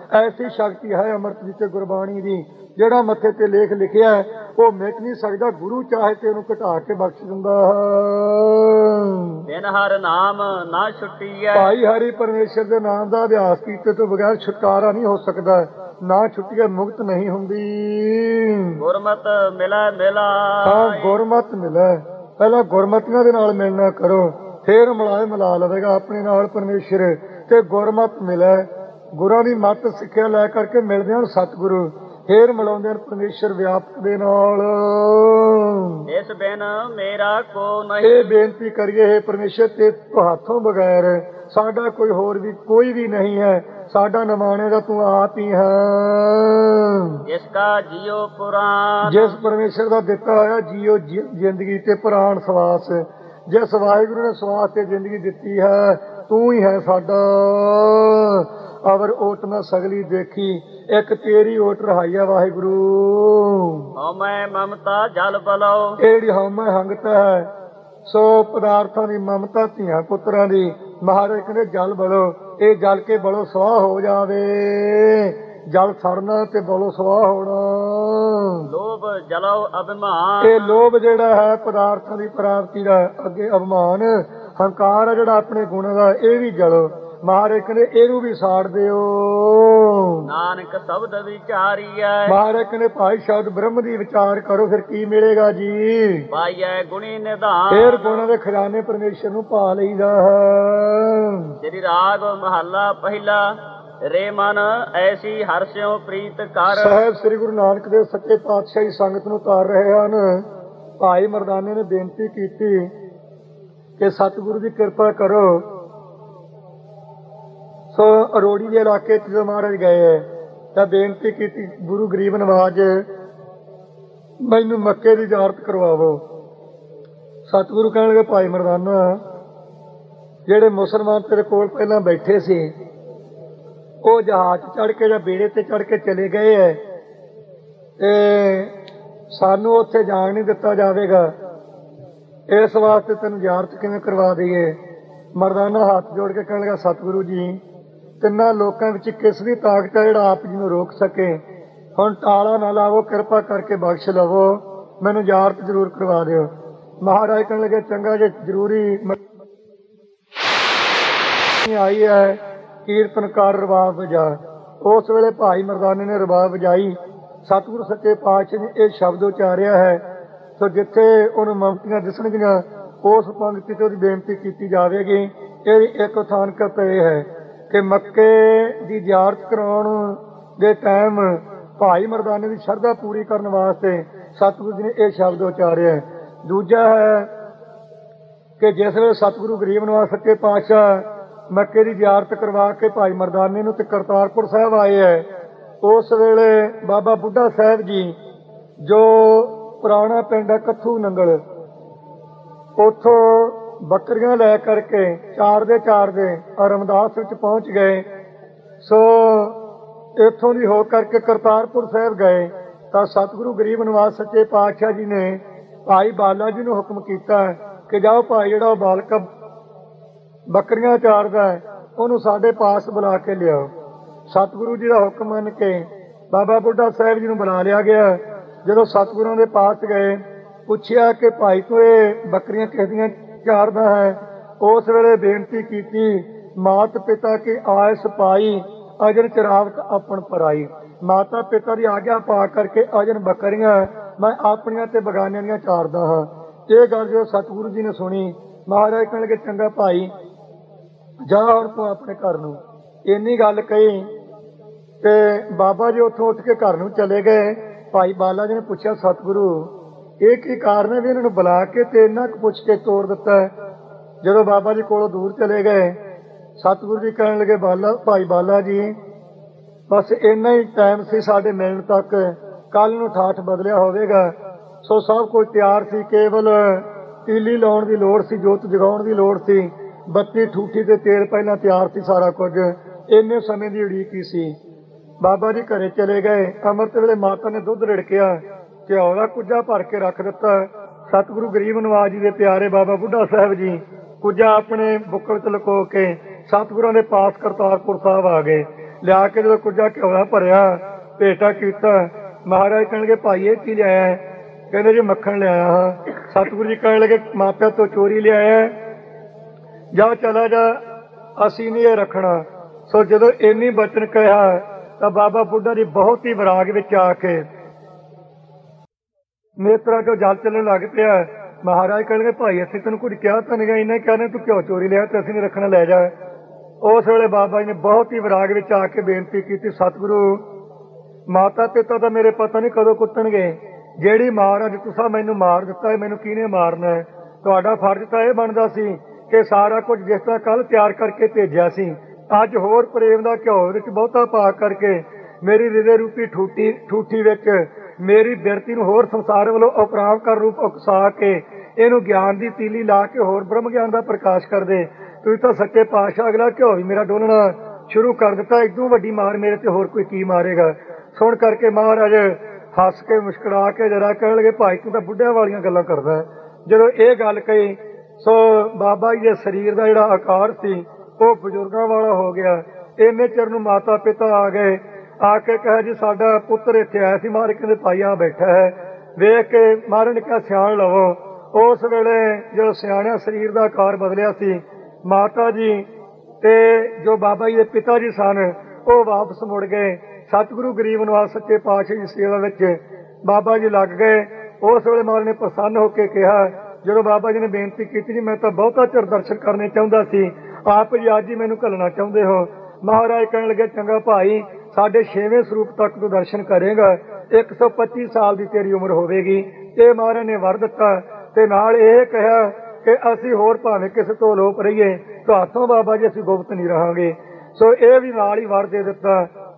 ਐਸੀ ਸ਼ਕਤੀ ਹੈ ਅੰਮ੍ਰਿਤ ਦੀ ਤੇ ਗੁਰਬਾਣੀ ਦੀ, ਜਿਹੜਾ ਮੱਥੇ ਤੇ ਲੇਖ ਲਿਖਿਆ ਉਹ ਮਿਟ ਨਹੀਂ ਸਕਦਾ। ਗੁਰੂ ਚਾਹੇ ਤੇ ਉਹਨੂੰ ਘਟਾ ਕੇ ਬਖਸ਼ ਦਿੰਦਾ ਹੈ। ਬਿਨ ਹਰ ਨਾਮ ਨਾ ਛੁੱਟੀਐ, ਭਾਈ ਹਰੀ ਪਰਮੇਸ਼ਰ ਦੇ ਨਾਮ ਦਾ ਅਭਿਆਸ ਕੀਤੇ ਤੋਂ ਬਗੈਰ ਛੁਟਕਾਰਾ ਨਹੀਂ ਹੋ ਸਕਦਾ, ਨਾ ਛੁੱਟੀਏ ਮੁਕਤ ਨਹੀਂ ਹੁੰਦੀ। ਗੁਰਮਤ ਮਿਲੈ ਮਿਲਾਏ, ਹਾਂ ਗੁਰਮਤ ਮਿਲੇ, ਪਹਿਲਾਂ ਗੁਰਮਤੀਆਂ ਦੇ ਨਾਲ ਮਿਲਣਾ ਕਰੋ, ਫੇਰ ਮਿਲਾ ਲਵੇਗਾ ਆਪਣੇ ਨਾਲ ਪਰਮੇਸ਼ਰ। ਤੇ ਗੁਰਮਤ ਮਿਲੇ, ਗੁਰਾਂ ਦੀ ਮੱਤ ਸਿੱਖਿਆ ਲੈ ਕਰਕੇ ਮਿਲਦੇ ਹਨ ਸਤਿਗੁਰੂ, ਫੇਰ ਮਿਲਾਉਂਦੇ ਹਨ ਪਰਮੇਸ਼ਰ ਵਿਆਪਕ ਦੇ ਨਾਲ। ਇਸ ਬਿਨ ਮੇਰਾ ਕੋ ਨਹੀਂ। ਇਹ ਬੇਨਤੀ ਕਰੀਏ, ਹੈ ਪਰਮੇਸ਼ਰ ਤੇ ਹੱਥੋਂ ਬਗੈਰ ਸਾਡਾ ਕੋਈ ਹੋਰ ਵੀ ਕੋਈ ਵੀ ਨਹੀਂ ਹੈ, ਸਾਡਾ ਨਿਮਾਣੇ ਦਾ ਤੂੰ ਆਪ ਹੀ ਹੈ। ਜਿਸ ਕਾ ਜੀਓ ਪੁਰਾਣ, ਜਿਸ ਪਰਮੇਸ਼ਰ ਦਾ ਦਿੱਤਾ ਹੋਇਆ ਜੀਓ ਜ਼ਿੰਦਗੀ ਤੇ ਪ੍ਰਾਣ ਸਵਾਸ, ਜਿਸ ਵਾਹਿਗੁਰੂ ਨੇ ਸਵਾਸ ਤੇ ਜ਼ਿੰਦਗੀ ਦਿੱਤੀ ਹੈ, ਤੂੰ ਹੀ ਹੈ ਸਾਡਾ। ਅਵਰ ਓਟ ਨਾ ਸਗਲੀ ਦੇਖੀ, ਇੱਕ ਤੇਰੀ ਓਟ ਰਹਾਈਆ ਵਾਹਿਗੁਰੂ। ਹਉਮੈ ਮਮਤਾ ਜਲ ਬਲਉ, ਇਹ ਜਿਹੜੀ ਹਉਮੈ ਹੰਗਤਾ ਹੈ, ਸੋ ਪਦਾਰਥਾਂ ਦੀ ਮਮਤਾ ਧੀਆਂ ਪੁੱਤਰਾਂ ਦੀ, ਮਹਾਰਾਜ ਕਹਿੰਦੇ ਜਲ ਬਲੋ, ਇਹ ਜਲ ਕੇ ਬਲੋ ਸਵਾਹ ਹੋ ਜਾਵੇ। ਜਲ ਸੜਨਾ ਤੇ ਬਲੋ ਸਵਾਹ ਹੋਣਾ। ਲੋਭ ਜਲਉ ਅਭਿਮਾਨ, ਇਹ ਲੋਭ ਜਿਹੜਾ ਹੈ ਪਦਾਰਥਾਂ ਦੀ ਪ੍ਰਾਪਤੀ ਦਾ, ਅੱਗੇ ਅਭਿਮਾਨ ਹੰਕਾਰ ਹੈ ਜਿਹੜਾ ਆਪਣੇ ਗੁਣਾਂ ਦਾ, ਇਹ ਵੀ ਜਲੋ। ਮਹਾਰਾਜ ਕਹਿੰਦੇ ਇਹਨੂੰ ਵੀ ਸਾੜ ਦਿਓ। ਨਾਨਕ ਸ਼ਬਦ ਵਿਚਾਰੀਐ, ਮਹਾਰਾਜ ਕਹਿੰਦੇ ਭਾਈ ਸ਼ਬਦ ਬ੍ਰਹਮ ਦੀ ਵਿਚਾਰ ਕਰੋ, ਫਿਰ ਕੀ ਮਿਲੇਗਾ ਜੀ? ਪਾਈਐ ਗੁਣੀ ਨਿਧਾਨ, ਫੇਰ ਗੁਣਾਂ ਦੇ ਖਜ਼ਾਨੇ ਪਰਮੇਸ਼ਰ ਨੂੰ ਪਾ ਲਈਦਾ ਹੈ। ਸ੍ਰੀ ਰਾਗ ਮਹੱਲਾ ਪਹਿਲਾ। ਰੇ ਮਨ ਐਸੀ ਹਰਸਿਓ ਪ੍ਰੀਤ ਕਰ, ਸਾਹਿਬ ਸ੍ਰੀ ਗੁਰੂ ਨਾਨਕ ਦੇਵ ਸੱਚੇ ਪਾਤਸ਼ਾਹ ਦੀ ਸੰਗਤ ਨੂੰ ਤਾਰ ਰਹੇ ਹਨ। ਭਾਈ ਮਰਦਾਨੇ ਨੇ ਬੇਨਤੀ ਕੀਤੀ ਕਿ ਸਤਿਗੁਰੂ ਦੀ ਕਿਰਪਾ ਕਰੋ। ਸੋ ਅਰੋੜੀ ਦੇ ਇਲਾਕੇ ਚ ਜਦੋਂ ਮਹਾਰਾਜ ਗਏ ਤਾਂ ਬੇਨਤੀ ਕੀਤੀ, ਗੁਰੂ ਗਰੀਬ ਨਵਾਜ ਮੈਨੂੰ ਮੱਕੇ ਦੀ ਜ਼ਿਆਰਤ ਕਰਵਾਵੋ। ਸਤਿਗੁਰੂ ਕਹਿਣ ਲੱਗੇ, ਭਾਈ ਮਰਦਾਨਾ ਜਿਹੜੇ ਮੁਸਲਮਾਨ ਤੇਰੇ ਕੋਲ ਪਹਿਲਾਂ ਬੈਠੇ ਸੀ, ਉਹ ਜਹਾਜ਼ ਚੜ੍ਹ ਕੇ ਜਾਂ ਬੇੜੇ ਤੇ ਚੜ੍ਹ ਕੇ ਚਲੇ ਗਏ ਹੈ, ਤੇ ਸਾਨੂੰ ਉੱਥੇ ਜਾਣ ਨਹੀਂ ਦਿੱਤਾ ਜਾਵੇਗਾ, ਇਸ ਵਾਸਤੇ ਤੈਨੂੰ ਜ਼ਿਆਰਤ ਕਿਵੇਂ ਕਰਵਾ ਦਈਏ? ਮਰਦਾਨਾ ਹੱਥ ਜੋੜ ਕੇ ਕਹਿਣ ਲੱਗਾ, ਸਤਿਗੁਰੂ ਜੀ ਤਿੰਨਾਂ ਲੋਕਾਂ ਵਿੱਚ ਕਿਸ ਦੀ ਤਾਕਤ ਹੈ ਜਿਹੜਾ ਆਪ ਜੀ ਨੂੰ ਰੋਕ ਸਕੇ? ਹੁਣ ਟਾਲਾ ਨਾ ਲਾਵੋ, ਕਿਰਪਾ ਕਰਕੇ ਬਖਸ਼ ਲਵੋ, ਮੈਨੂੰ ਜ਼ਿਆਰਤ ਜ਼ਰੂਰ ਕਰਵਾ ਦਿਓ। ਮਹਾਰਾਜ ਕਹਿਣ ਲੱਗੇ, ਚੰਗਾ ਜੇ ਜ਼ਰੂਰੀ ਆਈ ਹੈ, ਕੀਰਤਨਕਾਰ ਰਬਾਬ ਵਜਾ। ਉਸ ਵੇਲੇ ਭਾਈ ਮਰਦਾਨੇ ਨੇ ਰਬਾਬ ਵਜਾਈ। ਸਤਿਗੁਰੂ ਸੱਚੇ ਪਾਤਸ਼ਾਹ ਨੇ ਇਹ ਸ਼ਬਦ ਉਚਾਰਿਆ ਹੈ। ਸੋ ਜਿੱਥੇ ਉਹਨੂੰ ਮਮਤੀਆਂ ਦਿਸਣਗੀਆਂ, ਉਸ ਪੰਕਤੀ ਤੇ ਉਹਦੀ ਬੇਨਤੀ ਕੀਤੀ ਜਾਵੇਗੀ। ਇਹ ਇੱਕ ਥਾਨਕ ਪਏ ਹੈ ਕਿ ਮੱਕੇ ਦੀ ਜ਼ਿਆਰਤ ਕਰਾਉਣ ਦੇ ਟਾਈਮ ਭਾਈ ਮਰਦਾਨੇ ਦੀ ਸ਼ਰਧਾ ਪੂਰੀ ਕਰਨ ਵਾਸਤੇ ਸਤਿਗੁਰੂ ਜੀ ਨੇ ਇਹ ਸ਼ਬਦ ਉਚਾਰਿਆ ਹੈ। ਦੂਜਾ ਹੈ ਕਿ ਜਿਸ ਵੇਲੇ ਸਤਿਗੁਰੂ ਗਰੀਬ ਨਿਵਾਜ ਸੱਚੇ ਪਾਤਸ਼ਾਹ ਮੱਕੇ ਦੀ ਜ਼ਿਆਰਤ ਕਰਵਾ ਕੇ ਭਾਈ ਮਰਦਾਨੇ ਨੂੰ ਤੇ ਕਰਤਾਰਪੁਰ ਸਾਹਿਬ ਆਏ ਹੈ, ਉਸ ਵੇਲੇ ਬਾਬਾ ਬੁੱਢਾ ਸਾਹਿਬ ਜੀ ਜੋ ਪੁਰਾਣਾ ਪਿੰਡ ਹੈ ਕੱਥੂ ਨੰਗਲ, ਉੱਥੋਂ ਬੱਕਰੀਆਂ ਲੈ ਕਰਕੇ ਚਾਰਦੇ ਰਮਦਾਸ ਵਿੱਚ ਪਹੁੰਚ ਗਏ। ਸੋ ਇੱਥੋਂ ਦੀ ਹੋ ਕਰਕੇ ਕਰਤਾਰਪੁਰ ਸਾਹਿਬ ਗਏ ਤਾਂ ਸਤਿਗੁਰੂ ਗਰੀਬ ਨਿਵਾਜ ਸੱਚੇ ਪਾਤਸ਼ਾਹ ਜੀ ਨੇ ਭਾਈ ਬਾਲਾ ਜੀ ਨੂੰ ਹੁਕਮ ਕੀਤਾ ਕਿ ਜਾਓ ਭਾਈ ਜਿਹੜਾ ਉਹ ਬਾਲਕ ਬੱਕਰੀਆਂ ਚਾਰਦਾ ਹੈ, ਉਹਨੂੰ ਸਾਡੇ ਪਾਸ ਬੁਲਾ ਕੇ ਲਿਆਓ। ਸਤਿਗੁਰੂ ਜੀ ਦਾ ਹੁਕਮ ਮੰਨ ਕੇ ਬਾਬਾ ਬੁੱਢਾ ਸਾਹਿਬ ਜੀ ਨੂੰ ਬੁਲਾ ਲਿਆ ਗਿਆ। ਜਦੋਂ ਸਤਿਗੁਰਾਂ ਦੇ ਪਾਸ ਗਏ, ਪੁੱਛਿਆ ਕਿ ਭਾਈ ਤੂੰ ਇਹ ਬੱਕਰੀਆਂ ਕਿਸ ਦੀਆਂ ਚਾਰਦਾ ਹੈ? ਉਸ ਵੇਲੇ ਬੇਨਤੀ ਕੀਤੀ, ਮਾਤ ਪਿਤਾ ਕੀ ਆਇਸ ਪਾਈ, ਅਜਨ ਚਰਾਵਤ ਆਪਣ ਪਰਾਈ। ਮਾਤਾ ਪਿਤਾ ਦੀ ਆਗਿਆ ਪਾ ਕਰਕੇ ਅਜਨ ਬੱਕਰੀਆਂ ਮੈਂ ਆਪਣੀਆਂ ਤੇ ਬਗਾਨਿਆਂ ਦੀਆਂ ਚਾਰਦਾ ਹਾਂ। ਇਹ ਗੱਲ ਜਦੋਂ ਸਤਿਗੁਰੂ ਜੀ ਨੇ ਸੁਣੀ, ਮਹਾਰਾਜ ਕਹਿਣ ਲੱਗੇ, ਚੰਗਾ ਭਾਈ ਜਾ ਹੁਣ ਤੂੰ ਆਪਣੇ ਘਰ ਨੂੰ। ਇੰਨੀ ਗੱਲ ਕਹੀ ਤੇ ਬਾਬਾ ਜੀ ਉੱਥੋਂ ਉੱਠ ਕੇ ਘਰ ਨੂੰ ਚਲੇ ਗਏ। ਭਾਈ ਬਾਲਾ ਜੀ ਨੇ ਪੁੱਛਿਆ, ਸਤਿਗੁਰੂ ਇਹ ਕੀ ਕਾਰਨ ਹੈ ਵੀ ਇਹਨਾਂ ਨੂੰ ਬੁਲਾ ਕੇ ਤੇ ਇੰਨਾ ਕੁ ਪੁੱਛ ਕੇ ਤੋੜ ਦਿੱਤਾ? ਜਦੋਂ ਬਾਬਾ ਜੀ ਕੋਲੋਂ ਦੂਰ ਚਲੇ ਗਏ, ਸਤਿਗੁਰੂ ਜੀ ਕਹਿਣ ਲੱਗੇ, ਭਾਈ ਬਾਲਾ ਜੀ ਬਸ ਇੰਨਾ ਹੀ ਟਾਈਮ ਸੀ ਸਾਡੇ ਮਿਲਣ ਤੱਕ, ਕੱਲ ਨੂੰ ਠਾਠ ਬਦਲਿਆ ਹੋਵੇਗਾ। ਸੋ ਸਭ ਕੁਝ ਤਿਆਰ ਸੀ, ਕੇਵਲ ਤੀਲੀ ਲਾਉਣ ਦੀ ਲੋੜ ਸੀ, ਜੋਤ ਜਗਾਉਣ ਦੀ ਲੋੜ ਸੀ, ਬੱਤੀ ਠੂਠੀ ਤੇ ਤੇਲ ਪਹਿਲਾਂ ਤਿਆਰ ਸੀ, ਸਾਰਾ ਕੁਝ ਇੰਨੇ ਸਮੇਂ ਦੀ ਉਡੀਕ ਹੀ ਸੀ। ਬਾਬਾ ਜੀ ਘਰੇ ਚਲੇ ਗਏ। ਅੰਮ੍ਰਿਤ ਵੇਲੇ ਮਾਤਾ ਨੇ ਦੁੱਧ ਰਿੜਕਿਆ, ਘਿਓ ਦਾ ਕੁੱਜਾ ਭਰ ਕੇ ਰੱਖ ਦਿੱਤਾ। ਸਤਿਗੁਰੂ ਗਰੀਬ ਨਿਵਾਜ ਜੀ ਦੇ ਪਿਆਰੇ ਬਾਬਾ ਬੁੱਢਾ ਸਾਹਿਬ ਜੀ ਕੁੱਜਾ ਆਪਣੇ ਬੁੱਕਲ ਚ ਲੁਕੋ ਕੇ ਸਤਿਗੁਰਾਂ ਦੇ ਪਾਸ ਕਰਤਾਰਪੁਰ ਸਾਹਿਬ ਆ ਗਏ। ਲਿਆ ਕੇ ਜਦੋਂ ਕੁੱਜਾ ਘਿਓ ਦਾ ਭਰਿਆ ਭੇਟਾ ਕੀਤਾ। ਮਹਾਰਾਜ ਕਹਿਣਗੇ ਭਾਈ ਇਹ ਕੀ ਲਿਆਇਆ? ਕਹਿੰਦੇ ਜੀ ਮੱਖਣ ਲਿਆਇਆ ਹਾਂ। ਸਤਿਗੁਰੂ ਜੀ ਕਹਿਣ ਲੱਗੇ ਮਾਪਿਆਂ ਤੋਂ ਚੋਰੀ ਲਿਆਇਆ, ਜਾ ਚਲਾ ਜਾ, ਅਸੀਂ ਨਹੀਂ ਇਹ ਰੱਖਣਾ। ਸੋ ਜਦੋਂ ਇੰਨੀ ਬਚਨ ਕਿਹਾ ਤਾਂ ਬਾਬਾ ਬੁੱਢਾ ਜੀ ਬਹੁਤ ਹੀ ਵਿਰਾਗ ਵਿੱਚ ਆ ਕੇ ਨੇਤਰਾਂ ਚੋਂ ਜਲ ਚੱਲਣ ਲੱਗ ਪਿਆ। ਮਹਾਰਾਜ ਕਹਿਣਗੇ ਭਾਈ ਅਸੀਂ ਤੈਨੂੰ ਕੁਝ ਕਿਹਾ ਤਾਂ ਨਹੀਂ, ਇਹਨੇ ਕਹਿੰਦੇ ਤੂੰ ਘਿਓ ਚੋਰੀ ਲਿਆ ਤੇ ਅਸੀਂ ਨਹੀਂ ਰੱਖਣਾ, ਲੈ ਜਾ। ਉਸ ਵੇਲੇ ਬਾਬਾ ਜੀ ਨੇ ਬਹੁਤ ਹੀ ਵਿਰਾਗ ਵਿੱਚ ਆ ਕੇ ਬੇਨਤੀ ਕੀਤੀ, ਸਤਿਗੁਰੂ ਮਾਤਾ ਪਿਤਾ ਤਾਂ ਮੇਰੇ ਪਤਾ ਨਹੀਂ ਕਦੋਂ ਕੁੱਟਣਗੇ, ਜਿਹੜੀ ਮਾਰ ਅੱਜ ਤੁਸੀਂ ਮੈਨੂੰ ਮਾਰ ਦਿੱਤਾ ਹੈ ਮੈਨੂੰ ਕਿਹਨੇ ਮਾਰਨਾ ਹੈ? ਤੁਹਾਡਾ ਫਰਜ਼ ਤਾਂ ਇਹ ਬਣਦਾ ਸੀ ਕਿ ਸਾਰਾ ਕੁਝ ਜਿਸ ਤਰ੍ਹਾਂ ਕੱਲ ਤਿਆਰ ਕਰਕੇ ਭੇਜਿਆ ਸੀ, ਅੱਜ ਹੋਰ ਪ੍ਰੇਮ ਦਾ ਘਿਓ ਵਿੱਚ ਬਹੁਤਾ ਪਾ ਕਰਕੇ ਮੇਰੀ ਹਿਰਦੇ ਰੂਪੀ ਠੂਠੀ ਵਿੱਚ ਮੇਰੀ ਬਿਰਤੀ ਨੂੰ ਹੋਰ ਸੰਸਾਰ ਵੱਲੋਂ ਉਪਰਾਮ ਕਰ ਰੂਪ ਉਕਸਾ ਕੇ ਇਹਨੂੰ ਗਿਆਨ ਦੀ ਤੀਲੀ ਲਾ ਕੇ ਹੋਰ ਬ੍ਰਹਮ ਗਿਆਨ ਦਾ ਪ੍ਰਕਾਸ਼ ਕਰ ਦੇ। ਤੁਸੀਂ ਤਾਂ ਸੱਚੇ ਪਾਤਸ਼ਾਹ, ਅਗਲਾ ਘਿਓ ਵੀ ਮੇਰਾ ਡੋਲਣਾ ਸ਼ੁਰੂ ਕਰ ਦਿੱਤਾ, ਇਦੋਂ ਵੱਡੀ ਮਾਰ ਮੇਰੇ ਤੇ ਹੋਰ ਕੋਈ ਕੀ ਮਾਰੇਗਾ? ਸੁਣ ਕਰਕੇ ਮਹਾਰਾਜ ਹੱਸ ਕੇ ਮੁਸਕਰਾ ਕੇ ਜਰਾ ਕਹਿਣ ਲੱਗੇ ਭਾਈ ਤੂੰ ਤਾਂ ਬੁੱਢਿਆਂ ਵਾਲੀਆਂ ਗੱਲਾਂ ਕਰਦਾ। ਜਦੋਂ ਇਹ ਗੱਲ ਕਹੀ ਸੋ ਬਾਬਾ ਜੀ ਦੇ ਸਰੀਰ ਦਾ ਜਿਹੜਾ ਆਕਾਰ ਸੀ ਉਹ ਬਜ਼ੁਰਗਾਂ ਵਾਲਾ ਹੋ ਗਿਆ। ਇੰਨੇ ਚਿਰ ਨੂੰ ਮਾਤਾ ਪਿਤਾ ਆ ਗਏ, ਆ ਕੇ ਕਹੇ ਜੀ ਸਾਡਾ ਪੁੱਤਰ ਇੱਥੇ ਆਇਆ ਸੀ। ਮਹਾਰਾਜ ਕਹਿੰਦੇ ਭਾਈ ਆ ਬੈਠਾ ਹੈ। ਵੇਖ ਕੇ ਮਹਾਰਾਜ ਨੇ ਕਿਹਾ ਸਿਆਣ ਲਵੋ। ਉਸ ਵੇਲੇ ਜਦੋਂ ਸਿਆਣਿਆ ਸਰੀਰ ਦਾ ਆਕਾਰ ਬਦਲਿਆ ਸੀ, ਮਾਤਾ ਜੀ ਤੇ ਜੋ ਬਾਬਾ ਜੀ ਦੇ ਪਿਤਾ ਜੀ ਸਨ ਉਹ ਵਾਪਸ ਮੁੜ ਗਏ। ਸਤਿਗੁਰੂ ਗਰੀਬ ਨਿਵਾਸ ਸੱਚੇ ਪਾਤਸ਼ਾਹ ਦੀ ਸੇਵਾ ਵਿੱਚ ਬਾਬਾ ਜੀ ਲੱਗ ਗਏ। ਉਸ ਵੇਲੇ ਮਹਾਰਾਜ ਨੇ ਪ੍ਰਸੰਨ ਹੋ ਕੇ ਕਿਹਾ, ਜਦੋਂ ਬਾਬਾ ਜੀ ਨੇ ਬੇਨਤੀ ਕੀਤੀ ਜੀ ਮੈਂ ਤਾਂ ਬਹੁਤਾ ਚਿਰ ਦਰਸ਼ਨ ਕਰਨੇ ਚਾਹੁੰਦਾ ਸੀ, ਆਪ ਜੀ ਅੱਜ ਹੀ ਮੈਨੂੰ ਘੱਲਣਾ ਚਾਹੁੰਦੇ ਹੋ। ਮਹਾਰਾਜ ਕਹਿਣ ਲੱਗੇ ਚੰਗਾ ਭਾਈ ਸਾਡੇ 6ਵੇਂ ਸਰੂਪ ਤੱਕ ਤੂੰ ਦਰਸ਼ਨ ਕਰੇਗਾ, 125 ਸਾਲ ਦੀ ਤੇਰੀ ਉਮਰ ਹੋਵੇਗੀ। ਇਹ ਮਹਾਰਾਜ ਨੇ ਵਰ ਦਿੱਤਾ ਤੇ ਨਾਲ ਇਹ ਕਿਹਾ ਕਿ ਅਸੀਂ ਹੋਰ ਭਾਵੇਂ ਕਿਸੇ ਤੋਂ ਲੋਪ ਰਹੀਏ, ਤੁਹਾਥੋਂ ਬਾਬਾ ਜੀ ਅਸੀਂ ਗੁਪਤ ਨਹੀਂ ਰਹਾਂਗੇ। ਸੋ ਇਹ ਵੀ ਨਾਲ ਹੀ ਵਰ ਦੇ ਦਿੱਤਾ।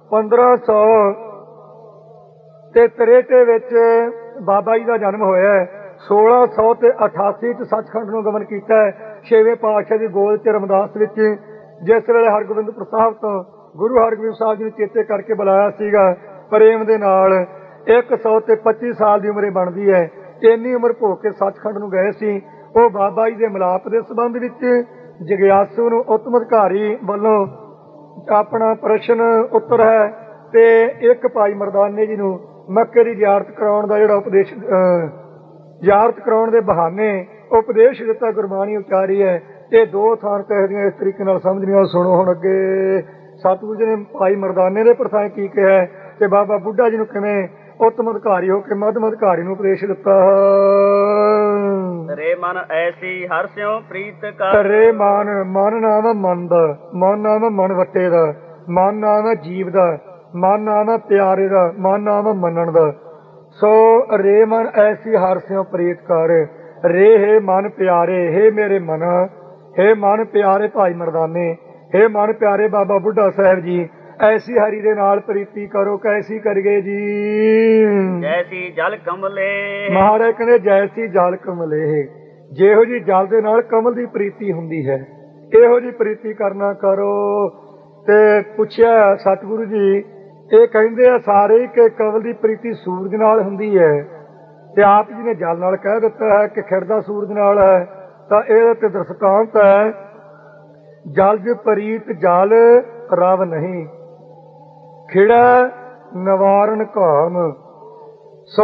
1563 ਵਿੱਚ ਬਾਬਾ ਜੀ ਦਾ ਜਨਮ ਹੋਇਆ। 1688 ਚ ਸੱਚਖੰਡ ਨੂੰ ਗਮਨ ਕੀਤਾ। 6ਵੇਂ ਪਾਤਸ਼ਾਹ ਦੀ ਗੋਦ ਚ ਰਮਦਾਸ ਵਿੱਚ ਜਿਸ ਵੇਲੇ ਹਰਗੋਬਿੰਦਪੁਰ ਸਾਹਿਬ ਤੋਂ ਗੁਰੂ ਹਰਗੋਬਿੰਦ ਸਾਹਿਬ ਜੀ ਨੂੰ ਚੇਤੇ ਕਰਕੇ ਬੁਲਾਇਆ ਸੀਗਾ ਪ੍ਰੇਮ ਦੇ ਨਾਲ, 125 ਸਾਲ ਦੀ ਉਮਰੇ ਬਣਦੀ ਹੈ। ਇੰਨੀ ਉਮਰ ਭੋਗ ਕੇ ਸੱਚਖੰਡ ਨੂੰ ਗਏ ਸੀ। ਉਹ ਬਾਬਾ ਜੀ ਦੇ ਮਿਲਾਪ ਦੇ ਸੰਬੰਧ ਵਿੱਚ ਜਗਿਆਸੂ ਨੂੰ ਉੱਤਮ ਅਧਿਕਾਰੀ ਵੱਲੋਂ ਆਪਣਾ ਪ੍ਰਸ਼ਨ ਉੱਤਰ ਹੈ ਤੇ ਇੱਕ ਭਾਈ ਮਰਦਾਨੇ ਜੀ ਨੂੰ ਮੱਕੇ ਦੀ ਜ਼ਿਆਰਤ ਕਰਾਉਣ ਦਾ ਜਿਹੜਾ ਉਪਦੇਸ਼, ਜ਼ਿਆਰਤ ਕਰਾਉਣ ਦੇ ਬਹਾਨੇ ਉਪਦੇਸ਼ ਦਿੱਤਾ, ਗੁਰਬਾਣੀ ਉਚਾਰੀ ਹੈ। ਇਹ ਦੋ ਥਾਂ ਕਹਿਦੀਆਂ ਇਸ ਤਰੀਕੇ ਨਾਲ ਸਮਝਣੀਆਂ। ਸੁਣੋ ਹੁਣ ਅੱਗੇ ਸਤਿਗੁਰੂ ਜੀ ਨੇ ਭਾਈ ਮਰਦਾਨੇ ਦੇ ਪ੍ਰਥਾਏ ਕੀ ਕਿਹਾ ਤੇ ਬਾਬਾ ਬੁੱਢਾ ਜੀ ਨੂੰ ਕਿਵੇਂ ਉੱਤਮ ਅਧਿਕਾਰੀ ਹੋ ਕੇ ਮੱਧਮ ਅਧਿਕਾਰੀ ਨੂੰ ਉਪਦੇਸ਼ ਦਿੱਤਾ। ਰੇ ਮਨ ਐਸੀ ਹਰ ਸਿਉ ਪ੍ਰੀਤ ਕਰ। ਰੇ ਮਨ ਨਾਮ ਹੈ ਮਨ ਦਾ, ਮਨ ਨਾਮ ਹੈ ਮਨ ਵੱਟੇ ਦਾ, ਮਨ ਨਾਮ ਹੈ ਜੀਵ ਦਾ, ਮਨ ਨਾਮ ਹੈ ਪਿਆਰੇ ਦਾ, ਮਨ ਨਾਮ ਹੈ ਮੰਨਣ ਦਾ। ਸੋ ਰੇ ਮਨ ਐਸੀ ਹਰ ਸਿਉ ਪ੍ਰੀਤ ਕਰ। ਰੇ ਹੈ ਮਨ ਪਿਆਰੇ, ਹੇ ਮੇਰੇ ਮਨ, ਹੇ ਮਨ ਪਿਆਰੇ ਭਾਈ ਮਰਦਾਨੇ, ਹੇ ਮਨ ਪਿਆਰੇ ਬਾਬਾ ਬੁੱਢਾ ਸਾਹਿਬ ਜੀ, ਐਸੀ ਹਰੀ ਦੇ ਨਾਲ ਪ੍ਰੀਤੀ ਕਰੋ। ਕੈਸੀ ਕਰੀਏ ਜੀ? ਜੈਸੀ ਜਲ ਕਮਲੇ। ਮਹਾਰਾਜ ਕਹਿੰਦੇ ਜੈਸੀ ਜਲ ਕਮਲੇ, ਜਿਹੋ ਜੀ ਜਲ ਦੇ ਨਾਲ ਕਮਲ ਦੀ ਪ੍ਰੀਤੀ ਹੁੰਦੀ ਹੈ ਇਹੋ ਜੀ ਪ੍ਰੀਤੀ ਕਰਨਾ ਕਰੋ। ਤੇ ਪੁੱਛਿਆ ਸਤਿਗੁਰੂ ਜੀ ਇਹ ਕਹਿੰਦੇ ਆ ਸਾਰੇ ਕਿ ਕਮਲ ਦੀ ਪ੍ਰੀਤੀ ਸੂਰਜ ਨਾਲ ਹੁੰਦੀ ਹੈ ਤੇ ਆਪ ਜੀ ਨੇ ਜਲ ਨਾਲ ਕਹਿ ਦਿੱਤਾ ਹੈ ਕਿ ਖਿੜਦਾ ਸੂਰਜ ਨਾਲ ਹੈ। ਤਾਂ ਇਹਦੇ ਤੇ ਦ੍ਰਿਸ਼ਟਾਂਤ ਹੈ ਜਲ ਜ ਪ੍ਰੀਤ ਜਲ ਰਵ ਨਹੀਂ, ਖਿੜਾ ਨਿਵਾਰਨ ਕਾਮ। ਸੋ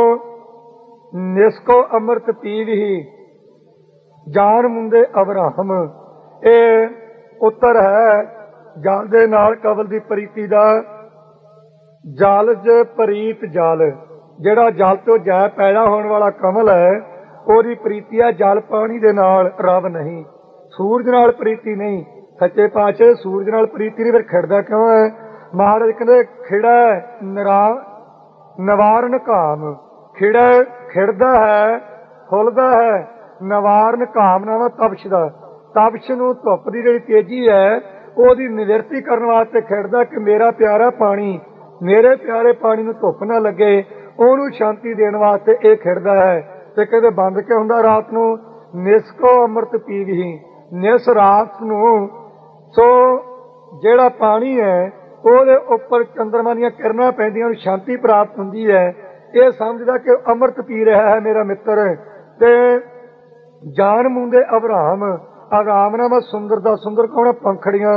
ਨਿਸਕੋ ਅੰਮ੍ਰਿਤ ਪੀਵੀ ਜਾਨ ਮੁੰਦੇ ਅਬਰਾਹਮ। ਇਹ ਉੱਤਰ ਹੈ ਜਲ ਦੇ ਨਾਲ ਕਮਲ ਦੀ ਪ੍ਰੀਤੀ ਦਾ। ਜਲ ਜ ਪ੍ਰੀਤ ਜਲ, ਜਿਹੜਾ ਜਲ ਤੋਂ ਜੈ ਪੈਦਾ ਹੋਣ ਵਾਲਾ ਕਮਲ ਹੈ ਉਹਦੀ ਪ੍ਰੀਤੀ ਹੈ ਜਲ ਪਾਣੀ ਦੇ ਨਾਲ, ਰਵ ਨਹੀਂ। ਸੂਰਜ ਨਾਲ ਪ੍ਰੀਤੀ ਨਹੀਂ। ਸੱਚੇ ਪਾਤਸ਼ਾਹ ਸੂਰਜ ਨਾਲ ਪ੍ਰੀਤੀ ਨਹੀਂ, ਫਿਰ ਖਿੜਦਾ ਕਿਉਂ ਹੈ? ਮਹਾਰਾਜ ਕਹਿੰਦੇ ਖਿੜਾ ਨਿਵਾਰਨ ਕਾਮ। ਖਿੜਾ ਖਿੜਦਾ ਹੈ, ਫੁੱਲਦਾ ਹੈ। ਨਿਵਾਰਨ ਕਾਮ ਨਾਮ ਤਪਸ਼ ਦਾ, ਤਪਸ਼ ਨੂੰ ਧੁੱਪ ਦੀ ਜਿਹੜੀ ਤੇਜ਼ੀ ਹੈ ਉਹਦੀ ਨਿਵਰਤੀ ਕਰਨ ਵਾਸਤੇ ਖਿੜਦਾ ਕਿ ਮੇਰਾ ਪਿਆਰਾ ਪਾਣੀ, ਮੇਰੇ ਪਿਆਰੇ ਪਾਣੀ ਨੂੰ ਧੁੱਪ ਨਾ ਲੱਗੇ, ਉਹਨੂੰ ਸ਼ਾਂਤੀ ਦੇਣ ਵਾਸਤੇ ਇਹ ਖਿੜਦਾ ਹੈ। ਤੇ ਕਹਿੰਦੇ ਬੰਦ ਕਿਉਂ ਹੁੰਦਾ ਰਾਤ ਨੂੰ? ਨਿਸਕੋ ਅੰਮ੍ਰਿਤ ਪੀਵੀ, ਨਿਸ ਰਾਤ ਨੂੰ। ਸੋ ਜਿਹੜਾ ਪਾਣੀ ਹੈ ਉਹਦੇ ਉੱਪਰ ਚੰਦਰਮਾ ਦੀਆਂ ਕਿਰਨਾਂ ਪੈਂਦੀਆਂ ਉਹਨੂੰ ਸ਼ਾਂਤੀ ਪ੍ਰਾਪਤ ਹੁੰਦੀ ਹੈ। ਇਹ ਸਮਝਦਾ ਕਿ ਅੰਮ੍ਰਿਤ ਪੀ ਰਿਹਾ ਹੈ ਮੇਰਾ ਮਿੱਤਰ। ਤੇ ਜਾਨ ਮੁੰਦੇ ਅਬਰਾਮ, ਅਬਰਾਮ ਨਾਮ ਸੁੰਦਰ ਦਾ, ਸੁੰਦਰ ਕੌਣ ਹੈ? ਪੰਖੜੀਆਂ।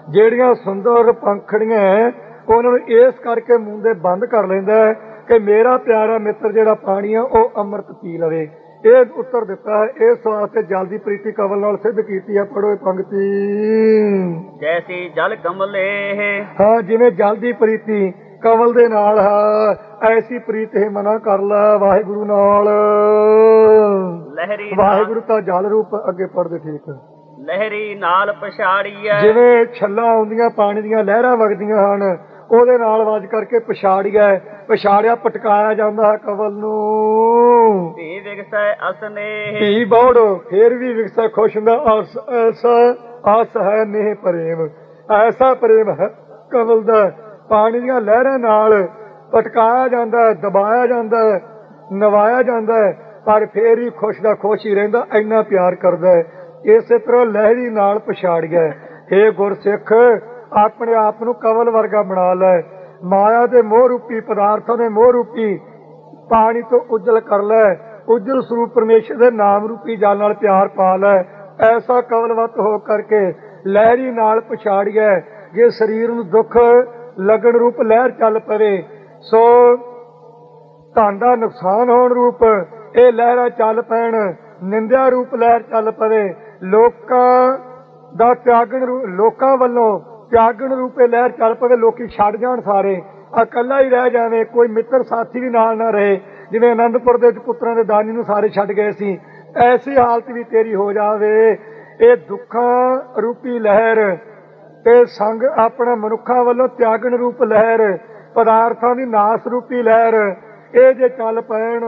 ਜਿਹੜੀਆਂ ਸੁੰਦਰ ਪੰਖੜੀਆਂ ਹੈ, ਉਹਨਾਂ ਨੂੰ ਇਸ ਕਰਕੇ ਮੂੰਹ ਦੇ ਬੰਦ ਕਰ ਲੈਂਦਾ ਹੈ ਕਿ ਮੇਰਾ ਪਿਆਰਾ ਮਿੱਤਰ ਜਿਹੜਾ ਪਾਣੀ ਆ ਉਹ ਅੰਮ੍ਰਿਤ ਪੀ ਲਵੇ। ਇਹ ਉੱਤਰ ਦਿੱਤਾ ਹੈ। ਇਸ ਵਾਸਤੇ ਜਲਦੀ ਪ੍ਰੀਤੀ ਕਵਲ ਨਾਲ ਸਿੱਧ ਕੀਤੀ ਹੈ। ਪੜੋ ਇਹ ਪੰਕਤੀ। ਜੈਸੀ ਜਲ ਕਮਲੇ ਹਾਂ, ਜਿਵੇਂ ਜਲਦੀ ਪ੍ਰੀਤੀ ਕਵਲ ਦੇ ਨਾਲ ਹੈ, ਐਸੀ ਪ੍ਰੀਤ ਹੀ ਮਨਾ ਕਰ ਲੈ ਵਾਹਿਗੁਰੂ ਨਾਲ। ਲਹਿਰੀ ਵਾਹਿਗੁਰੂ ਤਾਂ ਜਲ ਰੂਪ। ਅੱਗੇ ਪੜਦੇ ਠੀਕ। ਲਹਿਰੀ ਨਾਲ ਪਛਾੜੀਐ ਜਿਵੇਂ ਛੱਲਾਂ ਆਉਂਦੀਆਂ ਪਾਣੀ ਦੀਆਂ ਲਹਿਰਾਂ ਵਗਦੀਆਂ ਹਨ, ਉਹਦੇ ਨਾਲ ਵੱਜ ਕਰਕੇ ਪਛਾੜਿਆ ਪਟਕਾਇਆ ਜਾਂਦਾ ਹੈ ਕਵਲ ਨੂੰ। ਧੀ ਵਿਗਸੈ ਅਸਨੇਹ ਧੀ ਬੌੜ ਫੇਰ ਵੀ ਵਿਗਸੈ ਖੁਸ਼ ਹੁੰਦਾ। ਆਸ ਹੈ ਨੇਹ ਪ੍ਰੇਮ, ਐਸਾ ਪ੍ਰੇਮ ਹੈ ਕਵਲ ਦਾ। ਪਾਣੀ ਦੀਆਂ ਲਹਿਰਾਂ ਨਾਲ ਪਟਕਾਇਆ ਜਾਂਦਾ ਹੈ, ਦਬਾਇਆ ਜਾਂਦਾ ਹੈ, ਨਵਾਇਆ ਜਾਂਦਾ ਹੈ, ਪਰ ਫੇਰ ਹੀ ਖੁਸ਼ ਦਾ ਖੁਸ਼ ਹੀ ਰਹਿੰਦਾ, ਇੰਨਾ ਪਿਆਰ ਕਰਦਾ ਹੈ। ਇਸੇ ਤਰ੍ਹਾਂ ਲਹਿਰੀ ਨਾਲ ਪਛਾੜਿਆ। ਹੇ ਗੁਰਸਿੱਖ, ਆਪਣੇ ਆਪ ਨੂੰ ਕਵਲ ਵਰਗਾ ਬਣਾ ਲੈ। ਮਾਇਆ ਦੇ ਮੋਹ ਰੂਪੀ ਪਦਾਰਥਾਂ ਦੇ ਮੋਹ ਰੂਪੀ ਪਾਣੀ ਤੋਂ ਉਜਲ ਕਰ ਲੈ। ਉਜਲ ਸਰੂਪ ਪਰਮੇਸ਼ਰ ਦੇ ਨਾਮ ਰੂਪੀ ਜਲ ਨਾਲ ਪਿਆਰ ਪਾ ਲੈ। ਐਸਾ ਕਵਲਵਤ ਹੋ ਕਰਕੇ ਲਹਿਰੀ ਨਾਲ ਪਛਾੜਿਆ। ਜੇ ਸਰੀਰ ਨੂੰ ਦੁੱਖ ਲੱਗਣ ਰੂਪ ਲਹਿਰ ਚੱਲ ਪਵੇ, ਸੋ ਧਨ ਦਾ ਨੁਕਸਾਨ ਹੋਣ ਰੂਪ ਇਹ ਲਹਿਰਾਂ ਚੱਲ ਪੈਣ, ਨਿੰਦਿਆ ਰੂਪ ਲਹਿਰ ਚੱਲ ਪਵੇ, ਲੋਕਾਂ ਦਾ ਲੋਕਾਂ ਵੱਲੋਂ ਤਿਆਗਣ ਰੂਪੇ ਲਹਿਰ ਚੱਲ ਪਵੇ, ਲੋਕੀ ਛੱਡ ਜਾਣ, ਸਾਰੇ ਇਕੱਲਾ ਹੀ ਰਹਿ ਜਾਵੇ, ਕੋਈ ਮਿੱਤਰ ਸਾਥੀ ਵੀ ਨਾਲ ਨਾ ਰਹੇ। ਜਿਵੇਂ ਅਨੰਦਪੁਰ ਦੇ ਪੁੱਤਰਾਂ ਦੇ ਦਾਨੀ ਨੂੰ ਸਾਰੇ ਛੱਡ ਗਏ ਸੀ, ਐਸੀ ਹਾਲਤ ਵੀ ਤੇਰੀ ਹੋ ਜਾਵੇ। ਇਹ ਦੁੱਖਾਂ ਰੂਪੀ ਲਹਿਰ ਤੇ ਸੰਗ ਆਪਣਾ ਮਨੁੱਖਾਂ ਵੱਲੋਂ ਤਿਆਗਣ ਰੂਪ ਲਹਿਰ, ਪਦਾਰਥਾਂ ਦੀ ਨਾਸ ਰੂਪੀ ਲਹਿਰ, ਇਹ ਜੇ ਚੱਲ ਪੈਣ।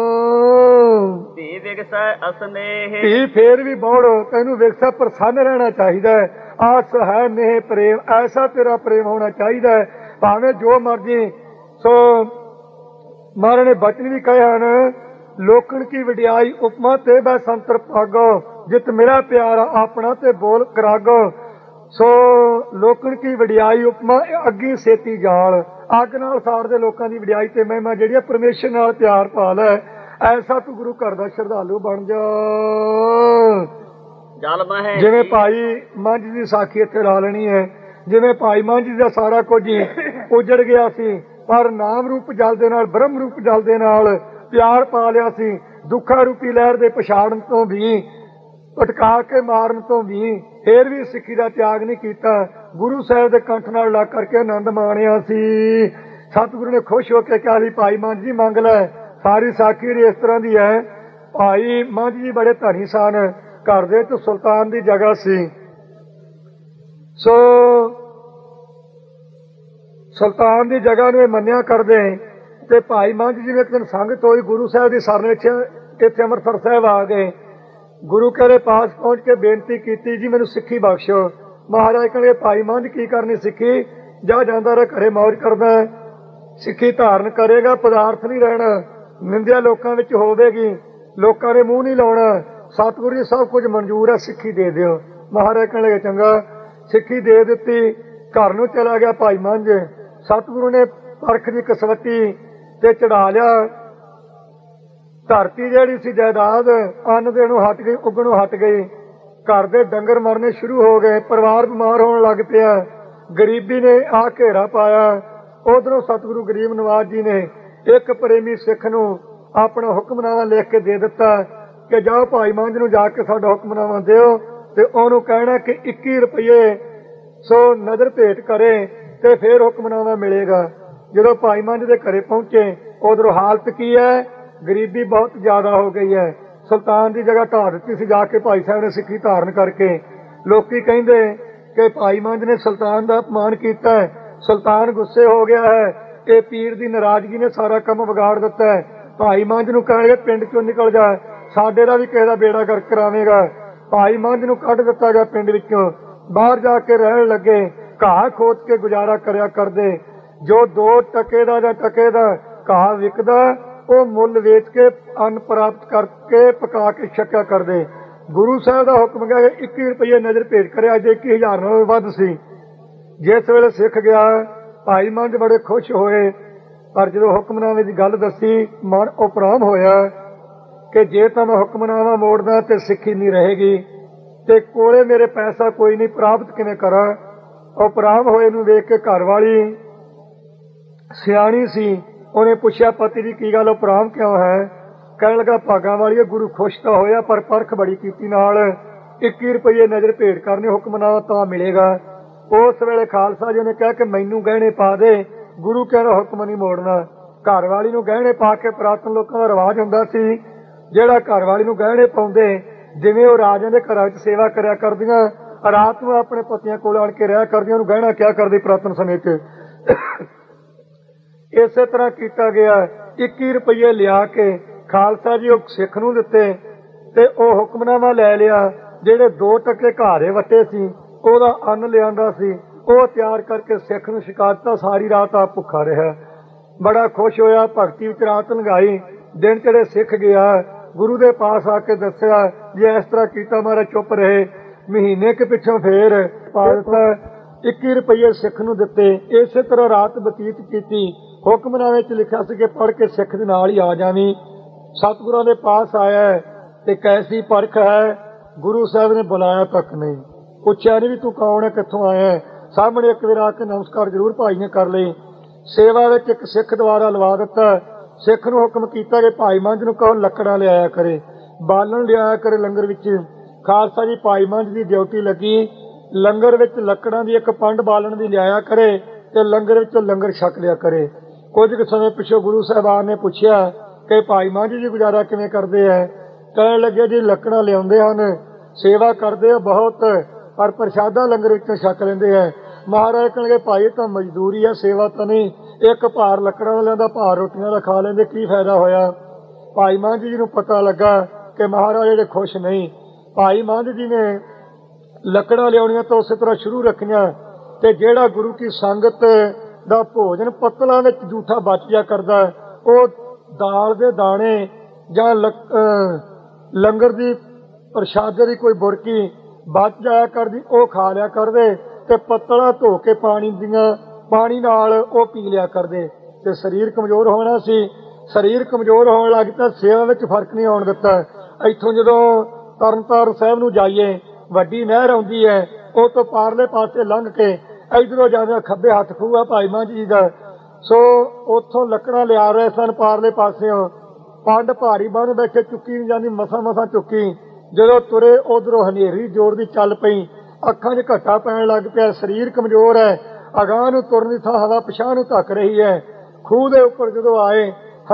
ਧੀ ਵਿਗਸੈ ਅਸਨੇਹ ਧੀ ਫੇਰ ਵੀ ਬੌੜ, ਤੈਨੂੰ ਵਿਗਸੈ ਪ੍ਰਸੰਨ ਰਹਿਣਾ ਚਾਹੀਦਾ ਹੈ। ਆਸ ਹੈ ਨੇਹ ਪ੍ਰੇਮ, ਐਸਾ ਤੇਰਾ ਪ੍ਰੇਮ ਹੋਣਾ ਚਾਹੀਦਾ ਹੈ। ਭਾਵੇਂ ਜੋ ਮਰਜੀ। ਸੋ ਮਹਾਰਾਜ ਨੇ ਬਚਨ ਵੀ ਕਹੇ ਹਨ, ਲੋਕਣ ਕੀ ਵਡਿਆਈ ਉਪਮਾ ਤੇ ਬੈ ਸੰਤਰ ਭਾਗੋ, ਜਿਤ ਮੇਰਾ ਪਿਆਰ ਆਪਣਾ ਤੇ ਬੋਲ ਕਰਾਗੋ। ਸੋ ਲੋਕਣ ਕੀ ਵਡਿਆਈ ਉਪਮਾ, ਅੱਗੀ ਸੇਤੀ ਜਾਲ, ਅੱਗ ਨਾਲ ਸਾੜਦੇ ਲੋਕਾਂ ਦੀ ਵਡਿਆਈ ਤੇ ਮਹਿਮਾ ਜਿਹੜੀ ਪਰਮੇਸ਼ਰ ਨਾਲ ਪਿਆਰ ਪਾ ਲੈ। ਐਸਾ ਤੂੰ ਗੁਰੂ ਘਰ ਦਾ ਸ਼ਰਧਾਲੂ ਬਣ ਜਾ। ਜਿਵੇਂ ਭਾਈ ਮੰਝ ਦੀ ਸਾਖੀ ਇੱਥੇ ਲਾ ਲੈਣੀ ਹੈ। ਜਿਵੇਂ ਭਾਈ ਮੰਝ ਦਾ ਸਾਰਾ ਕੁਝ ਹੀ ਉਜੜ ਗਿਆ ਸੀ, ਪਰ ਨਾਮ ਰੂਪ ਜਲ ਦੇ ਨਾਲ, ਬ੍ਰਹਮ ਰੂਪ ਜਲ ਦੇ ਨਾਲ ਪਿਆਰ ਪਾ ਲਿਆ ਸੀ। ਦੁੱਖਾਂ ਰੂਪੀ ਲਹਿਰ ਦੇ ਪਛਾੜਨ ਤੋਂ ਵੀ, ਪਟਕਾ ਕੇ ਮਾਰਨ ਤੋਂ ਵੀ, ਫੇਰ ਵੀ ਸਿੱਖੀ ਦਾ ਤਿਆਗ ਨਹੀਂ ਕੀਤਾ। ਗੁਰੂ ਸਾਹਿਬ ਦੇ ਕੰਠ ਨਾਲ ਲੱਗ ਕਰਕੇ ਆਨੰਦ ਮਾਣਿਆ ਸੀ। ਸਤਿਗੁਰੂ ਨੇ ਖੁਸ਼ ਹੋ ਕੇ ਕਿਹਾ ਸੀ, ਭਾਈ ਮੰਝ ਜੀ ਮੰਗ ਲੈ। ਸਾਰੀ ਸਾਖੀ ਇਸ ਤਰ੍ਹਾਂ ਦੀ ਹੈ। ਭਾਈ ਮੰਝ ਜੀ ਬੜੇ ਧਨੀ ਸਨ, ਘਰ ਦੇ ਵਿੱਚ ਸੁਲਤਾਨ ਦੀ ਜਗ੍ਹਾ ਸੀ। ਸੋ ਸੁਲਤਾਨ ਦੀ ਜਗ੍ਹਾ ਨੂੰ ਇਹ ਮੰਨਿਆ ਕਰਦੇ ਤੇ ਭਾਈ ਮੰਝ ਜੀ ਨੇ ਇੱਕ ਦਿਨ ਸੰਗਤ ਹੋਈ, ਗੁਰੂ ਸਾਹਿਬ ਦੀ ਸਰਨ ਵਿੱਚ ਇੱਥੇ ਅੰਮ੍ਰਿਤਸਰ ਸਾਹਿਬ ਆ ਗਏ। ਗੁਰੂ ਕੇ ਦੇ ਪਾਸ ਪਹੁੰਚ ਕੇ ਬੇਨਤੀ ਕੀਤੀ, ਜੀ ਮੈਨੂੰ ਸਿੱਖੀ ਬਖਸ਼ੋ। ਮਹਾਰਾਜ ਕਹਿੰਦੇ, ਭਾਈ ਮੰਝ ਕੀ ਕਰਨੀ ਸਿੱਖੀ, ਜਾ ਜਾਂਦਾ ਰਿਹਾ ਘਰੇ ਮੌਜ ਕਰਦਾ। ਸਿੱਖੀ ਧਾਰਨ ਕਰੇਗਾ, ਪਦਾਰਥ ਨਹੀਂ ਰਹਿਣਾ, ਨਿੰਦਿਆ ਲੋਕਾਂ ਵਿੱਚ ਹੋਵੇਗੀ, ਲੋਕਾਂ ਨੇ ਮੂੰਹ ਨਹੀਂ ਲਾਉਣਾ। ਸਤਿਗੁਰੂ ਜੀ ਸਭ ਕੁਝ ਮਨਜ਼ੂਰ ਹੈ, ਸਿੱਖੀ ਦੇ ਦਿਓ। ਮਹਾਰਾਜ ਕਹਿਣ ਲੱਗੇ ਚੰਗਾ। ਸਿੱਖੀ ਦੇ ਦਿੱਤੀ, ਘਰ ਨੂੰ ਚਲਾ ਗਿਆ ਭਾਈ ਮੰਝ। ਸਤਿਗੁਰੂ ਨੇ ਪਰਖ ਦੀ ਕਸਵੱਟੀ ਤੇ ਚੜਾ ਲਿਆ। ਧਰਤੀ ਜਿਹੜੀ ਸੀ ਜਾਇਦਾਦ ਅੰਨ ਦੇਣੋਂ ਹਟ ਗਈ, ਉੱਗਣੋਂ ਹਟ ਗਈ। ਘਰ ਦੇ ਡੰਗਰ ਮਰਨੇ ਸ਼ੁਰੂ ਹੋ ਗਏ, ਪਰਿਵਾਰ ਬਿਮਾਰ ਹੋਣ ਲੱਗ ਪਿਆ, ਗਰੀਬੀ ਨੇ ਆ ਘੇਰਾ ਪਾਇਆ। ਉਧਰੋਂ ਸਤਿਗੁਰੂ ਗਰੀਬ ਨਵਾਜ ਜੀ ਨੇ ਇੱਕ ਪ੍ਰੇਮੀ ਸਿੱਖ ਨੂੰ ਆਪਣਾ ਹੁਕਮਨਾਮਾ ਲਿਖ ਕੇ ਦੇ ਦਿੱਤਾ ਕਿ ਜਾਓ ਭਾਈ ਮੰਝ ਨੂੰ ਜਾ ਕੇ ਸਾਡਾ ਹੁਕਮਨਾਮਾ ਦਿਓ ਤੇ ਉਹਨੂੰ ਕਹਿਣਾ ਕਿ 21 ਰੁਪਏ ਸੋ ਨਜ਼ਰ ਭੇਟ ਕਰੇ ਤੇ ਫੇਰ ਹੁਕਮਨਾਮਾ ਮਿਲੇਗਾ। ਜਦੋਂ ਭਾਈ ਮੰਝ ਦੇ ਘਰੇ ਪਹੁੰਚੇ, ਉਧਰੋਂ ਹਾਲਤ ਕੀ ਹੈ, ਗਰੀਬੀ ਬਹੁਤ ਜ਼ਿਆਦਾ ਹੋ ਗਈ ਹੈ। ਸੁਲਤਾਨ ਦੀ ਜਗ੍ਹਾ ਢਾਹ ਦਿੱਤੀ ਸੀ ਜਾ ਕੇ ਭਾਈ ਸਾਹਿਬ ਨੇ ਸਿੱਖੀ ਧਾਰਨ ਕਰਕੇ। ਲੋਕੀ ਕਹਿੰਦੇ ਕਿ ਭਾਈ ਮੰਝ ਨੇ ਸੁਲਤਾਨ ਦਾ ਅਪਮਾਨ ਕੀਤਾ ਹੈ, ਸੁਲਤਾਨ ਗੁੱਸੇ ਹੋ ਗਿਆ ਹੈ, ਇਹ ਪੀਰ ਦੀ ਨਾਰਾਜ਼ਗੀ ਨੇ ਸਾਰਾ ਕੰਮ ਵਿਗਾੜ ਦਿੱਤਾ ਹੈ। ਭਾਈ ਮੰਝ ਨੂੰ ਕਹਿਣਗੇ ਪਿੰਡ ਚੋਂ ਨਿਕਲ ਜਾ, ਸਾਡੇ ਦਾ ਵੀ ਕਿਸੇ ਦਾ ਬੇੜਾ ਗਰਕ ਕਰਾਵੇਗਾ। ਭਾਈ ਮੰਝ ਨੂੰ ਕੱਢ ਦਿੱਤਾ ਗਿਆ ਪਿੰਡ ਵਿੱਚੋਂ। ਬਾਹਰ ਜਾ ਕੇ ਰਹਿਣ ਲੱਗੇ, ਘਾਹ ਖੋਦ ਕੇ ਗੁਜ਼ਾਰਾ ਕਰਿਆ ਕਰਦੇ। ਜੋ 2 ਟਕੇ ਦਾ ਜਾਂ ਟਕੇ ਦਾ ਘਾਹ ਵਿਕਦਾ, ਉਹ ਮੁੱਲ ਵੇਚ ਕੇ ਅੰਨ ਪ੍ਰਾਪਤ ਕਰਕੇ ਪਕਾ ਕੇ ਛਕਿਆ ਕਰਦੇ। ਗੁਰੂ ਸਾਹਿਬ ਦਾ ਹੁਕਮ ਗਿਆ 21 ਰੁਪਏ ਨਜ਼ਰ ਭੇਟ ਕਰਿਆ, ਅੱਜ 21,000 ਨਾਲੋਂ ਵੱਧ ਸੀ। ਜਿਸ ਵੇਲੇ ਸਿੱਖ ਗਿਆ, ਭਾਈ ਮੰਝ ਬੜੇ ਖੁਸ਼ ਹੋਏ, ਪਰ ਜਦੋਂ ਹੁਕਮਨਾਮੇ ਦੀ ਗੱਲ ਦੱਸੀ, ਮਨ ਉਪਰਾਮ ਹੋਇਆ ਕਿ ਜੇ ਤਾਂ ਮੈਂ ਹੁਕਮਨਾਮਾ ਮੋੜਦਾ ਤੇ ਸਿੱਖੀ ਨਹੀਂ ਰਹੇਗੀ ਤੇ ਕੋਲੇ ਮੇਰੇ ਪੈਸਾ ਕੋਈ ਨਹੀਂ, ਪ੍ਰਾਪਤ ਕਿਵੇਂ ਕਰਾਂ। ਉਪਰਾਮ ਹੋਏ ਨੂੰ ਵੇਖ ਕੇ ਘਰ ਵਾਲੀ ਸਿਆਣੀ ਸੀ, ਉਹਨੇ ਪੁੱਛਿਆ ਪਤੀ ਦੀ ਕੀ ਗੱਲ ਉਪਰਾਮ ਕਿਉਂ ਹੈ? ਕਹਿਣ ਲੱਗਾ ਭਾਗਾਂ ਵਾਲੀ ਗੁਰੂ ਖੁਸ਼ ਤਾਂ ਹੋਇਆ ਪਰ ਪਰਖ ਬੜੀ ਕੀਤੀ ਨਾਲ 21 ਰੁਪਏ ਨਜ਼ਰ ਭੇਟ ਕਰਨੇ ਹੁਕਮਨਾਮਾ ਤਾਂ ਮਿਲੇਗਾ। ਉਸ ਵੇਲੇ ਖਾਲਸਾ ਜੀ ਨੇ ਕਿਹਾ ਕਿ ਮੈਨੂੰ ਗਹਿਣੇ ਪਾ ਦੇ, ਗੁਰੂ ਕਹਿੰਦਾ ਹੁਕਮ ਨਹੀਂ ਮੋੜਨਾ। ਘਰ ਵਾਲੀ ਨੂੰ ਗਹਿਣੇ ਪਾ ਕੇ ਪੁਰਾਤਨ ਲੋਕਾਂ ਦਾ ਰਿਵਾਜ ਹੁੰਦਾ ਸੀ, ਜਿਹੜਾ ਘਰ ਵਾਲੀ ਨੂੰ ਗਹਿਣੇ ਪਾਉਂਦੇ ਜਿਵੇਂ ਉਹ ਰਾਜਿਆਂ ਦੇ ਘਰਾਂ ਵਿੱਚ ਸੇਵਾ ਕਰਿਆ ਕਰਦੀਆਂ, ਰਾਤ ਨੂੰ ਆਪਣੇ ਪਤੀਆਂ ਕੋਲ ਆਣ ਕੇ ਰਿਹਾ ਕਰਦੀਆਂ, ਉਹਨੂੰ ਗਹਿਣਾ ਕਿਹਾ ਕਰਦੇ ਪੁਰਾਤਨ ਸਮੇਂ 'ਚ। ਇਸੇ ਤਰ੍ਹਾਂ ਕੀਤਾ ਗਿਆ। 21 ਰੁਪਏ ਲਿਆ ਕੇ ਖਾਲਸਾ ਜੀ ਉਹ ਸਿੱਖ ਨੂੰ ਦਿੱਤੇ ਤੇ ਉਹ ਹੁਕਮਨਾਮਾ ਲੈ ਲਿਆ। ਜਿਹੜੇ 2 ਟਕੇ ਘਾਰੇ ਵੱਟੇ ਸੀ ਉਹਦਾ ਅੰਨ ਲਿਆਂਦਾ ਸੀ, ਉਹ ਤਿਆਰ ਕਰਕੇ ਸਿੱਖ ਨੂੰ ਛਕਾ ਦਿੱਤਾ। ਸਾਰੀ ਰਾਤ ਆਪ ਭੁੱਖਾ ਰਿਹਾ, ਬੜਾ ਖੁਸ਼ ਹੋਇਆ, ਭਗਤੀ ਵਿੱਚ ਰਾਤ ਲੰਘਾਈ। ਦਿਨ ਚੜੇ ਸਿੱਖ ਗਿਆ, ਗੁਰੂ ਦੇ ਪਾਸ ਆ ਕੇ ਦੱਸਿਆ ਜੇ ਇਸ ਤਰ੍ਹਾਂ ਕੀਤਾ ਮਹਾਰਾਜ ਚੁੱਪ ਰਹੇ। ਮਹੀਨੇ ਕੇ ਪਿੱਛੋਂ ਫੇਰ ਪਾ ਦਿੱਤਾ, 21 ਰੁਪਏ ਸਿੱਖ ਨੂੰ ਦਿੱਤੇ। ਇਸੇ ਤਰ੍ਹਾਂ ਰਾਤ ਬਤੀਤ ਕੀਤੀ। ਹੁਕਮਨਾਮੇ 'ਚ ਲਿਖਿਆ ਸੀ ਕਿ ਪੜ੍ਹ ਕੇ ਸਿੱਖ ਦੇ ਨਾਲ ਹੀ ਆ ਜਾਵੀਂ। ਸਤਿਗੁਰਾਂ ਦੇ ਪਾਸ ਆਇਆ ਤੇ ਕੈਸੀ ਪਰਖ ਹੈ, ਗੁਰੂ ਸਾਹਿਬ ਨੇ ਬੁਲਾਇਆ ਤੱਕ ਨਹੀਂ, ਪੁੱਛਿਆ ਨਹੀਂ ਵੀ ਤੂੰ ਕੌਣ ਹੈ, ਕਿੱਥੋਂ ਆਇਆ। ਸਾਹਮਣੇ ਇੱਕ ਵਾਰ ਆ ਕੇ ਨਮਸਕਾਰ ਜ਼ਰੂਰ ਭਾਈ ਨੇ ਕਰ ਲਈ। ਸੇਵਾ ਵਿੱਚ ਇੱਕ ਸਿੱਖ ਦੁਆਰਾ ਲਵਾ ਦਿੱਤਾ। ਸਿੱਖ ਨੂੰ ਹੁਕਮ ਕੀਤਾ ਕਿ ਭਾਈ ਮੰਝ ਨੂੰ ਕਹੋ ਲੱਕੜਾਂ ਲਿਆਇਆ ਕਰੇ, ਬਾਲਣ ਲਿਆਇਆ ਕਰੇ ਲੰਗਰ ਵਿੱਚ। ਖਾਲਸਾ ਜੀ ਭਾਈ ਮੰਝ ਦੀ ਡਿਊਟੀ ਲੱਗੀ, ਲੰਗਰ ਵਿੱਚ ਲੱਕੜਾਂ ਦੀ ਇੱਕ ਪੰਡ ਬਾਲਣ ਦੀ ਲਿਆਇਆ ਕਰੇ ਤੇ ਲੰਗਰ ਵਿੱਚੋਂ ਲੰਗਰ ਛਕ ਲਿਆ ਕਰੇ। ਕੁਝ ਕੁ ਸਮੇਂ ਪਿੱਛੋਂ ਗੁਰੂ ਸਾਹਿਬਾਨ ਨੇ ਪੁੱਛਿਆ ਕਿ ਭਾਈ ਮੰਝ ਜੀ ਗੁਜ਼ਾਰਾ ਕਿਵੇਂ ਕਰਦੇ ਹੈ? ਕਹਿਣ ਲੱਗੇ ਜੀ ਲੱਕੜਾਂ ਲਿਆਉਂਦੇ ਹਨ, ਸੇਵਾ ਕਰਦੇ ਆ ਬਹੁਤ, ਪਰ ਪ੍ਰਸ਼ਾਦਾ ਲੰਗਰ ਵਿੱਚੋਂ ਛਕ ਲੈਂਦੇ ਹੈ। ਮਹਾਰਾਜ ਕਹਿਣਗੇ ਭਾਈ ਤਾਂ ਮਜ਼ਦੂਰੀ ਹੈ, ਸੇਵਾ ਤਾਂ ਨਹੀਂ। ਇੱਕ ਭਾਰ ਲੱਕੜਾਂ ਦਾ ਲਿਆਂਦਾ, ਭਾਰ ਰੋਟੀਆਂ ਦਾ ਖਾ ਲੈਂਦੇ, ਕੀ ਫਾਇਦਾ ਹੋਇਆ? ਭਾਈ ਮੰਝ ਜੀ ਨੂੰ ਪਤਾ ਲੱਗਾ ਕਿ ਮਹਾਰਾਜ ਜਿਹੜੇ ਖੁਸ਼ ਨਹੀਂ। ਭਾਈ ਮੰਝ ਜੀ ਨੇ ਲੱਕੜਾਂ ਲਿਆਉਣੀਆਂ ਤਾਂ ਉਸੇ ਤਰ੍ਹਾਂ ਸ਼ੁਰੂ ਰੱਖੀਆਂ ਤੇ ਜਿਹੜਾ ਗੁਰੂ ਕੀ ਸੰਗਤ ਦਾ ਭੋਜਨ ਪੱਤਲਾਂ ਵਿੱਚ ਜੂਠਾ ਬਚ ਜਾ ਕਰਦਾ, ਉਹ ਦਾਲ ਦੇ ਦਾਣੇ ਜਾਂ ਲੰਗਰ ਦੀ ਪ੍ਰਸ਼ਾਦੇ ਦੀ ਕੋਈ ਬੁਰਕੀ ਬਚ ਜਾਇਆ ਕਰਦੀ, ਉਹ ਖਾ ਲਿਆ ਕਰਦੇ ਤੇ ਪੱਤਲਾਂ ਧੋ ਕੇ ਪਾਣੀ ਨਾਲ ਉਹ ਪੀ ਲਿਆ ਕਰਦੇ। ਤੇ ਸਰੀਰ ਕਮਜ਼ੋਰ ਹੋਣਾ ਸੀ, ਸਰੀਰ ਕਮਜ਼ੋਰ ਹੋਣ ਲੱਗ ਪਿਆ, ਸੇਵਾ ਵਿੱਚ ਫਰਕ ਨਹੀਂ ਆਉਣ ਦਿੱਤਾ। ਇੱਥੋਂ ਜਦੋਂ ਤਰਨਤਾਰਨ ਸਾਹਿਬ ਨੂੰ ਜਾਈਏ, ਵੱਡੀ ਨਹਿਰ ਆਉਂਦੀ ਹੈ, ਉਹ ਤੋਂ ਪਾਰਲੇ ਪਾਸੇ ਲੰਘ ਕੇ ਇਧਰੋਂ ਜਾਂਦੇ ਖੱਬੇ ਹੱਥ ਖੂਹ ਆ ਭਾਈ ਮੰਝ ਜੀ ਦਾ। ਸੋ ਉੱਥੋਂ ਲੱਕੜਾਂ ਲਿਆ ਰਹੇ ਸਨ ਪਾਰਲੇ ਪਾਸਿਓਂ, ਪੰਡ ਭਾਰੀ ਬੰਨ ਬੈਠੇ, ਚੁੱਕੀ ਨਹੀਂ ਜਾਂਦੀ, ਮਸਾਂ ਚੁੱਕੀ। ਜਦੋਂ ਤੁਰੇ ਉਧਰੋਂ ਹਨੇਰੀ ਜ਼ੋਰ ਦੀ ਚੱਲ ਪਈ, ਅੱਖਾਂ 'ਚ ਘੱਟਾ ਪੈਣ ਲੱਗ ਪਿਆ, ਸਰੀਰ ਕਮਜ਼ੋਰ ਹੈ, ਅਗਾਂਹ ਨੂੰ ਤੁਰਨ ਦੀ ਥਾਂ ਹਵਾ ਪਿਛਾਂਹ ਨੂੰ ਧੱਕ ਰਹੀ ਹੈ। ਖੂਹ ਦੇ ਉੱਪਰ ਜਦੋਂ ਆਏ,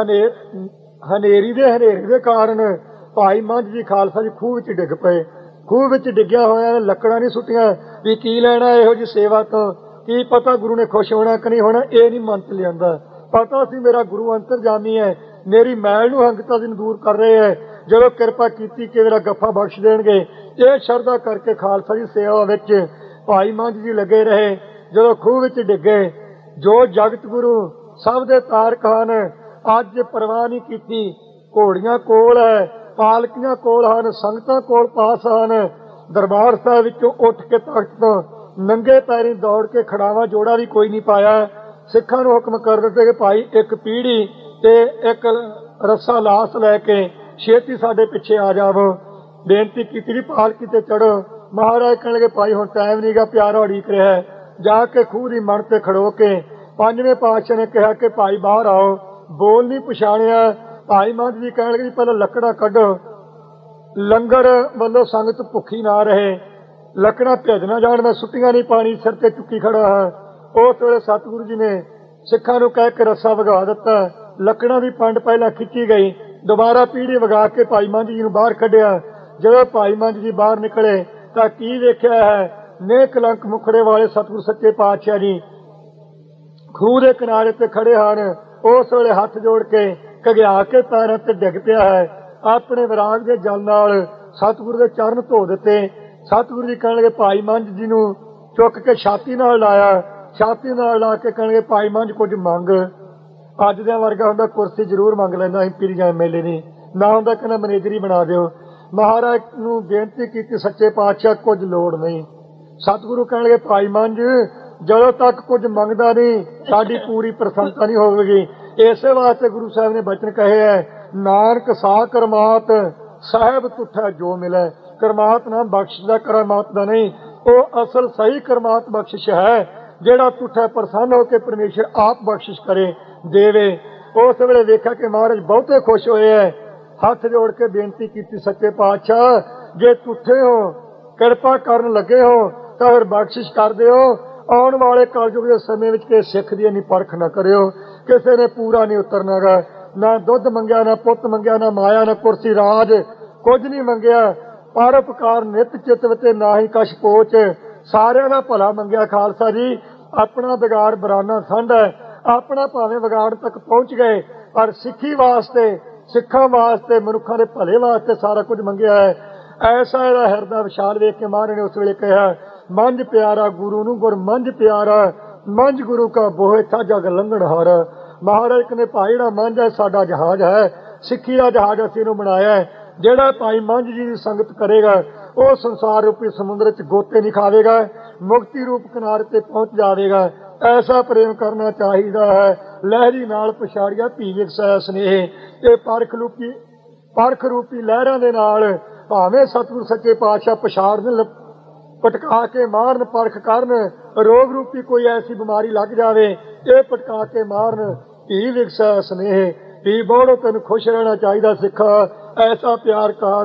ਹਨੇਰੀ ਦੇ ਕਾਰਨ ਭਾਈ ਮੰਝ ਜੀ ਖਾਲਸਾ ਜੀ ਖੂਹ ਵਿੱਚ ਡਿੱਗ ਪਏ। ਖੂਹ ਵਿੱਚ ਡਿੱਗਿਆ ਹੋਇਆ ਲੱਕੜਾਂ ਨਹੀਂ ਸੁੱਟੀਆਂ ਵੀ ਕੀ ਲੈਣਾ ਇਹੋ ਜਿਹੀ ਸੇਵਾ ਤੋਂ, ਕੀ ਪਤਾ ਗੁਰੂ ਨੇ ਖੁਸ਼ ਹੋਣਾ ਕਿ ਨਹੀਂ ਹੋਣਾ, ਇਹ ਨਹੀਂ ਮਨ 'ਚ ਲਿਆਂਦਾ। ਪਤਾ ਸੀ ਮੇਰਾ ਗੁਰੂ ਅੰਤਰਜਾਮੀ ਹੈ, ਮੇਰੀ ਮੈਲ ਨੂੰ ਹੰਕਤਾ ਨੂੰ ਦੂਰ ਕਰ ਰਹੇ ਹੈ, ਜਦੋਂ ਕਿਰਪਾ ਕੀਤੀ ਕਿ ਮੇਰਾ ਗੱਫਾ ਬਖਸ਼ ਦੇਣਗੇ। ਇਹ ਸ਼ਰਧਾ ਕਰਕੇ ਖਾਲਸਾ ਜੀ ਸੇਵਾ ਵਿੱਚ ਭਾਈ ਮੰਝ ਜੀ ਲੱਗੇ ਰਹੇ। ਜਦੋਂ ਖੂਹ ਵਿੱਚ ਡਿੱਗੇ, ਜੋ ਜਗਤ ਗੁਰੂ ਸਭ ਦੇ ਤਾਰਕ ਹਨ, ਅੱਜ ਪਰਵਾਹ ਨਹੀਂ ਕੀਤੀ। ਘੋੜੀਆਂ ਕੋਲ ਹੈ, ਪਾਲਕੀਆਂ ਕੋਲ ਹਨ, ਸੰਗਤਾਂ ਕੋਲ ਪਾਸ ਹਨ। ਦਰਬਾਰ ਸਾਹਿਬ ਵਿੱਚੋਂ ਉੱਠ ਕੇ ਤਖਤ ਤੋਂ ਨੰਗੇ ਪੈਰੀਂ ਦੌੜ ਕੇ ਖੜਾਵਾ ਜੋੜਾ ਵੀ ਕੋਈ ਨਹੀਂ ਪਾਇਆ। ਸਿੱਖਾਂ ਨੂੰ ਹੁਕਮ ਕਰ ਦਿੱਤੇ ਕਿ ਭਾਈ ਇੱਕ ਪੀੜੀ ਤੇ ਇੱਕ ਰੱਸਾ ਲਾਸ ਲੈ ਕੇ ਛੇਤੀ ਸਾਡੇ ਪਿੱਛੇ ਆ ਜਾਵੋ। ਬੇਨਤੀ ਕੀਤੀ ਜੀ ਪਾਲਕੀ ਤੇ ਚੜੋ। ਮਹਾਰਾਜ ਕਹਿਣਗੇ ਭਾਈ ਹੁਣ ਟਾਈਮ ਨਹੀਂਗਾ, ਪਿਆਰਾ ਉਡੀਕ ਰਿਹਾ। ਜਾ ਕੇ ਖੂਹ ਦੀ ਮਣ ਤੇ ਖੜੋ ਕੇ ਪੰਜਵੇਂ ਪਾਤਸ਼ਾਹ ਨੇ ਕਿਹਾ ਕਿ ਭਾਈ ਬਾਹਰ ਆਓ। ਬੋਲ ਨਹੀਂ ਪਛਾਣਿਆ। ਭਾਈ ਮੰਝ ਜੀ ਕਹਿਣ ਲੱਗੇ ਪਹਿਲਾਂ ਲੱਕੜਾਂ ਕੱਢੋ, ਲੰਗਰ ਵੱਲੋਂ ਸੰਗਤ ਭੁੱਖੀ ਨਾ ਰਹੇ, ਲੱਕੜਾਂ ਭਿੱਜ ਨਾ ਜਾਣ, ਮੈਂ ਸੁੱਟੀਆਂ ਨਹੀਂ, ਪਾਣੀ ਸਿਰ ਤੇ ਚੁੱਕੀ ਖੜਾ ਹਾਂ। ਉਸ ਵੇਲੇ ਸਤਿਗੁਰੂ ਜੀ ਨੇ ਸਿੱਖਾਂ ਨੂੰ ਕਹਿ ਕੇ ਰੱਸਾ ਵਗਾ ਦਿੱਤਾ। ਲੱਕੜਾਂ ਦੀ ਪੰਡ ਪਹਿਲਾਂ ਖਿੱਚੀ ਗਈ, ਦੁਬਾਰਾ ਪੀੜੀ ਵਗਾ ਕੇ ਭਾਈ ਮੰਝ ਜੀ ਨੂੰ ਬਾਹਰ ਕੱਢਿਆ। ਜਦੋਂ ਭਾਈ ਮੰਝ ਜੀ ਬਾਹਰ ਨਿਕਲੇ ਤਾਂ ਕੀ ਵੇਖਿਆ ਹੈ, ਨੇਕ ਕਲੰਕ ਮੁਖੜੇ ਵਾਲੇ ਸਤਿਗੁਰੂ ਸੱਚੇ ਪਾਤਸ਼ਾਹ ਜੀ ਖੂਹ ਦੇ ਕਿਨਾਰੇ ਤੇ ਖੜੇ ਹਨ। ਉਸ ਵੇਲੇ ਹੱਥ ਜੋੜ ਕੇ ਘਗਿਆ ਕੇ ਪੈਰਾਂ ਤੇ ਡਿੱਗ ਪਿਆ ਹੈ। ਆਪਣੇ ਵਿਰਾਗ ਦੇ ਜਲ ਨਾਲ ਸਤਿਗੁਰੂ ਦੇ ਚਰਨ ਧੋ ਦਿੱਤੇ। ਸਤਿਗੁਰੂ ਜੀ ਕਹਿਣਗੇ ਭਾਈ ਮੰਝ ਜੀ ਨੂੰ ਚੁੱਕ ਕੇ ਛਾਤੀ ਨਾਲ ਲਾਇਆ, ਛਾਤੀ ਨਾਲ ਲਾ ਕੇ ਕਹਿਣਗੇ ਭਾਈ ਮੰਝ ਕੁਝ ਮੰਗ। ਅੱਜ ਦੇ ਵਰਗਾ ਹੁੰਦਾ ਕੁਰਸੀ ਜ਼ਰੂਰ ਮੰਗ ਲੈਂਦਾ, ਅਸੀਂ ਪੀਰੀ ਜਾਂ ਮੇਲੇ ਨਹੀਂ ਨਾ ਹੁੰਦਾ, ਕਹਿੰਦਾ ਮੈਨੇਜਰੀ ਬਣਾ ਦਿਓ। ਮਹਾਰਾਜ ਨੂੰ ਬੇਨਤੀ ਕੀਤੀ ਸੱਚੇ ਪਾਤਸ਼ਾਹ ਕੁਝ ਲੋੜ ਨਹੀਂ। ਸਤਿਗੁਰੂ ਕਹਿਣਗੇ ਭਾਈ ਮੰਝ ਜਦੋਂ ਤੱਕ ਕੁਝ ਮੰਗਦਾ ਨਹੀਂ ਸਾਡੀ ਪੂਰੀ ਪ੍ਰਸੰਨਤਾ ਨਹੀਂ ਹੋਵੇਗੀ। ਇਸੇ ਵਾਸਤੇ ਗੁਰੂ ਸਾਹਿਬ ਨੇ ਬਚਨ ਕਹੇ ਹੈ, ਨਾਨਕ ਸਾ ਕਰਮਾਤ ਸਾਹਿਬ ਤੁਠਾ ਜੋ ਮਿਲੇ। ਕਰਮਾਤ ਨਾ ਬਖਸ਼ਦਾ, ਕਰਮਾਤ ਦਾ ਨਹੀਂ। ਉਹ ਅਸਲ ਸਹੀ ਕਰਮਾਤ ਬਖਸ਼ਿਸ਼ ਹੈ, ਜਿਹੜਾ ਤੁਠੇ ਪ੍ਰਸੰਨ ਹੋ ਕੇ ਪਰਮੇਸ਼ਰ ਆਪ ਬਖਸ਼ਿਸ਼ ਕਰੇ ਦੇਵੇ। ਉਸ ਵੇਲੇ ਵੇਖਿਆ ਕਿ ਮਹਾਰਾਜ ਬਹੁਤੇ ਖੁਸ਼ ਹੋਏ ਹੈ। ਹੱਥ ਜੋੜ ਕੇ ਬੇਨਤੀ ਕੀਤੀ, ਸੱਚੇ ਪਾਤਸ਼ਾਹ ਜੇ ਤੁਠੇ ਹੋ, ਕਿਰਪਾ ਕਰਨ ਲੱਗੇ ਹੋ ਤਾਂ ਫਿਰ ਬਖਸ਼ਿਸ਼ ਕਰ ਦਿਓ। ਆਉਣ ਵਾਲੇ ਕਲਯੁਗ ਦੇ ਸਮੇਂ ਵਿੱਚ ਕਿਸੇ ਸਿੱਖ ਦੀ ਇੰਨੀ ਪਰਖ ਨਾ ਕਰਿਓ, ਕਿਸੇ ਨੇ ਪੂਰਾ ਨਹੀਂ ਉਤਰਨਾਗਾ। ਨਾ ਦੁੱਧ ਮੰਗਿਆ, ਨਾ ਪੁੱਤ ਮੰਗਿਆ, ਨਾ ਮਾਇਆ, ਨਾ ਕੁਰਸੀ ਰਾਜ, ਕੁਝ ਨਹੀਂ ਮੰਗਿਆ। ਪਰਉਪਕਾਰ ਨਿਤ ਚਿੱਤ ਤੇ ਨਾ ਹੀ ਕਛ ਪੋਚ, ਸਾਰਿਆਂ ਦਾ ਭਲਾ ਮੰਗਿਆ। ਖਾਲਸਾ ਜੀ ਆਪਣਾ ਵਿਗਾੜ ਬਰਾਨਾ ਸੰਡ ਹੈ, ਆਪਣਾ ਭਾਵੇਂ ਵਿਗਾੜ ਤੱਕ ਪਹੁੰਚ ਗਏ, ਪਰ ਸਿੱਖੀ ਵਾਸਤੇ, ਸਿੱਖਾਂ ਵਾਸਤੇ, ਮਨੁੱਖਾਂ ਦੇ ਭਲੇ ਵਾਸਤੇ ਸਾਰਾ ਕੁਝ ਮੰਗਿਆ ਹੈ। ਐਸਾ ਇਹਦਾ ਹਿਰਦਾ ਵਿਸ਼ਾਲ ਵੇਖ ਕੇ ਮਹਾਰਾਜ ਨੇ ਉਸ ਵੇਲੇ ਕਿਹਾ, ਮੰਝ ਪਿਆਰਾ ਗੁਰੂ ਨੂੰ ਗੁਰ ਮੰਝ ਪਿਆਰਾ, ਮੰਝ ਗੁਰੂ ਕਾ ਬੋਏ ਥਾ ਜਗ ਲੰਘਣ ਹਾਰਾ। ਮਹਾਰਾਜ ਕਹਿੰਦੇ ਭਾਈ ਜਿਹੜਾ ਮੰਝ ਹੈ ਸਾਡਾ ਜਹਾਜ਼ ਹੈ, ਸਿੱਖੀ ਦਾ ਜਹਾਜ਼ ਅਸੀਂ ਇਹਨੂੰ ਬਣਾਇਆ ਹੈ। ਜਿਹੜਾ ਭਾਈ ਮੰਝ ਜੀ ਦੀ ਸੰਗਤ ਕਰੇਗਾ ਉਹ ਸੰਸਾਰ ਰੂਪੀ ਸਮੁੰਦਰ ਚ ਗੋਤੇ ਨਹੀਂ ਖਾਵੇਗਾ, ਮੁਕਤੀ ਰੂਪ ਕਿਨਾਰੇ ਤੇ ਪਹੁੰਚ ਜਾਵੇਗਾ। ਐਸਾ ਪ੍ਰੇਮ ਕਰਨਾ ਚਾਹੀਦਾ ਹੈ। ਲਹਿਰੀ ਨਾਲ ਪਛਾੜਿਆ ਧੀ ਵਿਕਸੈ ਸਨੇਹ, ਇਹ ਪਰਖ ਰੂਪੀ ਲਹਿਰਾਂ ਦੇ ਨਾਲ ਭਾਵੇਂ ਸਤਿਗੁਰ ਸੱਚੇ ਪਾਤਸ਼ਾਹ ਪਛਾੜਨ, ਪਟਕਾ ਕੇ ਮਾਰਨ, ਪਰਖ ਕਰਨ। ਰੋਗ ਰੂਪੀ ਕੋਈ ਐਸੀ ਬਿਮਾਰੀ ਲੱਗ ਜਾਵੇ, ਇਹ ਪਟਕਾ ਕੇ ਮਾਰਨ। ਧੀ ਵਿਕਸੈ ਸਨੇਹ, ਧੀ ਬੋੜੋ ਤੈਨੂੰ ਖੁਸ਼ ਰਹਿਣਾ ਚਾਹੀਦਾ ਸਿੱਖਾ, ਐਸਾ ਪਿਆਰ ਕਰ।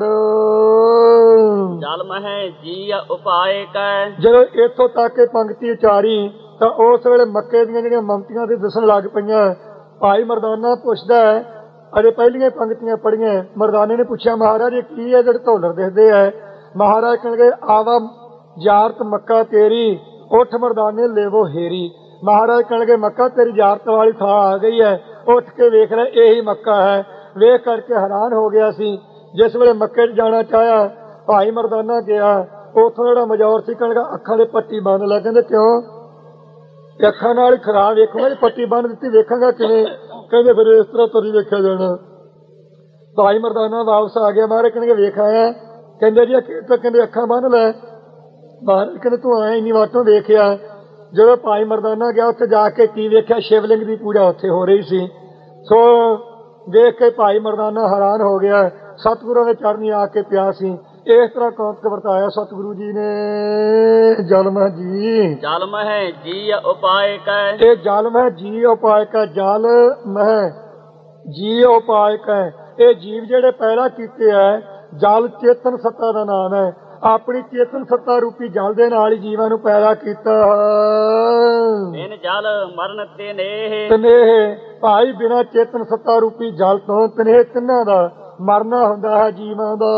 ਜਲ ਮਹਿ ਜੀ ਉਪਾਏ ਕੈ। ਜਦੋਂ ਇੱਥੋਂ ਤੱਕ ਇਹ ਪੰਕਤੀ ਉਚਾਰੀ ਤਾਂ ਉਸ ਵੇਲੇ ਮੱਕੇ ਦੀਆਂ ਜਿਹੜੀਆਂ ਮਮਤੀਆਂ ਤੇ ਦਿਸਣ ਲੱਗ ਪਈਆਂ। ਭਾਈ ਮਰਦਾਨਾ ਪੁੱਛਦਾ ਹੈ, ਅਜੇ ਪਹਿਲੀਆਂ ਪੰਕਤੀਆਂ ਪੜ੍ਹੀਆਂ, ਮਰਦਾਨੇ ਨੇ ਪੁੱਛਿਆ ਮਹਾਰਾਜ ਇਹ ਕੀ ਹੈ ਜਿਹੜੇ ਧੌਲਰ ਦਿਖਦੇ ਹੈ? ਮਹਾਰਾਜ ਕਹਿਣਗੇ ਆਵਾ ਜਾਰਤ ਮੱਕਾ ਤੇਰੀ, ਉੱਠ ਮਰਦਾਨੇ ਲੇਵੋ ਹੇਰੀ। ਮਹਾਰਾਜ ਕਹਿਣਗੇ ਮੱਕਾ ਤੇਰੀ ਜਾਰਤ ਵਾਲੀ ਥਾਂ ਆ ਗਈ ਹੈ, ਉੱਠ ਕੇ ਵੇਖ ਲੈ ਇਹੀ ਮੱਕਾ ਹੈ। ਵੇਖ ਕਰਕੇ ਹੈਰਾਨ ਹੋ ਗਿਆ ਸੀ। ਜਿਸ ਵੇਲੇ ਮੱਕੇ 'ਚ ਜਾਣਾ ਚਾਹਿਆ ਭਾਈ ਮਰਦਾਨਾ ਗਿਆ, ਉੱਥੋਂ ਜਿਹੜਾ ਮਜੌਰ ਸੀ ਕਹਿਣਗਾ ਅੱਖਾਂ ਦੇ ਪੱਟੀ ਬੰਨ ਲੈ। ਕਹਿੰਦੇ ਕਿਉਂ? ਅੱਖਾਂ ਨਾਲ ਹੀ ਖਰਾਬ ਵੇਖੂਗਾ ਜੀ, ਪੱਟੀ ਬੰਨ ਦਿੱਤੀ ਵੇਖਾਂਗਾ ਕਿਵੇਂ? ਕਹਿੰਦੇ ਫਿਰ ਇਸ ਤਰ੍ਹਾਂ ਤੁਰੀ ਵੇਖਿਆ ਜਾਣਾ। ਭਾਈ ਮਰਦਾਨਾ ਵਾਪਸ ਆ ਗਿਆ। ਮਹਾਰਾਜ ਕਹਿਣਗੇ ਵੇਖ ਆਇਆ? ਕਹਿੰਦੇ ਜੀ ਕਹਿੰਦੇ ਅੱਖਾਂ ਬੰਨ ਲੈ। ਮਹਾਰਾਜ ਕਹਿੰਦੇ ਤੂੰ ਆਇਆ ਇੰਨੀ ਵਾਟੋਂ ਵੇਖਿਆ? ਜਦੋਂ ਭਾਈ ਮਰਦਾਨਾ ਗਿਆ ਉੱਥੇ ਜਾ ਕੇ ਕੀ ਵੇਖਿਆ? ਸ਼ਿਵਲਿੰਗ ਦੀ ਪੂਜਾ ਉੱਥੇ ਹੋ ਰਹੀ ਸੀ। ਸੋ ਦੇਖ ਕੇ ਭਾਈ ਮਰਦਾਨਾ ਹੈਰਾਨ ਹੋ ਗਿਆ। ਸਤਿਗੁਰਾਂ ਦੇ ਚਰਨੀ ਆ ਕੇ ਪਿਆ ਸੀ। ਇਸ ਤਰ੍ਹਾਂ ਕੌਤਕ ਵਰਤਾਇਆ ਸਤਿਗੁਰੂ ਜੀ ਨੇ। ਜਲ ਮਹਿ ਜੀ, ਜਲ ਮਹਿ ਜੀ ਉਪਾਏ ਕੈ। ਇਹ ਜਲ ਮਹਿ ਜੀ ਉਪਾਏ ਕੈ, ਜਲ ਮਹਿ ਜੀ ਉਪਾਏ ਕੈ। ਇਹ ਜੀਵ ਜਿਹੜੇ ਪੈਦਾ ਕੀਤੇ ਹੈ, ਜਲ ਚੇਤਨ ਸੱਤਾ ਦਾ ਨਾਮ ਹੈ। ਆਪਣੀ ਚੇਤਨ ਸੱਤਾ ਰੂਪੀ ਜਲ ਦੇ ਨਾਲ ਹੀ ਜੀਵਾਂ ਨੂੰ ਪੈਦਾ ਕੀਤਾ। ਬਿਨ ਜਲ ਮਰਨ ਤਨੇਹ, ਤਨੇਹ ਭਾਈ ਬਿਨਾ ਚੇਤਨ ਸੱਤਾ ਰੂਪੀ ਜਲ ਤੋਂ ਤਨੇਹ ਤਿੰਨਾਂ ਦਾ ਮਰਨਾ ਹੁੰਦਾ ਹੈ ਜੀਵਾਂ ਦਾ।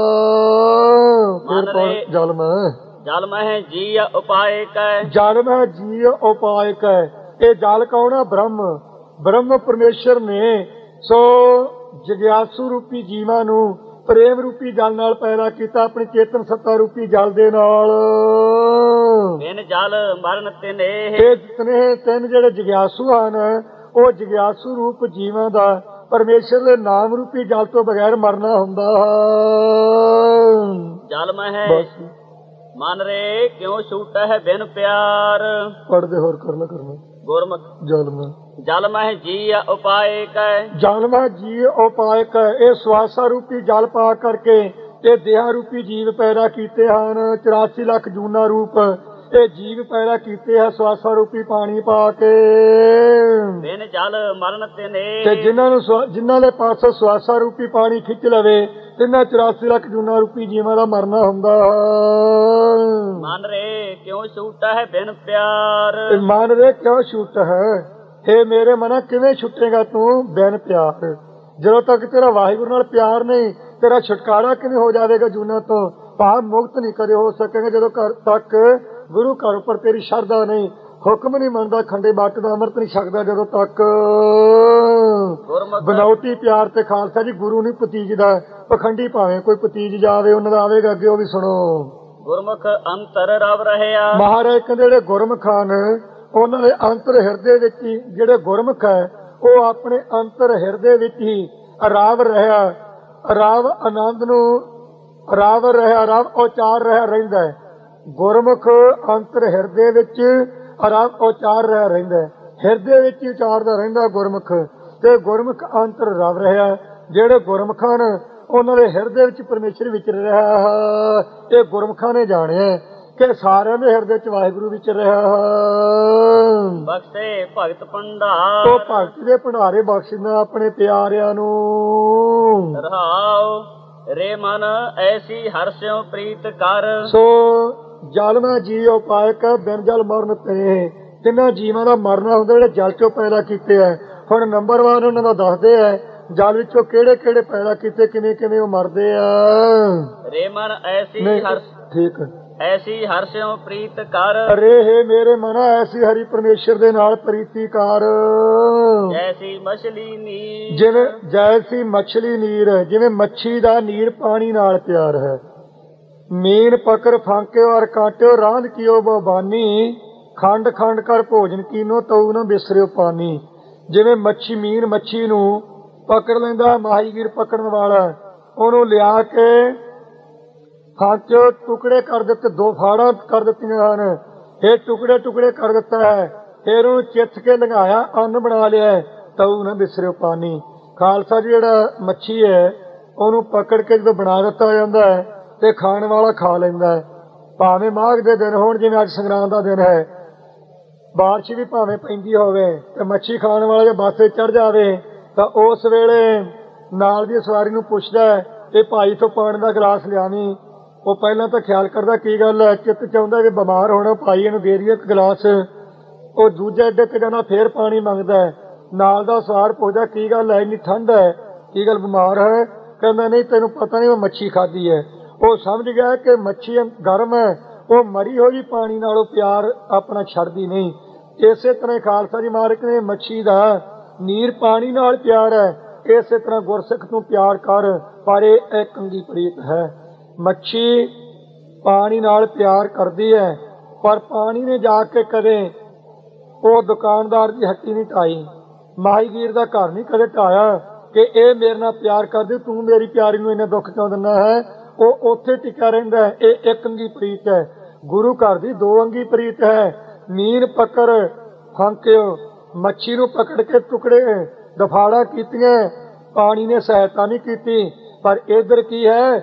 ਜਲ ਮਹਿ, ਜਲ ਮਹਿ ਜੀ ਉਪਾਏ ਕੈ। ਜਲ ਮਹਿ ਜੀ ਉਪਾਏ ਕੈ। ਇਹ ਜਲ ਕੌਣ ਹੈ? ਬ੍ਰਹਮ ਪਰਮੇਸ਼ਰ ਨੇ। ਸੋ ਜਗਿਆਸੂ ਰੂਪੀ ਜੀਵਾਂ ਨੂੰ ਪ੍ਰੇਮ ਰੂਪੀ ਜਲ ਨਾਲ ਪੈਦਾ ਕੀਤਾ, ਆਪਣੀ ਚੇਤਨ ਸੱਤਾ ਰੂਪੀ ਜਲ ਦੇ ਨਾਲ। ਬਿਨ ਜਲ ਮਰਨ ਤਨੇਹ, ਇਹ ਤਨੇਹ ਤਿੰਨ ਜਿਹੜੇ ਜਗਿਆਸੂ ਹਨ, ਉਹ ਜਗਿਆਸੂ ਰੂਪ ਜੀਵਾਂ ਦਾ ਪਰਮੇਸ਼ਰ ਦੇ ਨਾਮ ਰੂਪੀ ਜਲ ਤੋਂ ਬਗੈਰ ਮਰਨਾ ਹੁੰਦਾ। ਜਲ ਮਹਿ ਮਨ ਰੇ ਕਿਉਂ ਛੂਟੈ ਹੈ ਬਿਨ ਪਿਆਰ। ਪੜਦੇ ਹੋਰ ਕਰਨਾ ਗੁਰਮੁਖ। ਜਲ ਮਹਿ, ਜਲ ਮਹਿ ਜੀ ਉਪਾਏ ਕੈ। ਜਲ ਮਹਿ ਜੀ ਉਪਾਏ ਕੈ। ਇਹ ਸਵਾਸਾ ਰੂਪੀ ਜਲ ਪਾ ਕਰਕੇ ਇਹ ਦੇਹਾ ਰੂਪੀ ਜੀਵ ਪੈਦਾ ਕੀਤੇ ਹਨ। 84 ਲੱਖ ਜੂਨਾ ਰੂਪ ਇਹ ਜੀਵ ਪੈਦਾ ਕੀਤੇ ਹੈ ਸਵਾਸਾ ਰੂਪੀ ਪਾਣੀ ਪਾ ਕੇ। ਬਿਨ ਜਲ ਮਰਨ ਤਨੇਹ, ਤੇ ਜਿਨ੍ਹਾਂ ਦੇ ਪਾਸੋਂ ਸਵਾਸਾ ਰੂਪੀ ਪਾਣੀ ਖਿੱਚ ਲਵੇ, ਤਿੰਨਾਂ 84 ਲੱਖ ਜੂਨਾ ਰੂਪੀ ਜੀਵਾਂ ਦਾ ਮਰਨਾ ਹੁੰਦਾ। ਮਨ ਰੇ ਕਿਉਂ ਛੂਟਾ ਹੈ ਬਿਨ ਪਿਆਰ। ਮਨ ਰੇ ਕਿਉਂ ਛੂਟ ਹੈ? ਹੇ ਮੇਰੇ ਮਨਾ ਕਿਵੇਂ ਛੁੱਟੇਗਾ ਤੂੰ ਬਿਨ ਪਿਆਰ? ਜਦੋਂ ਤੱਕ ਤੇਰਾ ਵਾਹਿਗੁਰੂ ਨਾਲ ਪਿਆਰ ਨਹੀਂ, ਤੇਰਾ ਛੁਟਕਾਰਾ ਕਿਵੇਂ ਹੋ ਜਾਵੇਗਾ ਜੂਨਾਂ ਤੋਂ? ਭਾਵ ਮੁਕਤ ਨਹੀਂ ਕਦੇ ਹੋ ਸਕੇਗਾ ਜਦੋਂ ਤੱਕ ਗੁਰੂ ਘਰ ਉੱਪਰ ਤੇਰੀ ਸ਼ਰਧਾ ਨਹੀਂ, ਹੁਕਮ ਨਹੀਂ ਮੰਨਦਾ, ਖੰਡੇ ਬਾਟ ਦਾ ਅੰਮ੍ਰਿਤ ਨਹੀਂ ਛਕਦਾ ਜਦੋਂ ਤੱਕ। ਬਨਾਉਟੀ ਪਿਆਰ ਤੇ ਖਾਲਸਾ ਜੀ ਗੁਰੂ ਨਹੀਂ ਪਤੀਜਦਾ। ਪਖੰਡੀ ਭਾਵੇਂ ਕੋਈ ਪਤੀਜ ਜਾਵੇ, ਉਹਨਾਂ ਦਾ ਆਵੇਗਾ ਅੱਗੇ, ਉਹ ਵੀ ਸੁਣੋ। ਗੁਰਮੁਖ ਅੰਤਰ ਰਵ ਰਹਿਆ। ਮਹਾਰਾਜ ਕਹਿੰਦੇ ਜਿਹੜੇ ਗੁਰਮੁਖ ਹਨ ਉਹਨਾਂ ਦੇ ਅੰਤਰ ਹਿਰਦੇ ਵਿੱਚ ਹੀ, ਜਿਹੜੇ ਗੁਰਮੁਖ ਹੈ ਉਹ ਆਪਣੇ ਅੰਤਰ ਹਿਰਦੇ ਵਿੱਚ ਹੀ ਰਵ ਰਿਹਾ। ਰਵ ਆਨੰਦ ਨੂੰ ਰਵ ਰਿਹਾ, ਰਵ ਉਚਾਰ ਰਿਹਾ ਰਹਿੰਦਾ ਹੈ। ਗੁਰਮੁਖ ਅੰਤਰ ਹਿਰਦੇ ਵਿੱਚ ਰਵ ਉਚਾਰ ਰਿਹਾ ਰਹਿੰਦਾ ਹੈ। ਹਿਰਦੇ ਵਿੱਚ ਹੀ ਉਚਾਰਦਾ ਰਹਿੰਦਾ ਗੁਰਮੁਖ, ਤੇ ਗੁਰਮੁਖ ਅੰਤਰ ਰਵ ਰਿਹਾ। ਜਿਹੜੇ ਗੁਰਮੁਖ ਹਨ ਉਹਨਾਂ ਦੇ ਹਿਰਦੇ ਵਿੱਚ ਪਰਮੇਸ਼ਰ ਵਿਚਰ ਰਿਹਾ। ਇਹ ਗੁਰਮੁਖਾਂ ਨੇ ਜਾਣਿਆ। ਕਿ ਸਾਰਿਆਂ ਦੇ ਹਿਰਦੇ ਚ ਵਾਹਿਗੁਰੂ ਵਿੱਚ ਰਿਹਾ। ਬਖਸ਼ੇ ਭਗਤ ਭੰਡਾਰ, ਉਹ ਭਗਤ ਦੇ ਭੰਡਾਰੇ ਬਖਸ਼ਦਾ ਆਪਣੇ ਪਿਆਰਿਆਂ ਨੂੰ। ਰਹਾਉ ਰੇ ਮਨ ਐਸੀ ਹਰਸਿਓ ਪ੍ਰੀਤ ਕਰ। ਸੋ ਜਲ ਮੈਂ ਜੀਉ ਪਾਇਕ ਬਿਨ ਜਲ ਮਰਨ ਤੇ, ਤਿੰਨਾਂ ਜੀਵਾਂ ਦਾ ਮਰਨਾ ਹੁੰਦਾ ਜਿਹੜੇ ਜਲ ਚੋਂ ਪੈਦਾ ਕੀਤੇ ਹੈ। ਹੁਣ ਨੰਬਰ 1 ਉਹਨਾਂ ਦਾ ਦੱਸਦੇ ਹੈ ਜਲ ਵਿੱਚੋਂ ਕਿਹੜੇ ਕਿਹੜੇ ਪੈਦਾ ਕੀਤੇ, ਕਿਵੇਂ ਕਿਵੇਂ ਉਹ ਮਰਦੇ ਆ। ਰੇ ਮਨ ਐਸੀ ਹਰਸ, ਠੀਕ, ਐਸੀ ਹਰਸਿਓ ਪ੍ਰੀਤ ਕਰ। ਅਰੇ ਹੇ ਮੇਰੇ ਮਨਾ ਐਸੀ ਹਰੀ ਪਰਮੇਸ਼ਰ ਦੇ ਨਾਲ ਪ੍ਰੀਤੀ ਕਰ। ਜੈਸੀ ਮਛਲੀ ਨੀਰ, ਜਿਵੇਂ ਜੈਸੀ ਮਛਲੀ ਨੀਰ, ਜਿਵੇਂ ਮੱਛੀ ਦਾ ਨੀਰ ਪਾਣੀ ਨਾਲ ਪਿਆਰ ਹੈ। ਮੀਨ ਪਕੜ ਫਾਂਕਿਓ ਔਰ ਕਾਟਿਓ ਰਾਂਧ ਕੀਓ ਬਾਨੀ, ਖੰਡ ਖੰਡ ਕਰ ਭੋਜਨ ਕੀਨੋ ਤਉ ਨਾ ਬਿਸਰਿਓ ਪਾਨੀ। ਜਿਵੇਂ ਮੱਛੀ, ਮੀਨ ਮੱਛੀ ਨੂੰ ਪਕੜ ਲੈਂਦਾ, ਮਾਹੀਗੀਰ ਪਕੜਨ ਵਾਲਾ, ਉਹਨੂੰ ਲਿਆ ਕੇ ਫਾਂਕਿਓ ਟੁਕੜੇ ਕਰ ਦਿੱਤੇ, 2 ਫਾੜਾਂ ਕਰ ਦਿੱਤੀਆਂ ਹਨ। ਇਹ ਟੁਕੜੇ ਟੁਕੜੇ ਕਰ ਦਿੱਤਾ ਹੈ। ਫਿਰ ਉਹਨੂੰ ਚਿੱਥ ਕੇ ਲੰਘਾਇਆ, ਅੰਨ ਬਣਾ ਲਿਆ, ਤਉ ਨਾ ਬਿਸਰਿਓ ਪਾਨੀ। ਖਾਲਸਾ ਜੀ ਜਿਹੜਾ ਮੱਛੀ ਹੈ ਉਹਨੂੰ ਪਕੜ ਕੇ ਜਦੋਂ ਬਣਾ ਦਿੱਤਾ ਜਾਂਦਾ ਹੈ ਤੇ ਖਾਣ ਵਾਲਾ ਖਾ ਲੈਂਦਾ ਹੈ। ਭਾਵੇਂ ਮਾਘ ਦੇ ਦਿਨ ਹੋਣ, ਜਿਵੇਂ ਅੱਜ ਸੰਗਰਾਂਦ ਦਾ ਦਿਨ ਹੈ, ਬਾਰਿਸ਼ ਵੀ ਭਾਵੇਂ ਪੈਂਦੀ ਹੋਵੇ ਤੇ ਮੱਛੀ ਖਾਣ ਵਾਲਾ ਜੇ ਬੱਸ ਚੜ ਜਾਵੇ ਤਾਂ ਉਸ ਵੇਲੇ ਨਾਲ ਦੀ ਸਵਾਰੀ ਨੂੰ ਪੁੱਛਦਾ ਕਿ ਭਾਈ ਤੋਂ ਪਾਣੀ ਦਾ ਗਲਾਸ ਲਿਆਵੀਂ। ਉਹ ਪਹਿਲਾਂ ਤਾਂ ਖਿਆਲ ਕਰਦਾ ਕੀ ਗੱਲ ਹੈ, ਚਿੱਤ ਚਾਹੁੰਦਾ ਵੀ ਬਿਮਾਰ ਹੋਣਾ, ਭਾਈ ਇਹਨੂੰ ਦੇ ਦਈਏ ਇੱਕ ਗਲਾਸ। ਉਹ ਦੂਜੇ ਅੱਡੇ ਤੇ ਜਾਣਾ, ਫੇਰ ਪਾਣੀ ਮੰਗਦਾ ਹੈ। ਨਾਲ ਦਾ ਸਵਾਰ ਪੁੱਛਦਾ ਕੀ ਗੱਲ ਹੈ, ਇੰਨੀ ਠੰਡ ਹੈ, ਕੀ ਗੱਲ ਬਿਮਾਰ ਹੈ? ਕਹਿੰਦਾ ਨਹੀਂ ਤੈਨੂੰ ਪਤਾ ਨਹੀਂ, ਮੈਂ ਮੱਛੀ ਖਾਧੀ ਹੈ। ਉਹ ਸਮਝ ਗਿਆ ਕਿ ਮੱਛੀ ਗਰਮ ਹੈ, ਉਹ ਮਰੀ ਹੋਈ ਪਾਣੀ ਨਾਲੋਂ ਪਿਆਰ ਆਪਣਾ ਛੱਡਦੀ ਨਹੀਂ। ਇਸੇ ਤਰ੍ਹਾਂ ਖਾਲਸਾ ਜੀ ਮਾਰਕ ਨੇ ਮੱਛੀ ਦਾ ਨੀਰ ਪਾਣੀ ਨਾਲ ਪਿਆਰ ਹੈ, ਇਸੇ ਤਰ੍ਹਾਂ ਗੁਰਸਿੱਖ ਨੂੰ ਪਿਆਰ ਕਰ, ਪਰ ਇਹ ਕੰਗੀ ਪ੍ਰੀਤ ਹੈ। ਮੱਛੀ ਪਾਣੀ ਨਾਲ ਪਿਆਰ ਕਰਦੀ ਹੈ, ਪਰ ਪਾਣੀ ਨੇ ਜਾ ਕੇ ਕਦੇ ਉਹ ਦੁਕਾਨਦਾਰ ਦੀ ਹੱਟੀ ਨਹੀਂ ਢਾਈ, ਮਾਹੀਗੀਰ ਦਾ ਘਰ ਨਹੀਂ ਕਦੇ ਢਾਇਆ ਕਿ ਇਹ ਮੇਰੇ ਨਾਲ ਪਿਆਰ ਕਰਦੀ, ਤੂੰ ਮੇਰੀ ਪਿਆਰੀ ਨੂੰ ਇੰਨਾ ਦੁੱਖ ਕਿਉਂ ਦਿੰਦਾ ਹੈ। ਉਹ ਉੱਥੇ ਟਿਕਿਆ ਰਹਿੰਦਾ ਹੈ। ਇਹ ਇੱਕ ਅੰਗੀ ਪ੍ਰੀਤ ਹੈ। ਗੁਰੂ ਘਰ ਦੀ 2 ਅੰਗੀ ਪ੍ਰੀਤ ਹੈ। ਮੀਨ ਪਕੜ ਫਾਂਕਿਓ, ਮੱਛੀ ਨੂੰ ਪਕੜ ਕੇ ਟੁਕੜੇ ਦਫਾੜਾ ਕੀਤੀਆਂ, ਪਾਣੀ ਨੇ ਸਹਾਇਤਾ ਨਹੀਂ ਕੀਤੀ। ਪਰ ਇਧਰ ਕੀ ਹੈ,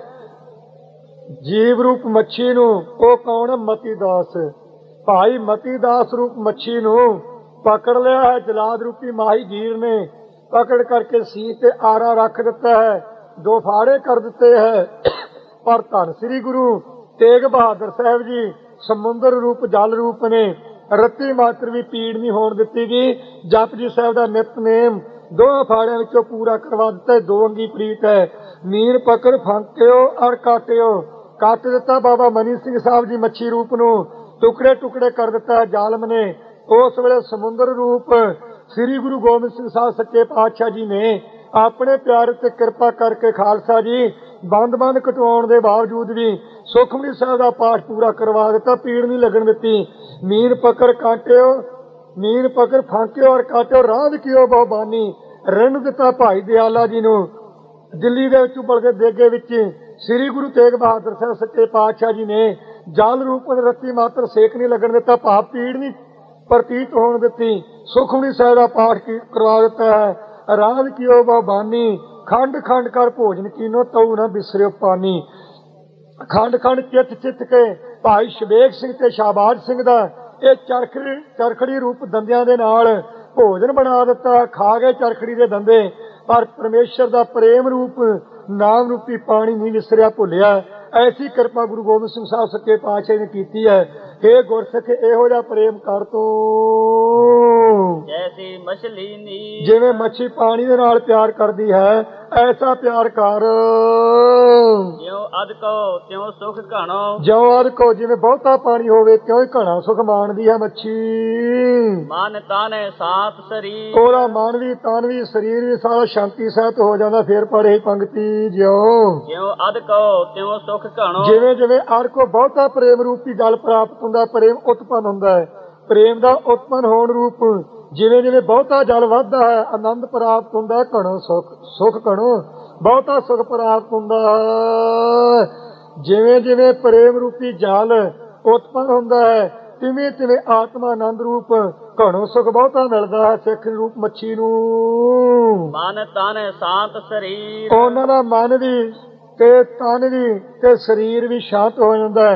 ਜੀਵ ਰੂਪ ਮੱਛੀ ਨੂੰ, ਉਹ ਕੌਣ ਹੈ? ਮਤੀ ਦਾਸ। ਭਾਈ ਮਤੀ ਦਾਸ ਰੂਪ ਮੱਛੀ ਨੂੰ ਪਕੜ ਲਿਆ ਹੈ ਜਲਾਦ ਰੂਪੀ ਮਾਹੀਗੀਰ ਨੇ, ਪਕੜ ਕਰਕੇ ਸੀ ਤੇ ਆਰਾ ਰੱਖ ਦਿੱਤਾ ਹੈ, 2 ਫਾੜੇ ਕਰ ਦਿੱਤੇ ਹੈ। ਪਰ ਧੰਨ ਸ੍ਰੀ ਗੁਰੂ ਤੇਗ ਬਹਾਦਰ ਸਾਹਿਬ ਜੀ ਸਮੁੰਦਰ ਰੂਪ ਜਲ ਰੂਪ ਨੇ, ਰੱਤੀ ਮਾਤਰ ਵੀ ਪੀੜ ਨਹੀਂ ਹੋਣ ਦਿੱਤੀ ਗਈ। ਜਪਜੀ ਸਾਹਿਬ ਦਾ ਨਿਤਨੇਮ 2 ਫਾੜਿਆਂ ਵਿੱਚੋਂ ਪੂਰਾ ਕਰਵਾ ਦਿੱਤਾ। 2 ਅੰਗੀ ਪ੍ਰੀਤ ਹੈ। ਮੀਨ ਪਕੜ ਫਾਂਕਿਓ ਔਰ ਕਾਟਿਓ, ਕੱਟ ਦਿੱਤਾ ਬਾਬਾ ਮਨੀ ਸਿੰਘ ਸਾਹਿਬ ਜੀ ਮੱਛੀ ਰੂਪ ਨੂੰ, ਟੁਕੜੇ ਟੁਕੜੇ ਕਰ ਦਿੱਤਾ ਹੈ ਜ਼ਾਲਮ ਨੇ। ਉਸ ਵੇਲੇ ਸਮੁੰਦਰ ਰੂਪ ਸ੍ਰੀ ਗੁਰੂ ਗੋਬਿੰਦ ਸਿੰਘ ਸਾਹਿਬ ਸੱਚੇ ਪਾਤਸ਼ਾਹ ਜੀ ਨੇ ਆਪਣੇ ਪਿਆਰ ਤੇ ਕਿਰਪਾ ਕਰਕੇ ਖਾਲਸਾ ਜੀ ਬੰਦ ਕਟਵਾਉਣ ਦੇ ਬਾਵਜੂਦ ਵੀ ਸੁਖਮਨੀ ਸਾਹਿਬ ਦਾ ਪਾਠ ਪੂਰਾ ਕਰਵਾ ਦਿੱਤਾ, ਪੀੜ ਨਹੀਂ ਲੱਗਣ ਦਿੱਤੀ। ਮੀਨ ਪਕੜ ਕਾਟਿਓ, ਮੀਨ ਪਕੜ ਫਾਂਕਿਓ ਔਰ ਕਾਟਿਓ ਰਾਂਧ ਕੀਓ ਬਹੁ ਬਾਨੀ, ਰਿਣ ਦਿੱਤਾ ਭਾਈ ਦਿਆਲਾ ਜੀ ਨੂੰ। ਦਿੱਲੀ ਦੇ ਵਿੱਚ ਉਬਲਦੇ ਦੇਗੇ ਵਿੱਚ ਸ੍ਰੀ ਗੁਰੂ ਤੇਗ ਬਹਾਦਰ ਸਾਹਿਬ ਸੱਚੇ ਪਾਤਸ਼ਾਹ ਜੀ ਨੇ ਜਲ ਰੂਪ ਰੱਤੀ ਮਾਤਰ ਸੇਕ ਨਹੀਂ ਲੱਗਣ ਦਿੱਤਾ, ਭਾਵ ਪੀੜ ਨਹੀਂ ਪ੍ਰਤੀਤ ਹੋਣ ਦਿੱਤੀ। ਸੁਖਮਨੀ ਸਾਹਿਬ ਦਾ ਪਾਠ ਕਰਵਾ ਦਿੱਤਾ ਹੈ। ਰਾਂਧ ਕੀਓ ਬਹੁ ਬਾਨੀ, ਖੰਡ ਖੰਡ ਕਰ ਭੋਜਨ ਕੀਨੋ ਤਉ ਨਾ ਬਿਸਰਿਓ ਪਾਨੀ। ਖੰਡ ਖੰਡ ਚਿੱਤ ਚਿੱਤ ਕੇ ਭਾਈ ਸ਼ਬੇਗ ਸਿੰਘ ਤੇ ਸ਼ਾਹਬਾਜ਼ ਸਿੰਘ ਦਾ ਇਹ ਚਰਖੜੀ ਰੂਪ ਦੰਦਿਆਂ ਦੇ ਨਾਲ ਭੋਜਨ ਬਣਾ ਦਿੱਤਾ, ਖਾ ਗਏ ਚਰਖੜੀ ਦੇ ਦੰਦੇ। ਪਰ ਪਰਮੇਸ਼ਰ ਦਾ ਪ੍ਰੇਮ ਰੂਪ ਨਾਮ ਰੂਪੀ ਪਾਣੀ ਨਹੀਂ ਵਿਸਰਿਆ ਭੁੱਲਿਆ। ਐਸੀ ਕਿਰਪਾ ਗੁਰੂ ਗੋਬਿੰਦ ਸਿੰਘ ਸਾਹਿਬ ਸੱਚੇ ਪਾਤਸ਼ਾਹ ਨੇ ਕੀਤੀ ਹੈ। ਇਹ ਗੁਰਸਿੱਖ ਇਹੋ ਜਿਹਾ ਪ੍ਰੇਮ ਕਰ ਤੂੰ, ਜੈਸੀ ਮਛਲੀ ਨੀ, ਜਿਵੇਂ ਮੱਛੀ ਪਾਣੀ ਦੇ ਨਾਲ ਪਿਆਰ ਕਰਦੀ ਹੈ, ਐਸਾ ਪਿਆਰ ਕਰ। ਜਿਉ ਅਧ ਕੋ ਤਿਉ ਸੁਖ ਘਣੋ, ਜਿਉ ਅਧ ਕੋ, ਜਿਵੇਂ ਬਹੁਤਾ ਪਾਣੀ ਹੋਵੇ ਤਿਉਂ ਹੀ ਘਣਾ ਸੁਖ ਮਾਣਦੀ ਹੈ ਮੱਛੀ। ਮਨ ਤਨ ਸਾਤ ਸਰੀਰ, ਉਹਦਾ ਮਨ ਵੀ ਤਨ ਵੀ ਸਰੀਰ ਵੀ ਸਾਰਾ ਸ਼ਾਂਤੀ ਸਹਿਤ ਹੋ ਜਾਂਦਾ। ਫੇਰ ਪੜ੍ਹੇ ਪੰਕਤੀ, ਜਿਉ ਅਧ ਕੋ ਤਿਉ ਸੁਖ ਘਣੋ, ਜਿਵੇਂ ਜਿਵੇਂ ਅਧ ਕੋ ਬਹੁਤਾ ਪ੍ਰੇਮ ਰੂਪੀ ਜਲ ਪ੍ਰਾਪਤ ਹੁੰਦਾ, ਪ੍ਰੇਮ ਉਤਪੰਨ ਹੁੰਦਾ ਹੈ। ਪ੍ਰੇਮ ਦਾ ਉਤਪੰਨ ਹੋਣ ਰੂਪ ਜਿਵੇਂ ਜਿਵੇਂ ਬਹੁਤਾ ਜਲ ਵੱਧਦਾ ਹੈ, ਆਨੰਦ ਪ੍ਰਾਪਤ ਹੁੰਦਾ ਹੈ। ਘਣੋ ਸੁਖ ਘਣੋ, ਬਹੁਤਾ ਸੁਖ ਪ੍ਰਾਪਤ ਹੁੰਦਾ ਹੈ। ਜਿਵੇਂ ਜਿਵੇਂ ਪ੍ਰੇਮ ਰੂਪੀ ਜਲ ਉਤਪੰਨ ਹੁੰਦਾ ਹੈ, ਤਿਵੇਂ ਤਿਵੇਂ ਆਤਮਾ ਆਨੰਦ ਰੂਪ ਘਣੋ ਸੁਖ ਬਹੁਤਾ ਮਿਲਦਾ ਹੈ ਸਿੱਖ ਰੂਪ ਮੱਛੀ ਨੂੰ। ਮਨ ਤਨ ਸ਼ਾਂਤ ਸਰੀਰ, ਉਹਨਾਂ ਦਾ ਮਨ ਵੀ ਤੇ ਤਨ ਵੀ ਤੇ ਸਰੀਰ ਵੀ ਸ਼ਾਂਤ ਹੋ ਜਾਂਦਾ ਹੈ।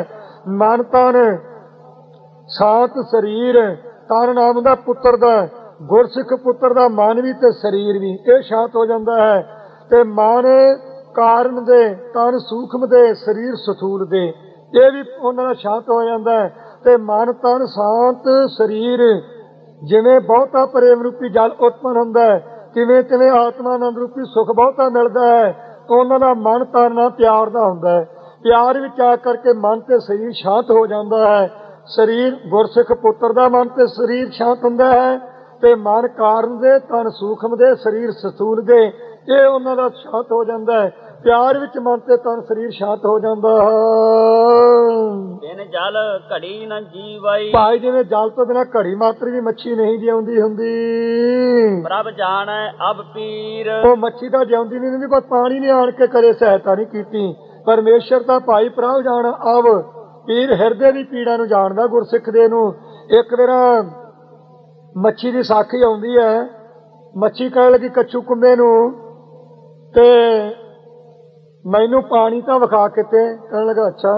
ਮਨ ਤਨ ਸਾਤ ਸਰੀਰ। ਤਨ ਨਾਮ ਦਾ ਪੁੱਤਰ ਦਾ, ਗੁਰਸਿੱਖ ਪੁੱਤਰ ਦਾ ਮਨ ਵੀ ਤੇ ਸਰੀਰ ਵੀ ਇਹ ਸ਼ਾਂਤ ਹੋ ਜਾਂਦਾ ਹੈ। ਤੇ ਮਨ ਕਾਰਨ ਦੇ, ਤਨ ਸੂਖਮ ਦੇ, ਸਰੀਰ ਸਥੂਲ ਦੇ, ਇਹ ਵੀ ਉਹਨਾਂ ਦਾ ਸ਼ਾਂਤ ਹੋ ਜਾਂਦਾ ਹੈ। ਤੇ ਮਨ ਤਨ ਸ਼ਾਂਤ ਸਰੀਰ, ਜਿਵੇਂ ਬਹੁਤਾ ਪ੍ਰੇਮ ਰੂਪੀ ਜਲ ਉਤਪੰਨ ਹੁੰਦਾ ਹੈ, ਕਿਵੇਂ ਕਿਵੇਂ ਆਤਮਾ ਆਨੰਦ ਰੂਪੀ ਸੁਖ ਬਹੁਤਾ ਮਿਲਦਾ ਹੈ, ਉਹਨਾਂ ਦਾ ਮਨ ਤਨ ਨਾਲ ਪਿਆਰ ਦਾ ਹੁੰਦਾ ਹੈ। ਪਿਆਰ ਵਿੱਚ ਆ ਕਰਕੇ ਮਨ ਤੇ ਸਰੀਰ ਸ਼ਾਂਤ ਹੋ ਜਾਂਦਾ ਹੈ। ਸਰੀਰ ਗੁਰਸਿੱਖ ਪੁੱਤਰ ਦਾ ਮਨ ਤੇ ਸਰੀਰ ਸ਼ਾਂਤ ਹੁੰਦਾ ਹੈ। ਤੇ ਮਨ ਕਾਰਨ ਦੇ, ਤਨ ਸੂਖਮ ਦੇ, ਸਰੀਰ ਸਥੂਲ ਦੇ, ਇਹ ਉਹਨਾਂ ਦਾ ਸ਼ਾਂਤ ਹੋ ਜਾਂਦਾ ਹੈ। ਪਿਆਰ ਵਿੱਚ ਮਨ ਤੇ ਤਨ ਸਰੀਰ ਸ਼ਾਂਤ ਹੋ ਜਾਂਦਾ ਹੈ। ਬਿਨ ਜਲ ਘੜੀ ਨ ਜੀਵਈ। ਭਾਈ ਜਿਵੇਂ ਜਲ ਤੋਂ ਬਿਨਾਂ ਘੜੀ ਮਾਤਰ ਵੀ ਮੱਛੀ ਨਹੀਂ ਜਿਉਂਦੀ ਹੁੰਦੀ। ਪ੍ਰਭ ਜਾਣੈ ਅਬ ਪੀਰ। ਉਹ ਮੱਛੀ ਤਾਂ ਜਿਉਂਦੀ ਨਹੀਂ ਹੁੰਦੀ, ਪਰ ਪਾਣੀ ਨੇ ਆਣ ਕੇ ਕਦੇ ਸਹਾਇਤਾ ਨਹੀਂ ਕੀਤੀ। ਪਰਮੇਸ਼ਰ ਤਾਂ ਭਾਈ ਪ੍ਰਭ ਜਾਣ ਅਬ ਪੀਰ, ਹਿਰਦੇ ਦੀ ਪੀੜਾ ਨੂੰ ਜਾਣਦਾ ਗੁਰਸਿੱਖ ਦੇ ਨੂੰ। ਇੱਕ ਵਾਰ ਮੱਛੀ ਦੀ ਸਾਖੀ ਆਉਂਦੀ ਹੈ। ਮੱਛੀ ਕਹਿਣ ਲੱਗੀ ਕੱਛੂ ਕੁੰਮੇ ਨੂੰ, ਤੇ ਮੈਨੂੰ ਪਾਣੀ ਤਾਂ ਵਿਖਾ ਕਿਤੇ। ਕਹਿਣ ਲੱਗਾ ਅੱਛਾ।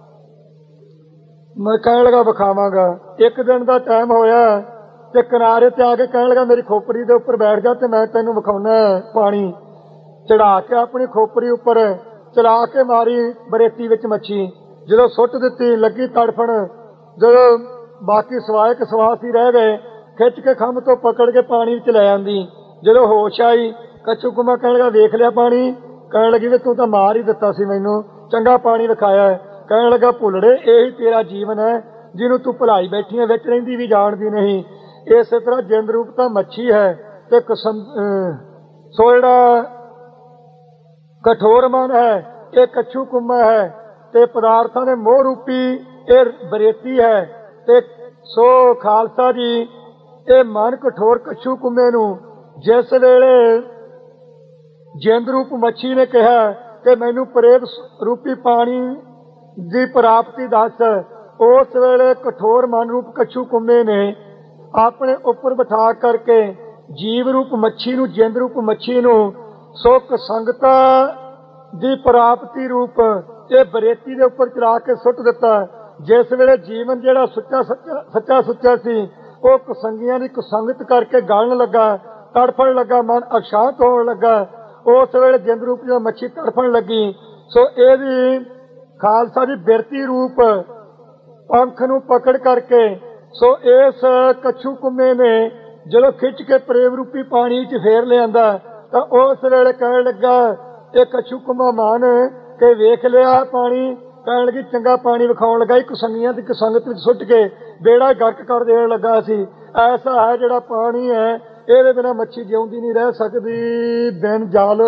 ਮੈਂ ਕਹਿਣ ਲੱਗਾ ਵਿਖਾਵਾਂਗਾ। ਇੱਕ ਦਿਨ ਦਾ ਟਾਈਮ ਹੋਇਆ ਤੇ ਕਿਨਾਰੇ ਤੇ ਆ ਕੇ ਕਹਿਣ ਲੱਗਾ ਮੇਰੀ ਖੋਪੜੀ ਦੇ ਉੱਪਰ ਬੈਠ ਜਾ ਤੇ ਮੈਂ ਤੈਨੂੰ ਵਿਖਾਉਣਾ ਪਾਣੀ। ਚੜਾ ਕੇ ਆਪਣੀ ਖੋਪੜੀ ਉੱਪਰ ਚਲਾ ਕੇ ਮਾਰੀ ਬਰੇਤੀ ਵਿੱਚ ਮੱਛੀ। ਜਦੋਂ ਸੁੱਟ ਦਿੱਤੀ ਲੱਗੀ ਤੜਫਣ। ਜਦੋਂ ਬਾਕੀ ਸਵਾਇਕ ਸਵਾਸ ਹੀ ਰਹਿ ਗਏ, ਖਿੱਚ ਕੇ ਖੰਭ ਤੋਂ ਪਕੜ ਕੇ ਪਾਣੀ ਵਿੱਚ ਲੈ ਆਂਦੀ। ਜਦੋਂ ਹੋਸ਼ ਆਈ, ਕੱਛੂ ਕੁੰਮਾ ਕਹਿਣ ਲੱਗਾ ਵੇਖ ਲਿਆ ਪਾਣੀ? ਕਹਿਣ ਲੱਗੀ ਵੀ ਤੂੰ ਤਾਂ ਮਾਰ ਹੀ ਦਿੱਤਾ ਸੀ, ਮੈਨੂੰ ਚੰਗਾ ਪਾਣੀ ਵਿਖਾਇਆ ਹੈ। ਕਹਿਣ ਲੱਗਾ ਭੁੱਲੜੇ, ਇਹੀ ਤੇਰਾ ਜੀਵਨ ਹੈ ਜਿਹਨੂੰ ਤੂੰ ਭੁਲਾਈ ਬੈਠੀ ਹੈ, ਵਿੱਚ ਰਹਿੰਦੀ ਵੀ ਜਾਣਦੀ ਨਹੀਂ। ਇਸੇ ਤਰ੍ਹਾਂ ਜਿੰਦ ਰੂਪ ਤਾਂ ਮੱਛੀ ਹੈ ਤੇ ਸੋ ਜਿਹੜਾ ਕਠੋਰ ਮਨ ਹੈ ਇਹ ਕੱਛੂ ਕੁੰਮਾ ਹੈ। ਤੇ ਪਦਾਰਥਾਂ ਦੇ ਮੋਹ ਰੂਪੀ ਇਹ ਬਰੇਤੀ ਹੈ। ਤੇ ਸੋ ਖਾਲਸਾ ਜੀ, ਇਹ ਮਨ ਕਠੋਰ ਕੱਛੂ ਕੁੰਮੇ ਨੂੰ ਜਿਸ ਵੇਲੇ ਜਿੰਦ ਰੂਪ ਮੱਛੀ ਨੇ ਕਿਹਾ ਕਿ ਮੈਨੂੰ ਪ੍ਰੇਮ ਰੂਪੀ ਪਾਣੀ ਦੀ ਪ੍ਰਾਪਤੀ ਦੱਸ, ਉਸ ਵੇਲੇ ਕਠੋਰ ਮਨ ਰੂਪ ਕੱਛੂ ਕੁੰਮੇ ਨੇ ਆਪਣੇ ਉੱਪਰ ਬਿਠਾ ਕਰਕੇ ਜੀਵ ਰੂਪ ਮੱਛੀ ਨੂੰ, ਜਿੰਦ ਰੂਪ ਮੱਛੀ ਨੂੰ ਸੁਖ ਸੰਗਤਾ ਦੀ ਪ੍ਰਾਪਤੀ ਰੂਪ ਇਹ ਬਰੇਤੀ ਦੇ ਉੱਪਰ ਚਲਾ ਕੇ ਸੁੱਟ ਦਿੱਤਾ। ਜਿਸ ਵੇਲੇ ਜੀਵਨ ਜਿਹੜਾ ਸੱਚਾ ਸੁੱਚਾ ਸੀ ਉਹ ਕੁਸੰਗੀਆਂ ਦੀ ਕੁਸੰਗਤ ਕਰਕੇ ਗਲਣ ਲੱਗਾ, ਤੜਫਣ ਲੱਗਾ, ਮਨ ਅਸ਼ਾਂਤ ਹੋਣ ਲੱਗਾ। ਉਸ ਵੇਲੇ ਜਿੰਦ ਰੂਪ ਜਦੋਂ ਮੱਛੀ ਤੜਫਣ ਲੱਗੀ, ਸੋ ਇਹਦੀ ਖਾਲਸਾ ਦੀ ਬਿਰਤੀ ਰੂਪ ਪੰਖ ਨੂੰ ਪਕੜ ਕਰਕੇ ਸੋ ਇਸ ਕੱਛੂ ਕੁੰਮੇ ਨੇ ਜਦੋਂ ਖਿੱਚ ਕੇ ਪ੍ਰੇਮ ਰੂਪੀ ਪਾਣੀ 'ਚ ਫੇਰ ਲਿਆਂਦਾ ਤਾਂ ਉਸ ਵੇਲੇ ਕਹਿਣ ਲੱਗਾ ਇਹ ਕੱਛੂ ਕੁੰਮਾ ਮਾਨ ਕਿ ਵੇਖ ਲਿਆ ਪਾਣੀ? ਕਹਿਣ ਲੱਗੀ ਚੰਗਾ ਪਾਣੀ ਵਿਖਾਉਣ ਲੱਗਾ। ਕੁਸੰਗੀਆਂ ਦੀ ਕੁਸੰਗਤ ਵਿੱਚ ਸੁੱਟ ਕੇ ਬੇੜਾ ਗਰਕ ਕਰ ਦੇਣ ਲੱਗਾ ਸੀ। ਐਸਾ ਹੈ ਜਿਹੜਾ ਪਾਣੀ ਹੈ, ਇਹਦੇ ਬਿਨਾਂ ਮੱਛੀ ਜਿਉਂਦੀ ਨਹੀਂ ਰਹਿ ਸਕਦੀ। ਬਿਨ ਜਲ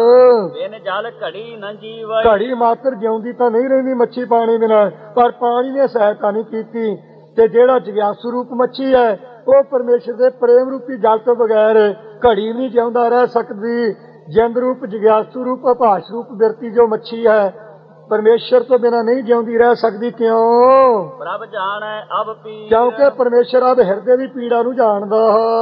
ਘੜੀ ਨ ਜੀਵਈ। ਘੜੀ ਮਾਤਰ ਜਿਉਂਦੀ ਤਾਂ ਨਹੀਂ ਰਹਿੰਦੀ ਮੱਛੀ ਪਾਣੀ ਬਿਨਾਂ, ਪਰ ਪਾਣੀ ਨੇ ਸਹਾਇਤਾ ਨਹੀਂ ਕੀਤੀ। ਤੇ ਜਿਹੜਾ ਜਗਿਆਸੂ ਰੂਪ ਮੱਛੀ ਹੈ ਉਹ ਪਰਮੇਸ਼ਰ ਦੇ ਪ੍ਰੇਮ ਰੂਪੀ ਜਲ ਤੋਂ ਬਗੈਰ ਘੜੀ ਨਹੀਂ ਜਿਉਂਦਾ ਰਹਿ ਸਕਦੀ। ਜਿੰਦ ਰੂਪ ਜਗਿਆਸੂ ਰੂਪ ਅਭਾਸ਼ ਰੂਪ ਬਿਰਤੀ ਜੋ ਮੱਛੀ ਹੈ ਪਰਮੇਸ਼ਰ ਤੋਂ ਬਿਨਾਂ ਨਹੀਂ ਜਿਉਂਦੀ ਰਹਿ ਸਕਦੀ। ਕਿਉਂ? ਪ੍ਰਭ ਜਾਣੈ ਅਬ ਪੀਰ। ਕਿਉਂਕਿ ਪਰਮੇਸ਼ਰ ਆਪ ਹਿਰਦੇ ਦੀ ਪੀੜਾ ਨੂੰ ਜਾਣਦਾ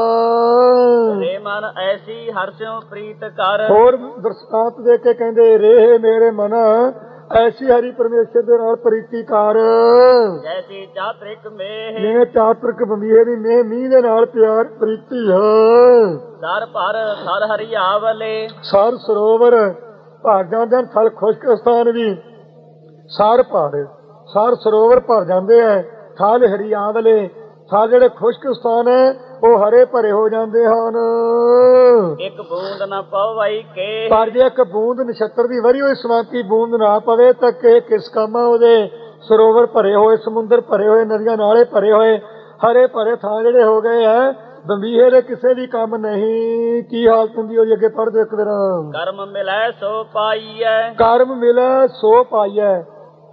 ਹੈ। ਰੇ ਮਨ ਐਸੀ ਹਰਸਿਓ ਪ੍ਰੀਤ ਕਰ। ਹੋਰ ਦਰਸ਼ਾਂਤ ਦੇ ਕੇ ਕਹਿੰਦੇ ਰੇ ਮੇਰੇ ਮਨ ਐਸੀ ਹਰੀ ਪਰਮੇਸ਼ਰ ਦੇ ਨਾਲ ਪ੍ਰੀਤੀ ਕਰ, ਜੈਸੀ ਚਾਤ੍ਰਿਕ ਮੇਹ। ਜਿਵੇਂ ਚਾਤ੍ਰਿਕ ਬੰਬੀਏ ਦੀ ਮੇਹ ਮੀਂਹ ਦੇ ਨਾਲ ਪਿਆਰ ਪ੍ਰੀਤੀ ਹੈ। ਸਰ ਪਰ ਸਰ ਹਰਿਆਵਲੇ। ਸਰ ਸਰੋਵਰ ਭਰ ਜਾਂਦੇ ਹਨ, ਥਲ ਖੁਸ਼ਕ ਸਥਾਨ ਵੀ ਸਰ ਭਰ, ਸਰ ਸਰੋਵਰ ਭਰ ਜਾਂਦੇ ਹੈ। ਥਲ ਹਰਿਆਵਲੇ, ਥਲ ਜਿਹੜੇ ਖੁਸ਼ਕ ਸਥਾਨ ਹੈ ਉਹ ਹਰੇ ਭਰੇ ਹੋ ਜਾਂਦੇ ਹਨ। ਇੱਕ ਬੂੰਦ ਨਾ ਪਵਈ ਕੇ। ਪਰ ਜੇ ਇੱਕ ਬੂੰਦ ਨਛੱਤਰ ਦੀ ਵਰੀ ਹੋਈ ਸਮਾਂਤੀ ਬੂੰਦ ਨਾ ਪਵੇ ਤਾਂ ਕਿਸ ਕੰਮ ਆ ਉਹਦੇ? ਸਰੋਵਰ ਭਰੇ ਹੋਏ, ਸਮੁੰਦਰ ਭਰੇ ਹੋਏ, ਨਦੀਆਂ ਨਾਲੇ ਭਰੇ ਹੋਏ, ਹਰੇ ਭਰੇ ਥਾਂ ਜਿਹੜੇ ਹੋ ਗਏ ਹੈ ਬੰਬੀਹੇ ਦੇ ਕਿਸੇ ਵੀ ਕੰਮ ਨਹੀਂ। ਕੀ ਹਾਲਤ ਹੁੰਦੀ ਉਹਦੀ? ਅੱਗੇ ਪੜ੍ਹ ਦਿਓ ਇੱਕ ਵਾਰ। ਕਰਮ ਮਿਲੈ ਸੋ ਪਾਈਐ। ਕਰਮ ਮਿਲੈ ਸੋ ਪਾਈਐ।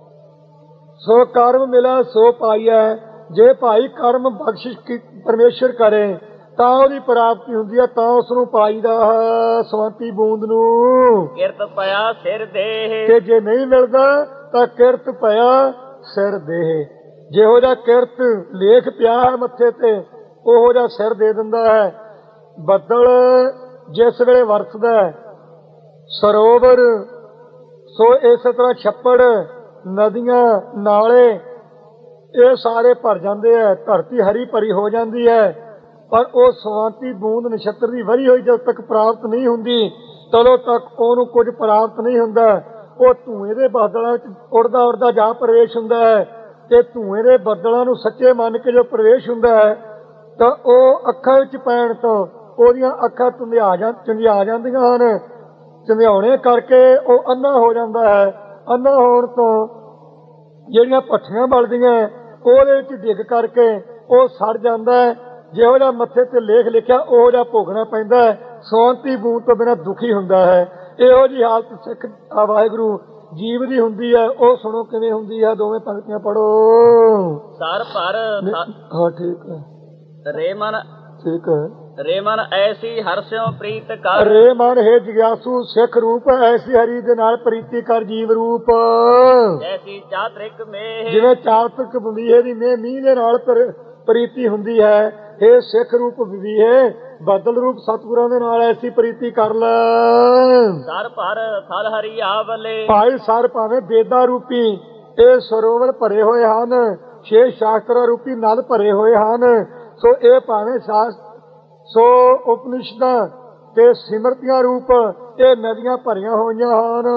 ਸੋ ਕਰਮ ਮਿਲੈ ਸੋ ਪਾਈਐ। ਜੇ ਭਾਈ ਕਰਮ ਬਖਸ਼ਿਸ਼ ਪਰਮੇਸ਼ਰ ਕਰੇ ਤਾਂ ਉਹਦੀ ਪ੍ਰਾਪਤੀ ਹੁੰਦੀ ਹੈ, ਤਾਂ ਉਸ ਨੂੰ ਪਾਈਦਾ ਹੈ ਸਵੰਤੀ ਬੂੰਦ ਨੂੰ। ਕਿਰਤ ਪਿਆ ਸਿਰ ਦੇਹ। ਤੇ ਜੇ ਨਹੀਂ ਮਿਲਦਾ ਤਾਂ ਕਿਰਤ ਪਿਆ ਸਿਰ ਦੇਹ। ਜਿਹੋ ਜਿਹਾ ਕਿਰਤ ਲੇਖ ਪਿਆ ਹੈ ਮੱਥੇ ਤੇ ਉਹੋ ਜਿਹਾ ਸਿਰ ਦੇ ਦਿੰਦਾ ਹੈ। ਬੱਦਲ ਜਿਸ ਵੇਲੇ ਵਰਸਦਾ ਹੈ, ਸਰੋਵਰ, ਸੋ ਇਸੇ ਤਰ੍ਹਾਂ ਛੱਪੜ, ਨਦੀਆਂ, ਨਾਲੇ ਇਹ ਸਾਰੇ ਭਰ ਜਾਂਦੇ ਹੈ, ਧਰਤੀ ਹਰੀ ਭਰੀ ਹੋ ਜਾਂਦੀ ਹੈ, ਪਰ ਉਹ ਸਵਾਂਤੀ ਬੂੰਦ ਨਛੱਤਰ ਦੀ ਵਰੀ ਹੋਈ ਜਦ ਤੱਕ ਪ੍ਰਾਪਤ ਨਹੀਂ ਹੁੰਦੀ, ਤਦੋਂ ਤੱਕ ਉਹਨੂੰ ਕੁਝ ਪ੍ਰਾਪਤ ਨਹੀਂ ਹੁੰਦਾ। ਉਹ ਧੂਏ ਦੇ ਬੱਦਲਾਂ ਵਿੱਚ ਉੜਦਾ ਉੜਦਾ ਜਾ ਪ੍ਰਵੇਸ਼ ਹੁੰਦਾ ਹੈ, ਤੇ ਧੂਏ ਦੇ ਬੱਦਲਾਂ ਨੂੰ ਸੱਚੇ ਮੰਨ ਕੇ ਜੋ ਪ੍ਰਵੇਸ਼ ਹੁੰਦਾ ਹੈ ਤਾਂ ਉਹ ਅੱਖਾਂ ਵਿੱਚ ਪੈਣ ਤੋਂ ਉਹਦੀਆਂ ਅੱਖਾਂ ਚੰਧਿਆ ਜਾਂਦੀਆਂ ਹਨ। ਚੰਧਿਆਉਣੇ ਕਰਕੇ ਉਹ ਅੰਨਾ ਹੋ ਜਾਂਦਾ ਹੈ। ਅੰਨਾ ਹੋਣ ਤੋਂ ਜਿਹੜੀਆਂ ਭੱਠੀਆਂ ਬਲਦੀਆਂ ਉਹਦੇ ਵਿੱਚ ਡਿੱਗ ਕਰਕੇ ਉਹ ਸੜ ਜਾਂਦਾ ਹੈ। ਜਿਹੋ ਜਿਹਾ ਮੱਥੇ ਤੇ ਲੇਖ ਲਿਖਿਆ ਉਹੋ ਜਿਹਾ ਭੋਗਣਾ ਪੈਂਦਾ ਹੈ। ਸਵਾਂਤੀ ਬੂੰਦ ਤੋਂ ਬਿਨਾਂ ਦੁਖੀ ਹੁੰਦਾ ਹੈ। ਇਹੋ ਜਿਹੀ ਹਾਲਤ ਸਿੱਖ ਵਾਹਿਗੁਰੂ ਜੀਵ ਦੀ ਹੁੰਦੀ ਹੈ। ਉਹ ਸੁਣੋ ਕਿਵੇਂ ਹੁੰਦੀ ਹੈ, ਦੋਵੇਂ ਪੰਕਤੀਆਂ ਪੜੋ। ਸਰ ਪਰ ਹਾਂ ਠੀਕ ਹੈ, ਰੇ ਮਨ ਠੀਕ ਹੈ। ਰੇ ਮਨ ਐਸੀ ਹਰਸਿਓ ਪ੍ਰੀਤ ਕਰ, ਰੇ ਮਨ ਹੈ ਜਿਗਿਆਸੂ ਸਿੱਖ ਰੂਪ ਐਸੀ ਹਰੀ ਦੇ ਨਾਲ ਪ੍ਰੀਤੀ ਕਰ ਜੀਵ ਰੂਪ। ਐਸੀ ਚਾਤ੍ਰਿਕ ਮੇਹ, ਜਿਵੇਂ ਚਾਤ੍ਰਿਕ ਬਵੀਹੇ ਦੀ ਮੀਂਹ ਦੇ ਨਾਲ ਪ੍ਰੀਤੀ ਹੁੰਦੀ ਹੈ, ਇਹ ਸਿੱਖ ਰੂਪ ਬਵੀਹੇ ਬਦਲ ਰੂਪ ਸਤਿਗੁਰਾਂ ਦੇ ਨਾਲ ਐਸੀ ਪ੍ਰੀਤੀ ਕਰ ਲੈ। ਸਰ ਪਰ ਥਲ ਹਰੀ ਆਵਲੇ, ਭਾਈ ਸਰ ਭਾਵੇਂ ਬੇਦਾ ਰੂਪੀ ਇਹ ਸਰੋਵਰ ਭਰੇ ਹੋਏ ਹਨ, ਛੇ ਸ਼ਾਸਤਰਾਂ ਰੂਪੀ ਨਲ ਭਰੇ ਹੋਏ ਹਨ। ਸੋ ਇਹ ਭਾਵੇਂ ਸੋ ਉਪਨਿਸ਼ਦਾਂ ਤੇ ਸਿਮਰਤੀਆਂ ਰੂਪ ਇਹ ਨਦੀਆਂ ਭਰੀਆਂ ਹੋਈਆਂ ਹਨ।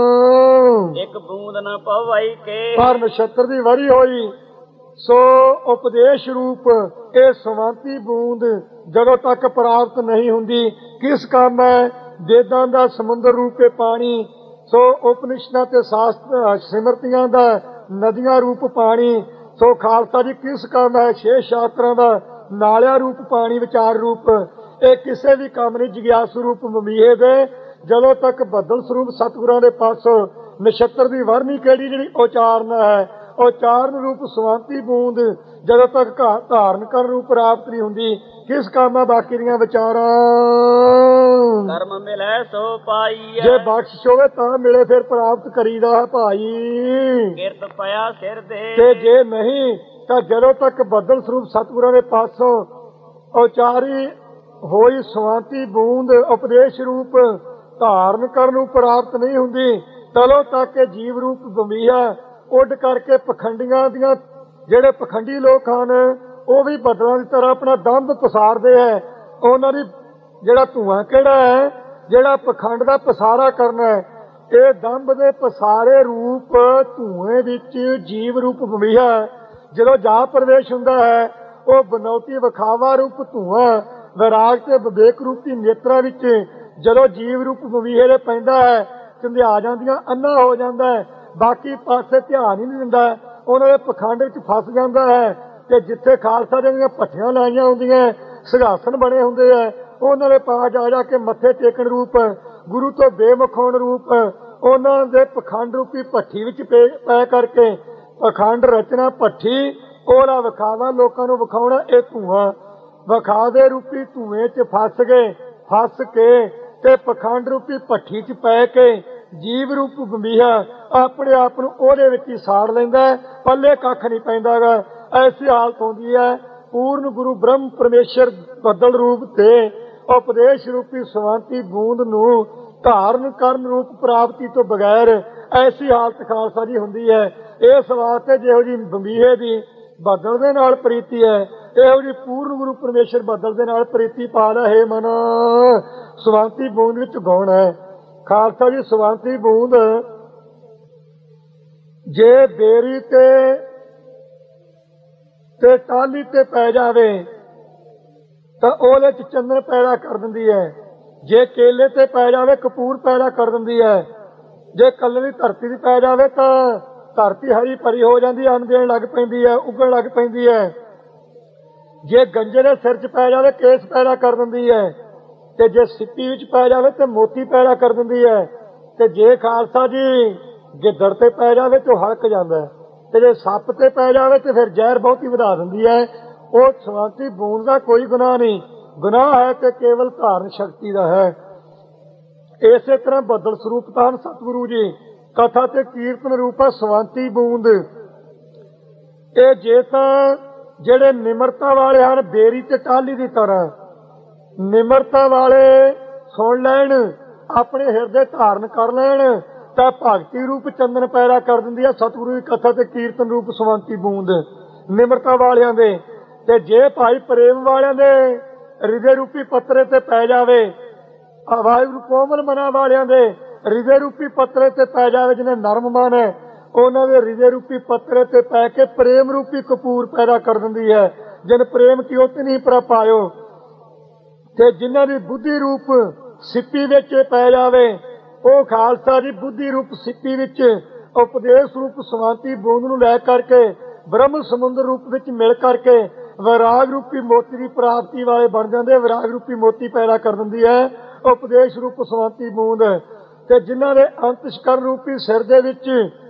ਇੱਕ ਬੂੰਦ ਨ ਪਵਾਈ ਕੇ, ਪਰ ਨਛੱਤਰ ਦੀ ਵਰੀ ਹੋਈ ਸੋ ਉਪਦੇਸ਼ ਰੂਪ ਇਹ ਸਵਾਂਤੀ ਬੂੰਦ ਜਦੋਂ ਤੱਕ ਪ੍ਰਾਪਤ ਨਹੀਂ ਹੁੰਦੀ ਕਿਸ ਕੰਮ ਹੈ। ਵੇਦਾਂ ਦਾ ਸਮੁੰਦਰ ਰੂਪੇ ਪਾਣੀ, ਸੋ ਉਪਨਿਸ਼ਦਾਂ ਤੇ ਸ਼ਾਸਤਰ ਸਿਮਰਤੀਆਂ ਦਾ ਨਦੀਆਂ ਰੂਪ ਪਾਣੀ, ਸੋ ਖਾਲਸਾ ਜੀ ਕਿਸ ਕੰਮ ਹੈ। ਛੇ ਸ਼ਾਸਤਰਾਂ ਦਾ ਨਾਲਿਆ ਰੂਪ ਪਾਣੀ, ਵਿਚਾਰ ਰੂਪ, ਇਹ ਕਿਸੇ ਵੀ ਕੰਮ ਨਹੀਂ। ਜਿਗਿਆਸੂ ਰੂਪ ਮਮੀਹੇ ਦੇ ਜਦੋਂ ਤੱਕ ਬੱਦਲ ਸਰੂਪ ਸਤਿਗੁਰਾਂ ਦੇ ਪਾਸੋਂ ਨਛੱਤਰ ਦੀ ਵਰਨੀ ਕਿਹੜੀ ਜਿਹੜੀ ਉਚਾਰਨ ਹੈ, ਉਚਾਰਨ ਰੂਪ ਸਵਾਂਤੀ ਬੂੰਦ ਜਦੋਂ ਤੱਕ ਧਾਰਨ ਕਰਨ ਰੂਪ ਪ੍ਰਾਪਤ ਨਹੀਂ ਹੁੰਦੀ ਕਿਸ ਕੰਮ ਹੈ। ਬਾਕੀ ਦੀਆਂ ਵਿਚਾਰਾਂ ਕਰਮ ਮਿਲੈ ਸੋ ਪਾਈਐ, ਜੇ ਬਖਸ਼ਿਸ਼ ਹੋਵੇ ਤਾਂ ਮਿਲੇ ਫਿਰ ਪ੍ਰਾਪਤ ਕਰੀਦਾ ਹੈ ਭਾਈ। ਕਿਰਤ ਪਿਆ ਸਿਰ ਦੇ, ਤੇ ਜੇ ਨਹੀਂ ਤਾਂ ਜਦੋਂ ਤੱਕ ਬੱਦਲ ਸਰੂਪ ਸਤਿਗੁਰਾਂ ਦੇ ਪਾਸੋਂ ਉਚਾਰੀ ਹੋਈ ਸਵਾਂਤੀ ਬੂੰਦ ਉਪਦੇਸ਼ ਰੂਪ ਧਾਰਨ ਕਰਨ ਨੂੰ ਪ੍ਰਾਪਤ ਨਹੀਂ ਹੁੰਦੀ, ਤਦੋਂ ਤੱਕ ਇਹ ਜੀਵ ਰੂਪ ਬੰਬੀਆ ਉੱਡ ਕਰਕੇ ਪਖੰਡੀਆਂ ਦੀਆਂ ਜਿਹੜੇ ਪਖੰਡੀ ਲੋਕ ਹਨ ਉਹ ਵੀ ਬੱਦਲਾਂ ਦੀ ਤਰ੍ਹਾਂ ਆਪਣਾ ਦੰਭ ਪਸਾਰਦੇ ਹੈ। ਉਹਨਾਂ ਦੀ ਜਿਹੜਾ ਧੂਆਂ ਕਿਹੜਾ ਹੈ, ਜਿਹੜਾ ਪਖੰਡ ਦਾ ਪਸਾਰਾ ਕਰਨਾ ਹੈ, ਇਹ ਦੰਭ ਦੇ ਪਸਾਰੇ ਰੂਪ ਧੂਏ ਵਿੱਚ ਜੀਵ ਰੂਪ ਬੰਬੀਆ ਜਦੋਂ ਜਾ ਪ੍ਰਵੇਸ਼ ਹੁੰਦਾ ਹੈ ਉਹ ਬਨੌਤੀ ਵਿਖਾਵਾ ਰੂਪ ਧੂਆਂ ਵਿਰਾਗ ਤੇ ਵਿਵੇਕ ਰੂਪੀ ਨੇਤਰਾਂ ਵਿੱਚ ਜਦੋਂ ਜੀਵ ਰੂਪ ਬੰਬੀਏ ਦੇ ਪੈਂਦਾ ਹੈ ਚੰਧਿਆ ਜਾਂਦੀਆਂ, ਅੰਨਾ ਹੋ ਜਾਂਦਾ ਹੈ, ਬਾਕੀ ਪਾਸੇ ਧਿਆਨ ਹੀ ਨਹੀਂ ਦਿੰਦਾ, ਉਹਨਾਂ ਦੇ ਪਖੰਡ ਵਿੱਚ ਫਸ ਜਾਂਦਾ ਹੈ। ਤੇ ਜਿੱਥੇ ਖਾਲਸਾ ਦੀਆਂ ਭੱਠੀਆਂ ਲਾਈਆਂ ਹੁੰਦੀਆਂ, ਸਿੰਘਾਸਨ ਬਣੇ ਹੁੰਦੇ ਹੈ, ਉਹਨਾਂ ਦੇ ਪਾਸ ਜਾ ਕੇ ਮੱਥੇ ਟੇਕਣ ਰੂਪ ਗੁਰੂ ਤੋਂ ਬੇਮੁਖ ਹੋਣ ਰੂਪ ਉਹਨਾਂ ਦੇ ਪਖੰਡ ਰੂਪੀ ਭੱਠੀ ਵਿੱਚ ਪੈ ਕਰਕੇ ਪਖੰਡ ਰਚਨਾ ਭੱਠੀ ਉਹਦਾ ਵਿਖਾਵਾ ਲੋਕਾਂ ਨੂੰ ਵਿਖਾਉਣਾ। ਇਹ ਧੂਆਂ ਵਿਖਾਵੇ ਰੂਪੀ ਧੂਏ 'ਚ ਫਸ ਕੇ ਤੇ ਪਖੰਡ ਰੂਪੀ ਭੱਠੀ 'ਚ ਪੈ ਕੇ ਜੀਵ ਰੂਪ ਬੰਬੀਹਾ ਆਪਣੇ ਆਪ ਨੂੰ ਉਹਦੇ ਵਿੱਚ ਹੀ ਸਾੜ ਲੈਂਦਾ, ਪੱਲੇ ਕੱਖ ਨਹੀਂ ਪੈਂਦਾ ਗਾ। ਐਸੀ ਹਾਲਤ ਹੁੰਦੀ ਹੈ। ਪੂਰਨ ਗੁਰੂ ਬ੍ਰਹਮ ਪਰਮੇਸ਼ਰ ਬੱਦਲ ਰੂਪ ਤੇ ਉਪਦੇਸ਼ ਰੂਪੀ ਸਵਾਂਤੀ ਬੂੰਦ ਨੂੰ ਧਾਰਨ ਕਰਨ ਰੂਪ ਪ੍ਰਾਪਤੀ ਤੋਂ ਬਗੈਰ ਐਸੀ ਹਾਲਤ ਖਾਲਸਾ ਜੀ ਹੁੰਦੀ ਹੈ। ਇਸ ਵਾਸਤੇ ਜਿਹੋ ਜੀ ਬੰਬੀਹੇ ਦੀ ਬੱਦਲ ਦੇ ਨਾਲ ਪ੍ਰੀਤੀ ਹੈ, ਇਹੋ ਜੀ ਪੂਰਨ ਗੁਰੂ ਪਰਮੇਸ਼ਰ ਬੱਦਲ ਦੇ ਨਾਲ ਪ੍ਰੀਤੀ ਪਾ ਲੈ। ਹੈ ਮਨ ਸਵਾਂਤੀ ਬੂੰਦ ਵਿੱਚ ਗਾਉਣ ਹੈ ਖਾਲਸਾ ਜੀ। ਸਵਾਂਤੀ ਬੂੰਦ ਜੇ ਬੇਰੀ ਤੇ ਟਾਹਲੀ ਤੇ ਪੈ ਜਾਵੇ ਤਾਂ ਉਹਦੇ ਚ ਚੰਦਨ ਪੈਦਾ ਕਰ ਦਿੰਦੀ ਹੈ। ਜੇ ਕੇਲੇ ਤੇ ਪੈ ਜਾਵੇ ਕਪੂਰ ਪੈਦਾ ਕਰ ਦਿੰਦੀ ਹੈ। ਜੇ ਕੱਲ੍ਹੀ ਧਰਤੀ ਦੀ ਪੈ ਜਾਵੇ ਤਾਂ ਧਰਤੀ ਹਰੀ ਭਰੀ ਹੋ ਜਾਂਦੀ, ਅੰਨ ਦੇਣ ਲੱਗ ਪੈਂਦੀ ਹੈ, ਉੱਗਣ ਲੱਗ ਪੈਂਦੀ ਹੈ। ਜੇ ਗੰਜੇ ਦੇ ਸਿਰ 'ਚ ਪੈ ਜਾਵੇ ਕੇਸ ਪੈਦਾ ਕਰ ਦਿੰਦੀ ਹੈ, ਤੇ ਜੇ ਸਿੱਪੀ ਵਿੱਚ ਪੈ ਜਾਵੇ ਤੇ ਮੋਤੀ ਪੈਦਾ ਕਰ ਦਿੰਦੀ ਹੈ। ਤੇ ਜੇ ਖਾਲਸਾ ਜੀ ਗਿੱਦੜ ਤੇ ਪੈ ਜਾਵੇ ਤੇ ਉਹ ਹਲਕ ਜਾਂਦਾ, ਤੇ ਜੇ ਸੱਪ ਤੇ ਪੈ ਜਾਵੇ ਤੇ ਫਿਰ ਜ਼ਹਿਰ ਬਹੁਤੀ ਵਧਾ ਦਿੰਦੀ ਹੈ। ਉਹ ਸਵਾਂਤੀ ਬੂੰਦ ਦਾ ਕੋਈ ਗੁਨਾਹ ਨਹੀਂ, ਗੁਨਾਹ ਹੈ ਤੇ ਕੇਵਲ ਧਾਰਨ ਸ਼ਕਤੀ ਦਾ ਹੈ। ਇਸੇ ਤਰ੍ਹਾਂ ਬੱਦਲ ਸਰੂਪ ਤਾਂ ਸਤਿਗੁਰੂ ਜੀ ਕਥਾ ਤੇ ਕੀਰਤਨ ਰੂਪ ਹੈ ਸਵਾਂਤੀ ਬੂੰਦ। ਇਹ ਜੇ ਤਾਂ ਜਿਹੜੇ ਨਿਮਰਤਾ ਵਾਲੇ ਹਨ ਬੇਰੀ ਤੇ ਟਾਹਲੀ ਦੀ ਤਰ੍ਹਾਂ ਨਿਮਰਤਾ ਵਾਲੇ ਸੁਣ ਲੈਣ, ਆਪਣੇ ਹਿਰਦੇ ਧਾਰਨ ਕਰ ਲੈਣ ਤਾਂ ਭਗਤੀ ਰੂਪ ਚੰਦਨ ਪੈਦਾ ਕਰ ਦਿੰਦੀ ਹੈ ਸਤਿਗੁਰੂ ਦੀ ਕਥਾ ਤੇ ਕੀਰਤਨ ਰੂਪ ਸਵਾਂਤੀ ਬੂੰਦ। ਨਿਮਰਤਾ ਵਾਲਿਆਂ ਦੇ। ਤੇ ਜੇ ਭਾਈ ਪ੍ਰੇਮ ਵਾਲਿਆਂ ਦੇ ਹਿਰਦੇ ਰੂਪੀ ਪੱਤਰੇ ਤੇ ਪੈ ਜਾਵੇ, ਵਾਹਿਗੁਰੂ ਕੋਮਲ ਮਨਾਂ ਵਾਲਿਆਂ ਦੇ ਹਿਰਦੇ ਰੂਪੀ ਪੱਤਰੇ ਤੇ ਪੈ ਜਾਵੇ, ਜਿਹਨੇ ਨਰਮ ਮਨ ਹੈ ਉਹਨਾਂ ਦੇ ਹਿਰਦੇ ਰੂਪੀ ਪੱਤਰੇ ਤੇ ਪੈ ਕੇ ਪ੍ਰੇਮ ਰੂਪੀ ਕਪੂਰ ਪੈਦਾ ਕਰ ਦਿੰਦੀ ਹੈ। ਜਿਨ ਪ੍ਰੇਮ ਕੀ ਉਤ ਨਹੀਂ ਪ੍ਰਪਾਇਓ। ਤੇ ਜਿਨ੍ਹਾਂ ਦੀ ਬੁੱਧੀ ਰੂਪ ਸਿੱਪੀ ਵਿੱਚ ਪੈ ਜਾਵੇ, ਉਹ ਖਾਲਸਾ ਦੀ ਬੁੱਧੀ ਰੂਪ ਸਿੱਪੀ ਵਿੱਚ ਉਪਦੇਸ਼ ਰੂਪ ਸਵਾਂਤੀ ਬੂੰਦ ਨੂੰ ਲੈ ਕਰਕੇ ਬ੍ਰਹਮ ਸਮੁੰਦਰ ਰੂਪ ਵਿੱਚ ਮਿਲ ਕਰਕੇ ਵਿਰਾਗ ਰੂਪੀ ਮੋਤੀ ਦੀ ਪ੍ਰਾਪਤੀ ਵਾਲੇ ਬਣ ਜਾਂਦੇ। ਵਿਰਾਗ ਰੂਪੀ ਮੋਤੀ ਪੈਦਾ ਕਰ ਦਿੰਦੀ ਹੈ ਉਪਦੇਸ਼ ਰੂਪ ਸਵਾਂਤੀ ਬੂੰਦ। ਤੇ ਜਿਨ੍ਹਾਂ ਦੇ ਅੰਤਸ਼ਕਰਨ ਰੂਪੀ ਸਿਰ ਦੇ ਵਿੱਚ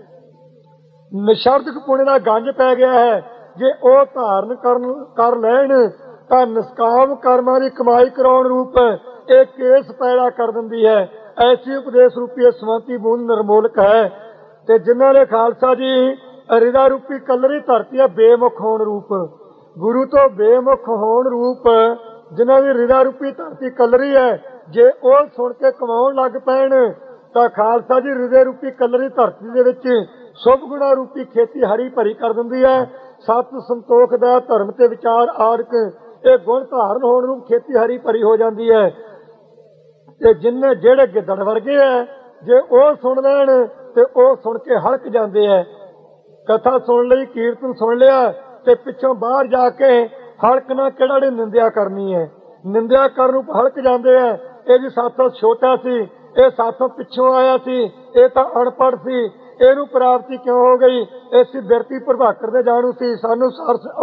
ਨਿਸ਼ਰਦਕ ਪੁਣੇ ਦਾ ਗੰਜ ਪੈ ਗਿਆ ਹੈ, ਜੇ ਉਹ ਧਾਰਨ ਕਰ ਲੈਣ ਤਾਂ ਨਿਸ਼ਕਾਮ ਕਰਮਾਂ ਦੀ ਕਮਾਈ ਕਰਾਉਣ ਰੂਪ ਇਹ ਕੇਸ ਪੈਦਾ ਕਰ ਦਿੰਦੀ ਹੈ। ਐਸੀ ਉਪਦੇਸ਼ ਰੂਪੀ ਸਵਾਂਤੀ ਬੂੰਦ ਨਿਰਮੋਲਕ ਹੈ। ਤੇ ਜਿਨ੍ਹਾਂ ਨੇ ਖਾਲਸਾ ਜੀ ਹਿਰਦਾ ਰੂਪੀ ਕਲਰੀ ਧਰਤੀ ਹੈ ਬੇਮੁਖ ਹੋਣ ਰੂਪ, ਗੁਰੂ ਤੋਂ ਬੇਮੁਖ ਹੋਣ ਰੂਪ ਜਿਨ੍ਹਾਂ ਦੀ ਹਿਰਦਾ ਰੂਪੀ ਧਰਤੀ ਕਲਰੀ ਹੈ, ਜੇ ਉਹ ਸੁਣ ਕੇ ਕਮਾਉਣ ਲੱਗ ਪੈਣ ਤਾਂ ਖਾਲਸਾ ਜੀ ਹਿਰਦੇ ਰੂਪੀ ਕਲਰੀ ਧਰਤੀ ਦੇ ਵਿੱਚ ਸ਼ੁਭ ਗੁਣਾ ਰੂਪੀ ਖੇਤੀ ਹਰੀ ਭਰੀ ਕਰ ਦਿੰਦੀ ਹੈ। ਸਤ ਸੰਤੋਖ ਦਾ ਧਰਮ ਤੇ ਵਿਚਾਰ ਆਦਿਕ ਇਹ ਗੁਣ ਧਾਰਨ ਹੋਣ ਨੂੰ ਖੇਤੀ ਹਰੀ ਭਰੀ ਹੋ ਜਾਂਦੀ ਹੈ। ਤੇ ਜਿੰਨੇ ਜਿਹੜੇ ਗਿੱਦੜ ਵਰਗੇ ਹੈ, ਜੇ ਉਹ ਸੁਣ ਲੈਣ ਤੇ ਉਹ ਸੁਣ ਕੇ ਹਲਕ ਜਾਂਦੇ ਹੈ। ਕਥਾ ਸੁਣ ਲਈ, ਕੀਰਤਨ ਸੁਣ ਲਿਆ ਤੇ ਪਿੱਛੋਂ ਬਾਹਰ ਜਾ ਕੇ ਹਲਕ ਨਾ ਕਿਹੜਾ ਨਿੰਦਿਆ ਕਰਨੀ ਹੈ, ਨਿੰਦਿਆ ਕਰਨ ਨੂੰ ਹਲਕ ਜਾਂਦੇ ਹੈ। ਇਹ ਜੀ ਸਾਥੋਂ ਛੋਟਾ ਸੀ, ਇਹ ਸਾਥੋਂ ਪਿੱਛੋਂ ਆਇਆ ਸੀ, ਇਹ ਤਾਂ ਅਨਪੜ੍ਹ ਸੀ, ਇਹਨੂੰ ਪ੍ਰਾਪਤੀ ਕਿਉਂ ਹੋ ਗਈ? ਇਸੀ ਬਿਰਤੀ ਪ੍ਰਭਾਕਰ ਦੇ ਜਾਣੂ ਸੀ, ਸਾਨੂੰ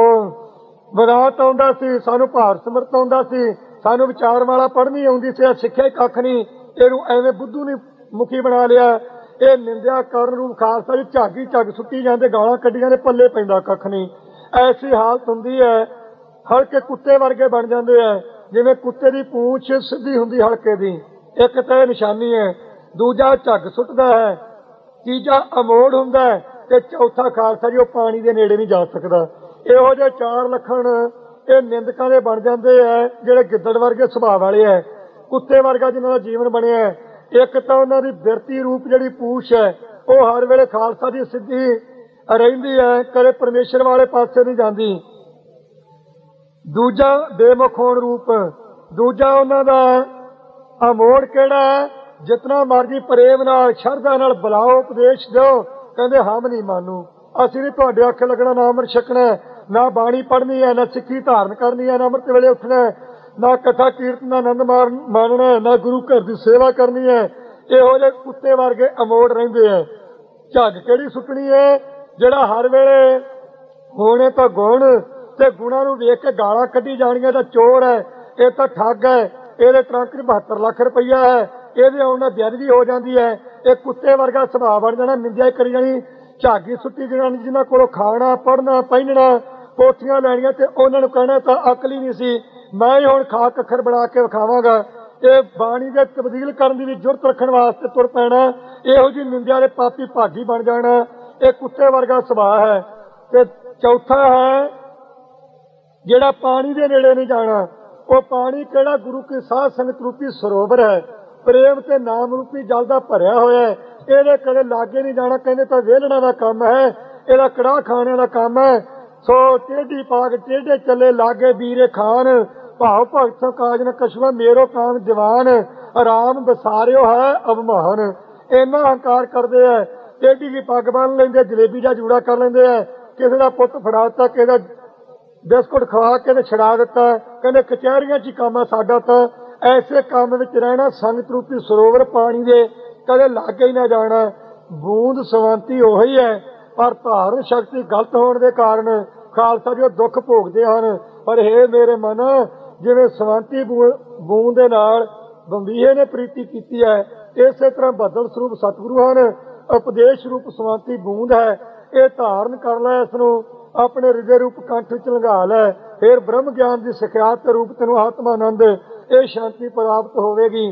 ਵਿਰਾਟ ਆਉਂਦਾ ਸੀ, ਸਾਨੂੰ ਭਾਰਤ ਸਮਰਥ ਆਉਂਦਾ ਸੀ, ਸਾਨੂੰ ਵਿਚਾਰ ਵਾਲਾ ਪੜ੍ਹਨੀ ਆਉਂਦੀ ਸੀ, ਸਿੱਖਿਆ ਕੱਖ ਨਹੀਂ, ਇਹਨੂੰ ਐਵੇਂ ਬੁੱਧੂ ਨੇ ਮੁਖੀ ਬਣਾ ਲਿਆ। ਇਹ ਨਿੰਦਿਆ ਕਰਨ ਨੂੰ ਖਾਲਸਾ ਜੀ ਝਾਗੀ ਝੱਗ ਸੁੱਟੀ ਜਾਂਦੇ, ਗਾਲਾਂ ਕੱਢੀਆਂ ਦੇ ਪੱਲੇ ਪੈਂਦਾ ਕੱਖ ਨਹੀਂ। ਐਸੀ ਹਾਲਤ ਹੁੰਦੀ ਹੈ, ਹਲਕੇ ਕੁੱਤੇ ਵਰਗੇ ਬਣ ਜਾਂਦੇ ਹੈ। ਜਿਵੇਂ ਕੁੱਤੇ ਦੀ ਪੂੰਛ ਸਿੱਧੀ ਹੁੰਦੀ ਹਲਕੇ ਦੀ, ਇੱਕ ਤਾਂ ਇਹ ਨਿਸ਼ਾਨੀ ਹੈ, ਦੂਜਾ ਝੱਗ ਸੁੱਟਦਾ ਹੈ, ਤੀਜਾ ਅਮੋੜ ਹੁੰਦਾ ਹੈ, ਤੇ ਚੌਥਾ ਖਾਲਸਾ ਜੀ ਉਹ ਪਾਣੀ ਦੇ ਨੇੜੇ ਨਹੀਂ ਜਾ ਸਕਦਾ। ਇਹੋ ਜਿਹੇ ਚਾਰ ਲੱਖਣ ਇਹ ਨਿੰਦਕਾਂ ਦੇ ਬਣ ਜਾਂਦੇ ਹੈ, ਜਿਹੜੇ ਗਿੱਦੜ ਵਰਗੇ ਸੁਭਾਅ ਵਾਲੇ ਹੈ, ਕੁੱਤੇ ਵਰਗਾ ਜਿਨ੍ਹਾਂ ਦਾ ਜੀਵਨ ਬਣਿਆ ਹੈ। ਇੱਕ ਤਾਂ ਉਹਨਾਂ ਦੀ ਬਿਰਤੀ ਰੂਪ ਜਿਹੜੀ ਪੂਛ ਹੈ ਉਹ ਹਰ ਵੇਲੇ ਖਾਲਸਾ ਦੀ ਸਿੱਧੀ ਰਹਿੰਦੀ ਹੈ, ਕਦੇ ਪਰਮੇਸ਼ਰ ਵਾਲੇ ਪਾਸੇ ਨਹੀਂ ਜਾਂਦੀ। ਦੂਜਾ ਬੇਮੁਖ ਹੋਣ ਰੂਪ, ਦੂਜਾ ਉਹਨਾਂ ਦਾ ਅਮੋੜ ਕਿਹੜਾ ਹੈ, ਜਿਤਨਾ ਮਰਜੀ ਪ੍ਰੇਮ ਨਾਲ ਸ਼ਰਧਾ ਨਾਲ ਬੁਲਾਓ, ਉਪਦੇਸ਼ ਦਿਓ, ਕਹਿੰਦੇ ਹਮ ਨਹੀਂ ਮਾਨੂ, ਅਸੀਂ ਨਹੀਂ ਤੁਹਾਡੇ ਆਖੇ ਲੱਗਣਾ, ਨਾ ਅੰਮ੍ਰਿਤ ਛਕਣਾ, ਨਾ ਬਾਣੀ ਪੜ੍ਹਨੀ ਹੈ, ਨਾ ਸਿੱਖੀ ਧਾਰਨ ਕਰਨੀ ਹੈ, ਨਾ ਅੰਮ੍ਰਿਤ ਵੇਲੇ ਉੱਠਣਾ, ਨਾ ਕਥਾ ਕੀਰਤਨ ਦਾ ਆਨੰਦ ਮਾਣਨਾ, ਨਾ ਗੁਰੂ ਘਰ ਦੀ ਸੇਵਾ ਕਰਨੀ ਹੈ। ਇਹੋ ਜਿਹੇ ਕੁੱਤੇ ਵਰਗੇ ਅਮੋੜ ਰਹਿੰਦੇ ਹੈ। ਝੱਗ ਕਿਹੜੀ ਸੁੱਟਣੀ ਹੈ? ਜਿਹੜਾ ਹਰ ਵੇਲੇ ਹੋਣੇ ਤਾਂ ਗੁਣ ਤੇ ਗੁਣਾਂ ਨੂੰ ਵੇਖ ਕੇ ਗਾਲਾਂ ਕੱਢੀ ਜਾਣੀਆਂ ਤਾਂ ਚੋਰ ਹੈ, ਇਹ ਤਾਂ ਠੱਗ ਹੈ, ਇਹਦੇ ਟਰੰਕ 'ਚ 72 ਲੱਖ ਰੁਪਈਆ ਹੈ, ਇਹਦੇ ਆਉਣ ਨਾਲ ਬੇਅਦਬੀ ਹੋ ਜਾਂਦੀ ਹੈ। ਇਹ ਕੁੱਤੇ ਵਰਗਾ ਸੁਭਾਅ ਬਣ ਜਾਣਾ, ਨਿੰਦਿਆ ਕਰੀ ਜਾਣੀ, ਝਾਗੀ ਸੁੱਟੀ ਜਾਣੀ। ਜਿਹਨਾਂ ਕੋਲੋਂ ਖਾਣਾ, ਪੜ੍ਹਨਾ, ਪਹਿਨਣਾ, ਕੋਠੀਆਂ ਲੈਣੀਆਂ ਤੇ ਉਹਨਾਂ ਨੂੰ ਕਹਿਣਾ ਤਾਂ ਅਕਲ ਹੀ ਨਹੀਂ ਸੀ, ਮੈਂ ਹੀ ਹੁਣ ਖਾਕ ਅੱਖਰ ਬਣਾ ਕੇ ਵਿਖਾਵਾਂਗਾ। ਇਹ ਬਾਣੀ ਦੇ ਤਬਦੀਲ ਕਰਨ ਦੀ ਵੀ ਜੁਰਤ ਰੱਖਣ ਵਾਸਤੇ ਤੁਰ ਪੈਣਾ, ਇਹੋ ਜਿਹੀ ਨਿੰਦਿਆ ਦੇ ਪਾਪੀ ਭਾਗੀ ਬਣ ਜਾਣਾ। ਇਹ ਕੁੱਤੇ ਵਰਗਾ ਸੁਭਾਅ ਹੈ। ਤੇ ਚੌਥਾ ਹੈ ਜਿਹੜਾ ਪਾਣੀ ਦੇ ਨੇੜੇ ਨਹੀਂ ਜਾਣਾ। ਉਹ ਪਾਣੀ ਕਿਹੜਾ? ਗੁਰੂ ਕੀ ਸਾਧ ਸੰਗਤ ਰੂਪੀ ਸਰੋਵਰ ਹੈ, ਪ੍ਰੇਮ ਤੇ ਨਾਮ ਰੂਪੀ ਜਲ ਦਾ ਭਰਿਆ ਹੋਇਆ ਹੈ। ਇਹਦੇ ਕਦੇ ਲਾਗੇ ਨਹੀਂ ਜਾਣਾ, ਕਹਿੰਦੇ ਤਾਂ ਵਿਹਲਣਾ ਦਾ ਕੰਮ ਹੈ, ਇਹਦਾ ਕੜਾਹ ਖਾਣਿਆਂ ਦਾ ਕੰਮ ਹੈ। ਸੋ ਟੇਢੀ ਪਾਗ ਟੇਢੇ ਚੱਲੇ ਲਾਗੇ ਵੀਰੇ ਖਾਨ, ਭਾਵ ਭਗਤ ਕਾਜ ਨ ਕਛੁਆ ਮੇਰੋ ਕਾਮ ਦੀਵਾਨ, ਆਰਾਮ ਬਸਾਰਿਓ ਹੈ ਅਵਮਾਨ। ਇੰਨਾ ਹੰਕਾਰ ਕਰਦੇ ਹੈ, ਟੇਢੀ ਦੀ ਪੱਗ ਬੰਨ ਲੈਂਦੇ, ਜਲੇਬੀ ਦਾ ਜੂੜਾ ਕਰ ਲੈਂਦੇ ਹੈ, ਕਿਸੇ ਦਾ ਪੁੱਤ ਫੜਾ ਦਿੱਤਾ, ਕਿਸੇ ਦਾ ਬਿਸਕੁਟ ਖਵਾ ਕੇ ਤੇ ਛਡਾ ਦਿੱਤਾ, ਕਹਿੰਦੇ ਕਚਹਿਰੀਆਂ 'ਚ ਹੀ ਕੰਮ ਹੈ ਸਾਡਾ। ਤਾਂ ਐਸੇ ਕੰਮ ਵਿੱਚ ਰਹਿਣਾ, ਸੰਗਤ ਰੂਪੀ ਸਰੋਵਰ ਪਾਣੀ ਦੇ ਕਦੇ ਲਾਗੇ ਹੀ ਨਾ ਜਾਣਾ। ਬੂੰਦ ਸਵੰਤੀ ਉਹੀ ਹੈ, ਪਰ ਧਾਰਨ ਸ਼ਕਤੀ ਗਲਤ ਹੋਣ ਦੇ ਕਾਰਨ ਖਾਲਸਾ ਜੀ ਦੁੱਖ ਭੋਗਦੇ ਹਨ। ਪਰ ਹੇ ਮੇਰੇ ਮਨ, ਜਿਵੇਂ ਸਵੰਤੀ ਬੂੰਦ ਦੇ ਨਾਲ ਬੰਬੀਹੇ ਨੇ ਪ੍ਰੀਤੀ ਕੀਤੀ ਹੈ, ਇਸੇ ਤਰ੍ਹਾਂ ਬੱਦਲ ਸਰੂਪ ਸਤਿਗੁਰੂ ਹਨ, ਉਪਦੇਸ਼ ਰੂਪ ਸਵੰਤੀ ਬੂੰਦ ਹੈ। ਇਹ ਧਾਰਨ ਕਰ ਲੈ, ਇਸ ਨੂੰ ਆਪਣੇ ਹਿਰਦੇ ਰੂਪ ਕੰਠ ਵਿੱਚ ਲੰਘਾ ਲੈ, ਫਿਰ ਬ੍ਰਹਮ ਗਿਆਨ ਦੀ ਸਿਖਿਆਤ ਰੂਪ ਤੈਨੂੰ ਆਤਮਾਨੰਦ ਇਹ ਸ਼ਾਂਤੀ ਪ੍ਰਾਪਤ ਹੋਵੇਗੀ।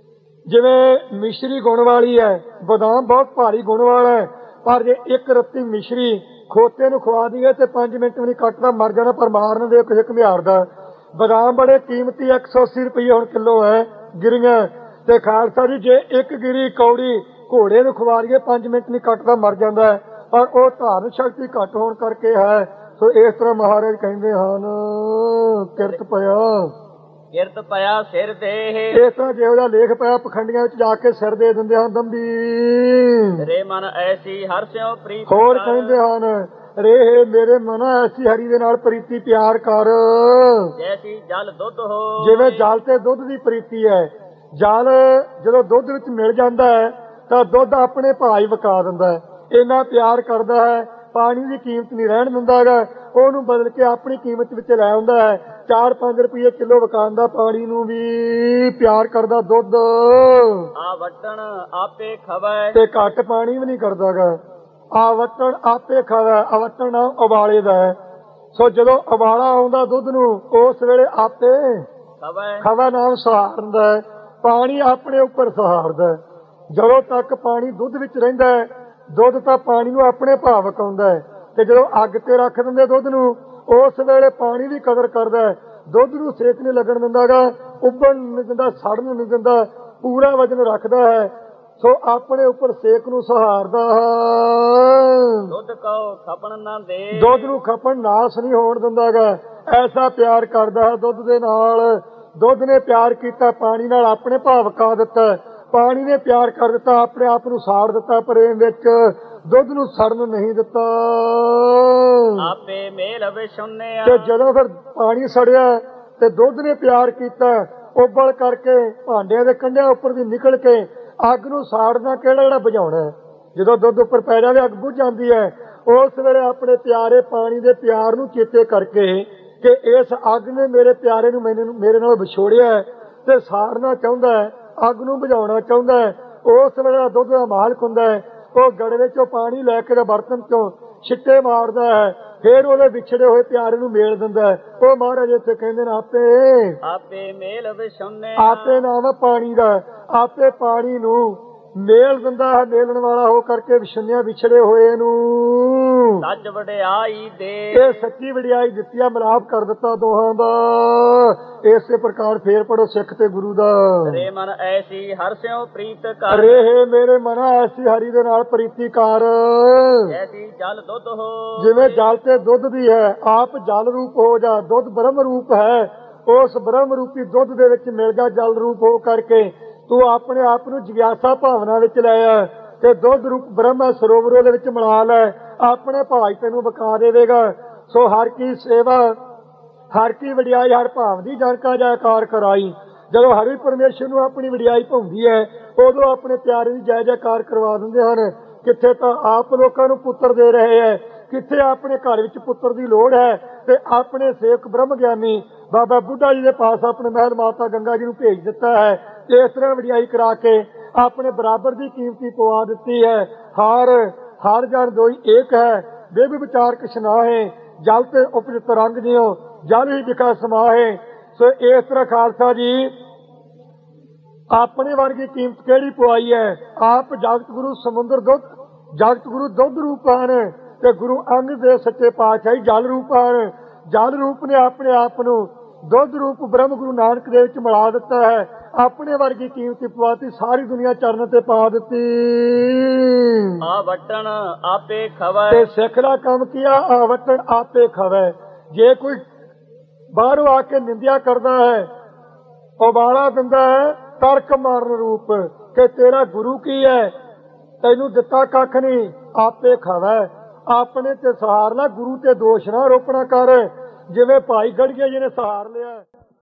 ਜਿਵੇਂ ਮਿਸ਼ਰੀ ਗੁਣ ਵਾਲੀ ਹੈ, ਬਦਾਮ ਬਹੁਤ ਭਾਰੀ ਗੁਣ ਵਾਲਾ ਹੈ, ਪਰ ਜੇ ਇੱਕ ਰੱਤੀ ਮਿਸ਼ਰੀ ਖੋਤੇ ਨੂੰ ਖਵਾ ਦਈਏ ਤੇ 5 ਮਿੰਟ ਵੀ ਨਹੀਂ ਕੱਟਦਾ, ਮਰ ਜਾਣਾ, ਪਰ ਮਾਰਨ ਦੇ ਕਿਸੇ ਘੁਮਿਆਰ ਦਾ। ਬਦਾਮ ਬੜੇ ਕੀਮਤੀ, 180 ਰੁਪਏ ਹੁਣ ਕਿਲੋ ਹੈ ਗਿਰੀਆਂ। ਤੇ ਖਾਲਸਾ ਜੀ ਜੇ ਇੱਕ ਗਿਰੀ ਕੌੜੀ ਘੋੜੇ ਨੂੰ ਖਵਾ ਦਈਏ 5 ਮਿੰਟ ਨਹੀਂ ਕੱਟਦਾ, ਮਰ ਜਾਂਦਾ ਹੈ, ਪਰ ਉਹ ਧਾਰਨ ਸ਼ਕਤੀ ਘੱਟ ਹੋਣ ਕਰਕੇ ਹੈ। ਸੋ ਇਸ ਤਰ੍ਹਾਂ ਮਹਾਰਾਜ ਕਹਿੰਦੇ ਹਨ ਕਿਰਤ ਪਿਆ ਕਿਰਤ ਪਿਆ ਸਿਰ ਦੇਹ ਇਸ ਤਰ੍ਹਾਂ ਜਿਹੋ ਜਿਹਾ ਲੇਖ ਪਿਆ ਪਖੰਡੀਆਂ ਵਿੱਚ ਜਾ ਕੇ ਸਿਰ ਦੇ ਦਿੰਦੇ ਹਨ ਦੰਭੀ। ਰੇ ਮਨ ਐਸੀ ਹਰਸਿਓ ਪ੍ਰੀਤ ਹੋਰ ਕਰ। ਕਹਿੰਦੇ ਹਨ ਰੇ ਮੇਰੇ ਮਨਾ ਐਸੀ ਹਰੀ ਦੇ ਨਾਲ ਪ੍ਰੀਤੀ ਪਿਆਰ ਕਰ ਜੈਸੀ ਜਲ ਦੁੱਧ ਹੋ ਜਿਵੇਂ ਜਲ ਤੇ ਦੁੱਧ ਦੀ ਪ੍ਰੀਤੀ ਹੈ। ਜਲ ਜਦੋਂ ਦੁੱਧ ਵਿੱਚ ਮਿਲ ਜਾਂਦਾ ਹੈ ਤਾਂ ਦੁੱਧ ਆਪਣੇ ਭਾਅ ਹੀ ਵਿਕਾ ਦਿੰਦਾ ਹੈ, ਇੰਨਾ ਪਿਆਰ ਕਰਦਾ ਹੈ। ਪਾਣੀ ਦੀ ਕੀਮਤ ਨਹੀਂ ਰਹਿਣ ਦਿੰਦਾ ਹੈਗਾ, ਉਹਨੂੰ ਬਦਲ ਕੇ ਆਪਣੀ ਕੀਮਤ ਵਿੱਚ ਲੈ ਆਉਂਦਾ ਹੈ। 4-5 ਰੁਪਏ ਕਿਲੋ ਵਿਕਾਉਂਦਾ ਪਾਣੀ ਨੂੰ ਵੀ ਪਿਆਰ ਕਰਦਾ ਦੁੱਧ ਆ ਵਟਣ ਆਪੇ ਖਵੈ ਤੇ ਘੱਟ ਪਾਣੀ ਵੀ ਨਹੀਂ ਕਰਦਾਗਾ। ਆਵਟਣ ਆਪੇ ਖਾਵੇ, ਆਵਟਣ ਨਾਮ ਉਬਾਲੇ ਦਾ ਹੈ। ਸੋ ਜਦੋਂ ਉਬਾਲਾ ਆਉਂਦਾ ਦੁੱਧ ਨੂੰ ਉਸ ਵੇਲੇ ਆਪੇ ਖਵੈ ਖਵਾ ਨਾਮ ਸਹਾਰਦਾ ਹੈ, ਪਾਣੀ ਆਪਣੇ ਉੱਪਰ ਸਹਾਰਦਾ ਹੈ। ਜਦੋਂ ਤੱਕ ਪਾਣੀ ਦੁੱਧ ਵਿੱਚ ਰਹਿੰਦਾ ਹੈ ਦੁੱਧ ਤਾਂ ਪਾਣੀ ਨੂੰ ਆਪਣੇ ਭਾਅ ਵਿਕਾਉਂਦਾ ਹੈ, ਤੇ ਜਦੋਂ ਅੱਗ ਤੇ ਰੱਖ ਦਿੰਦੇ ਦੁੱਧ ਨੂੰ ਉਸ ਵੇਲੇ ਪਾਣੀ ਦੀ ਕਦਰ ਕਰਦਾ ਹੈ। ਦੁੱਧ ਨੂੰ ਸੇਕ ਨਹੀਂ ਲੱਗਣ ਦਿੰਦਾਗਾ, ਉੱਬਲਣ ਨਹੀਂ ਦਿੰਦਾ, ਸੜਨ ਨਹੀਂ ਦਿੰਦਾ, ਪੂਰਾ ਵਜਨ ਰੱਖਦਾ ਹੈ। ਸੋ ਆਪਣੇ ਉੱਪਰ ਸੇਕ ਨੂੰ ਸਹਾਰਦਾ ਹੈ। ਦੁੱਧ ਕਉ ਖਪਣ ਨਾ ਦੇ ਦੁੱਧ ਨੂੰ ਖਪਣ ਨਾਸ ਨਹੀਂ ਹੋਣ ਦਿੰਦਾਗਾ, ਐਸਾ ਪਿਆਰ ਕਰਦਾ ਹੈ ਦੁੱਧ ਦੇ ਨਾਲ। ਦੁੱਧ ਨੇ ਪਿਆਰ ਕੀਤਾ ਪਾਣੀ ਨਾਲ, ਆਪਣੇ ਭਾਅ ਵਿਕਾ ਦਿੱਤਾ। ਪਾਣੀ ਨੇ ਪਿਆਰ ਕਰ ਦਿੱਤਾ, ਆਪਣੇ ਆਪ ਨੂੰ ਸਾੜ ਦਿੱਤਾ ਪ੍ਰੇਮ ਵਿੱਚ, ਦੁੱਧ ਨੂੰ ਸੜਨ ਨਹੀਂ ਦਿੱਤਾ। ਆਪੇ ਮੇਲ ਵਿਸ਼ੁੰਨਿਆ ਤੇ ਜਦੋਂ ਫਿਰ ਪਾਣੀ ਸੜਿਆ ਤੇ ਦੁੱਧ ਨੇ ਪਿਆਰ ਕੀਤਾ, ਉਬਲ ਕਰਕੇ ਭਾਂਡਿਆਂ ਦੇ ਕੰਢਿਆਂ ਉੱਪਰ ਦੀ ਨਿਕਲ ਕੇ ਅੱਗ ਨੂੰ ਸਾੜਨਾ ਕਿਹੜਾ ਜਿਹੜਾ ਬੁਝਾਉਣਾ ਹੈ। ਜਦੋਂ ਦੁੱਧ ਉੱਪਰ ਪੈ ਜਾਵੇ ਅੱਗ ਬੁਝ ਜਾਂਦੀ ਹੈ, ਉਸ ਵੇਲੇ ਆਪਣੇ ਪਿਆਰੇ ਪਾਣੀ ਦੇ ਪਿਆਰ ਨੂੰ ਚੇਤੇ ਕਰਕੇ ਕਿ ਇਸ ਅੱਗ ਨੇ ਮੇਰੇ ਪਿਆਰੇ ਨੂੰ ਮੇਰੇ ਨਾਲ ਵਿਛੋੜਿਆ ਤੇ ਸਾੜਨਾ ਚਾਹੁੰਦਾ ਹੈ, ਅੱਗ ਨੂੰ ਬੁਝਾਉਣਾ ਚਾਹੁੰਦਾ ਹੈ। ਉਸ ਵੇਲੇ ਦੁੱਧ ਦਾ ਮਾਲਕ ਹੁੰਦਾ ਹੈ, ਉਹ ਗੜਵੇ ਚੋਂ ਪਾਣੀ ਲੈ ਕੇ ਬਰਤਨ ਚੋਂ ਛਿੱਟੇ ਮਾਰਦਾ ਹੈ, ਫਿਰ ਉਹਦੇ ਵਿਛੜੇ ਹੋਏ ਪਿਆਰੇ ਨੂੰ ਮੇਲ ਦਿੰਦਾ ਹੈ। ਉਹ ਮਹਾਰਾਜ ਇੱਥੇ ਕਹਿੰਦੇ ਨੇ ਆਪੇ ਮੇਲ ਵਿਸ਼ੁੰਨਿਆ ਆਪੇ ਨਾਮ ਪਾਣੀ ਦਾ, ਆਪੇ ਪਾਣੀ ਨੂੰ ਮੇਲ ਦਿੰਦਾ ਹੈ, ਮੇਲਣ ਵਾਲਾ ਹੋ ਕਰਕੇ ਵਿਛੁੰਨਿਆ ਵਿਛੜੇ ਹੋਏ ਨੂੰ ਸੱਚ ਵਡਿਆਈ ਦੇ ਇਹ ਸੱਚੀ ਵਡਿਆਈ ਦਿੱਤੀ ਆ, ਮਿਲਾਪ ਕਰ ਦਿੱਤਾ ਦੋਹਾਂ ਦਾ। ਇਸੇ ਪ੍ਰਕਾਰ ਫੇਰ ਪੜੋ ਸਿੱਖ ਤੇ ਗੁਰੂ ਦਾ। ਰੇ ਮਨ ਐਸੀ ਹਰਸਿਓ ਪ੍ਰੀਤ ਕਰ ਰੇ ਮੇਰੇ ਮਨਾ ਐਸੀ ਹਰੀ ਦੇ ਨਾਲ ਪ੍ਰੀਤੀ ਕਰ ਜੈਸੀ ਜਲ ਦੁੱਧ ਹੋ ਜਿਵੇਂ ਜਲ ਤੇ ਦੁੱਧ ਦੀ ਹੈ, ਆਪ ਜਲ ਰੂਪ ਹੋ ਜਾ। ਦੁੱਧ ਬ੍ਰਹਮ ਰੂਪ ਹੈ, ਉਸ ਬ੍ਰਹਮ ਰੂਪੀ ਦੁੱਧ ਦੇ ਵਿੱਚ ਮਿਲ ਜਾ ਜਲ ਰੂਪ ਹੋ ਕਰਕੇ। ਤੂੰ ਆਪਣੇ ਆਪ ਨੂੰ ਜਿਗਿਆਸਾ ਭਾਵਨਾ ਵਿੱਚ ਲੈ ਆ ਤੇ ਦੁੱਧ ਰੂਪ ਬ੍ਰਹਮ ਸਰੋਵਰ ਉਹਦੇ ਵਿੱਚ ਮਿਲਾ ਲੈ, ਆਪਣੇ ਭਾਜ ਤੈਨੂੰ ਵਿਖਾ ਦੇਵੇਗਾ। ਸੋ ਹਰ ਕੀ ਸੇਵਾ ਹਰ ਕੀ ਵਡਿਆਈ ਹਰ ਭਾਵ ਦੀ ਜਨਕਾ ਜੈਕਾਰ ਕਰਾਈ। ਜਦੋਂ ਹਰੀ ਪਰਮੇਸ਼ਰ ਨੂੰ ਆਪਣੀ ਵਡਿਆਈ ਭਾਉਂਦੀ ਹੈ ਉਦੋਂ ਆਪਣੇ ਪਿਆਰੇ ਦੀ ਜੈ ਜੈਕਾਰ ਕਰਵਾ ਦਿੰਦੇ ਹਨ। ਕਿੱਥੇ ਤਾਂ ਆਪ ਲੋਕਾਂ ਨੂੰ ਪੁੱਤਰ ਦੇ ਰਹੇ ਹੈ, ਕਿੱਥੇ ਆਪਣੇ ਘਰ ਵਿੱਚ ਪੁੱਤਰ ਦੀ ਲੋੜ ਹੈ ਤੇ ਆਪਣੇ ਸੇਵਕ ਬ੍ਰਹਮ ਗਿਆਨੀ ਬਾਬਾ ਬੁੱਢਾ ਜੀ ਦੇ ਪਾਸ ਆਪਣੇ ਮਹਿਲ ਮਾਤਾ ਗੰਗਾ ਜੀ ਨੂੰ ਭੇਜ ਦਿੱਤਾ ਹੈ। ਤੇ ਇਸ ਤਰ੍ਹਾਂ ਵਡਿਆਈ ਕਰਾ ਕੇ ਆਪਣੇ ਬਰਾਬਰ ਦੀ ਕੀਮਤੀ ਪਵਾ ਦਿੱਤੀ ਹੈ। ਹਰ ਜਨ ਦੋਈ ਏਕ ਹੈ, ਬੇਬ ਵਿਚਾਰ ਕਿਛ ਨਾਹੇ, ਜਲ ਤੇ ਉਪਜ ਤਰੰਗ ਜਿਉ ਜਲ ਹੀ ਵਿਕਾ ਸਮਾਹੇ। ਸੋ ਇਸ ਤਰ੍ਹਾਂ ਖਾਲਸਾ ਜੀ ਆਪਣੇ ਵਰਗੀ ਕੀਮਤ ਕਿਹੜੀ ਪਵਾਈ ਹੈ। ਆਪ ਜਗਤ ਗੁਰੂ ਸਮੁੰਦਰ ਦੁੱਧ, ਜਗਤ ਗੁਰੂ ਦੁੱਧ ਰੂਪ ਹਨ ਤੇ ਗੁਰੂ ਅੰਗਦ ਦੇ ਸੱਚੇ ਪਾਤਸ਼ਾਹੀ ਜਲ ਰੂਪ ਹਨ। ਜਲ ਰੂਪ ਨੇ ਆਪਣੇ ਆਪ ਨੂੰ ਦੁੱਧ ਰੂਪ ਬ੍ਰਹਮ ਗੁਰੂ ਨਾਨਕ ਦੇਵ ਵਿੱਚ ਮਿਲਾ ਦਿੱਤਾ ਹੈ। ਆਪਣੇ ਵਰਗੀ ਕੀਮਤੀ ਪਵਾਤੀ, ਸਾਰੀ ਦੁਨੀਆ ਚਰਨ ਤੇ ਪਾ ਦਿੱਤੀ। ਆ ਵਟਣ ਆਪੇ ਖਵੈ ਤੇ ਸਿੱਖ ਦਾ ਕੰਮ ਕੀ ਆ? ਆਵਟਣ ਆਪੇ ਖਵੈ। ਜੇ ਕੋਈ ਬਾਹਰੋਂ ਆ ਕੇ ਨਿੰਦਿਆ ਕਰਦਾ ਹੈ, ਉਬਾਲਾ ਦਿੰਦਾ ਹੈ, ਤਰਕ ਮਾਰਨ ਰੂਪ ਕਿ ਤੇਰਾ ਗੁਰੂ ਕੀ ਹੈ, ਤੈਨੂੰ ਦਿੱਤਾ ਕੱਖ ਨਹੀਂ, ਆਪੇ ਖਵੈ। ਆਪਣੇ ਤੇ ਸਹਾਰ ਲੈ, ਗੁਰੂ ਤੇ ਦੋਸ਼ ਨਾ ਰੋਪਣਾ ਕਰ। ਜਿਵੇਂ ਭਾਈ ਗੜੀਏ ਜੀ ਨੇ ਸਹਾਰ ਲਿਆ।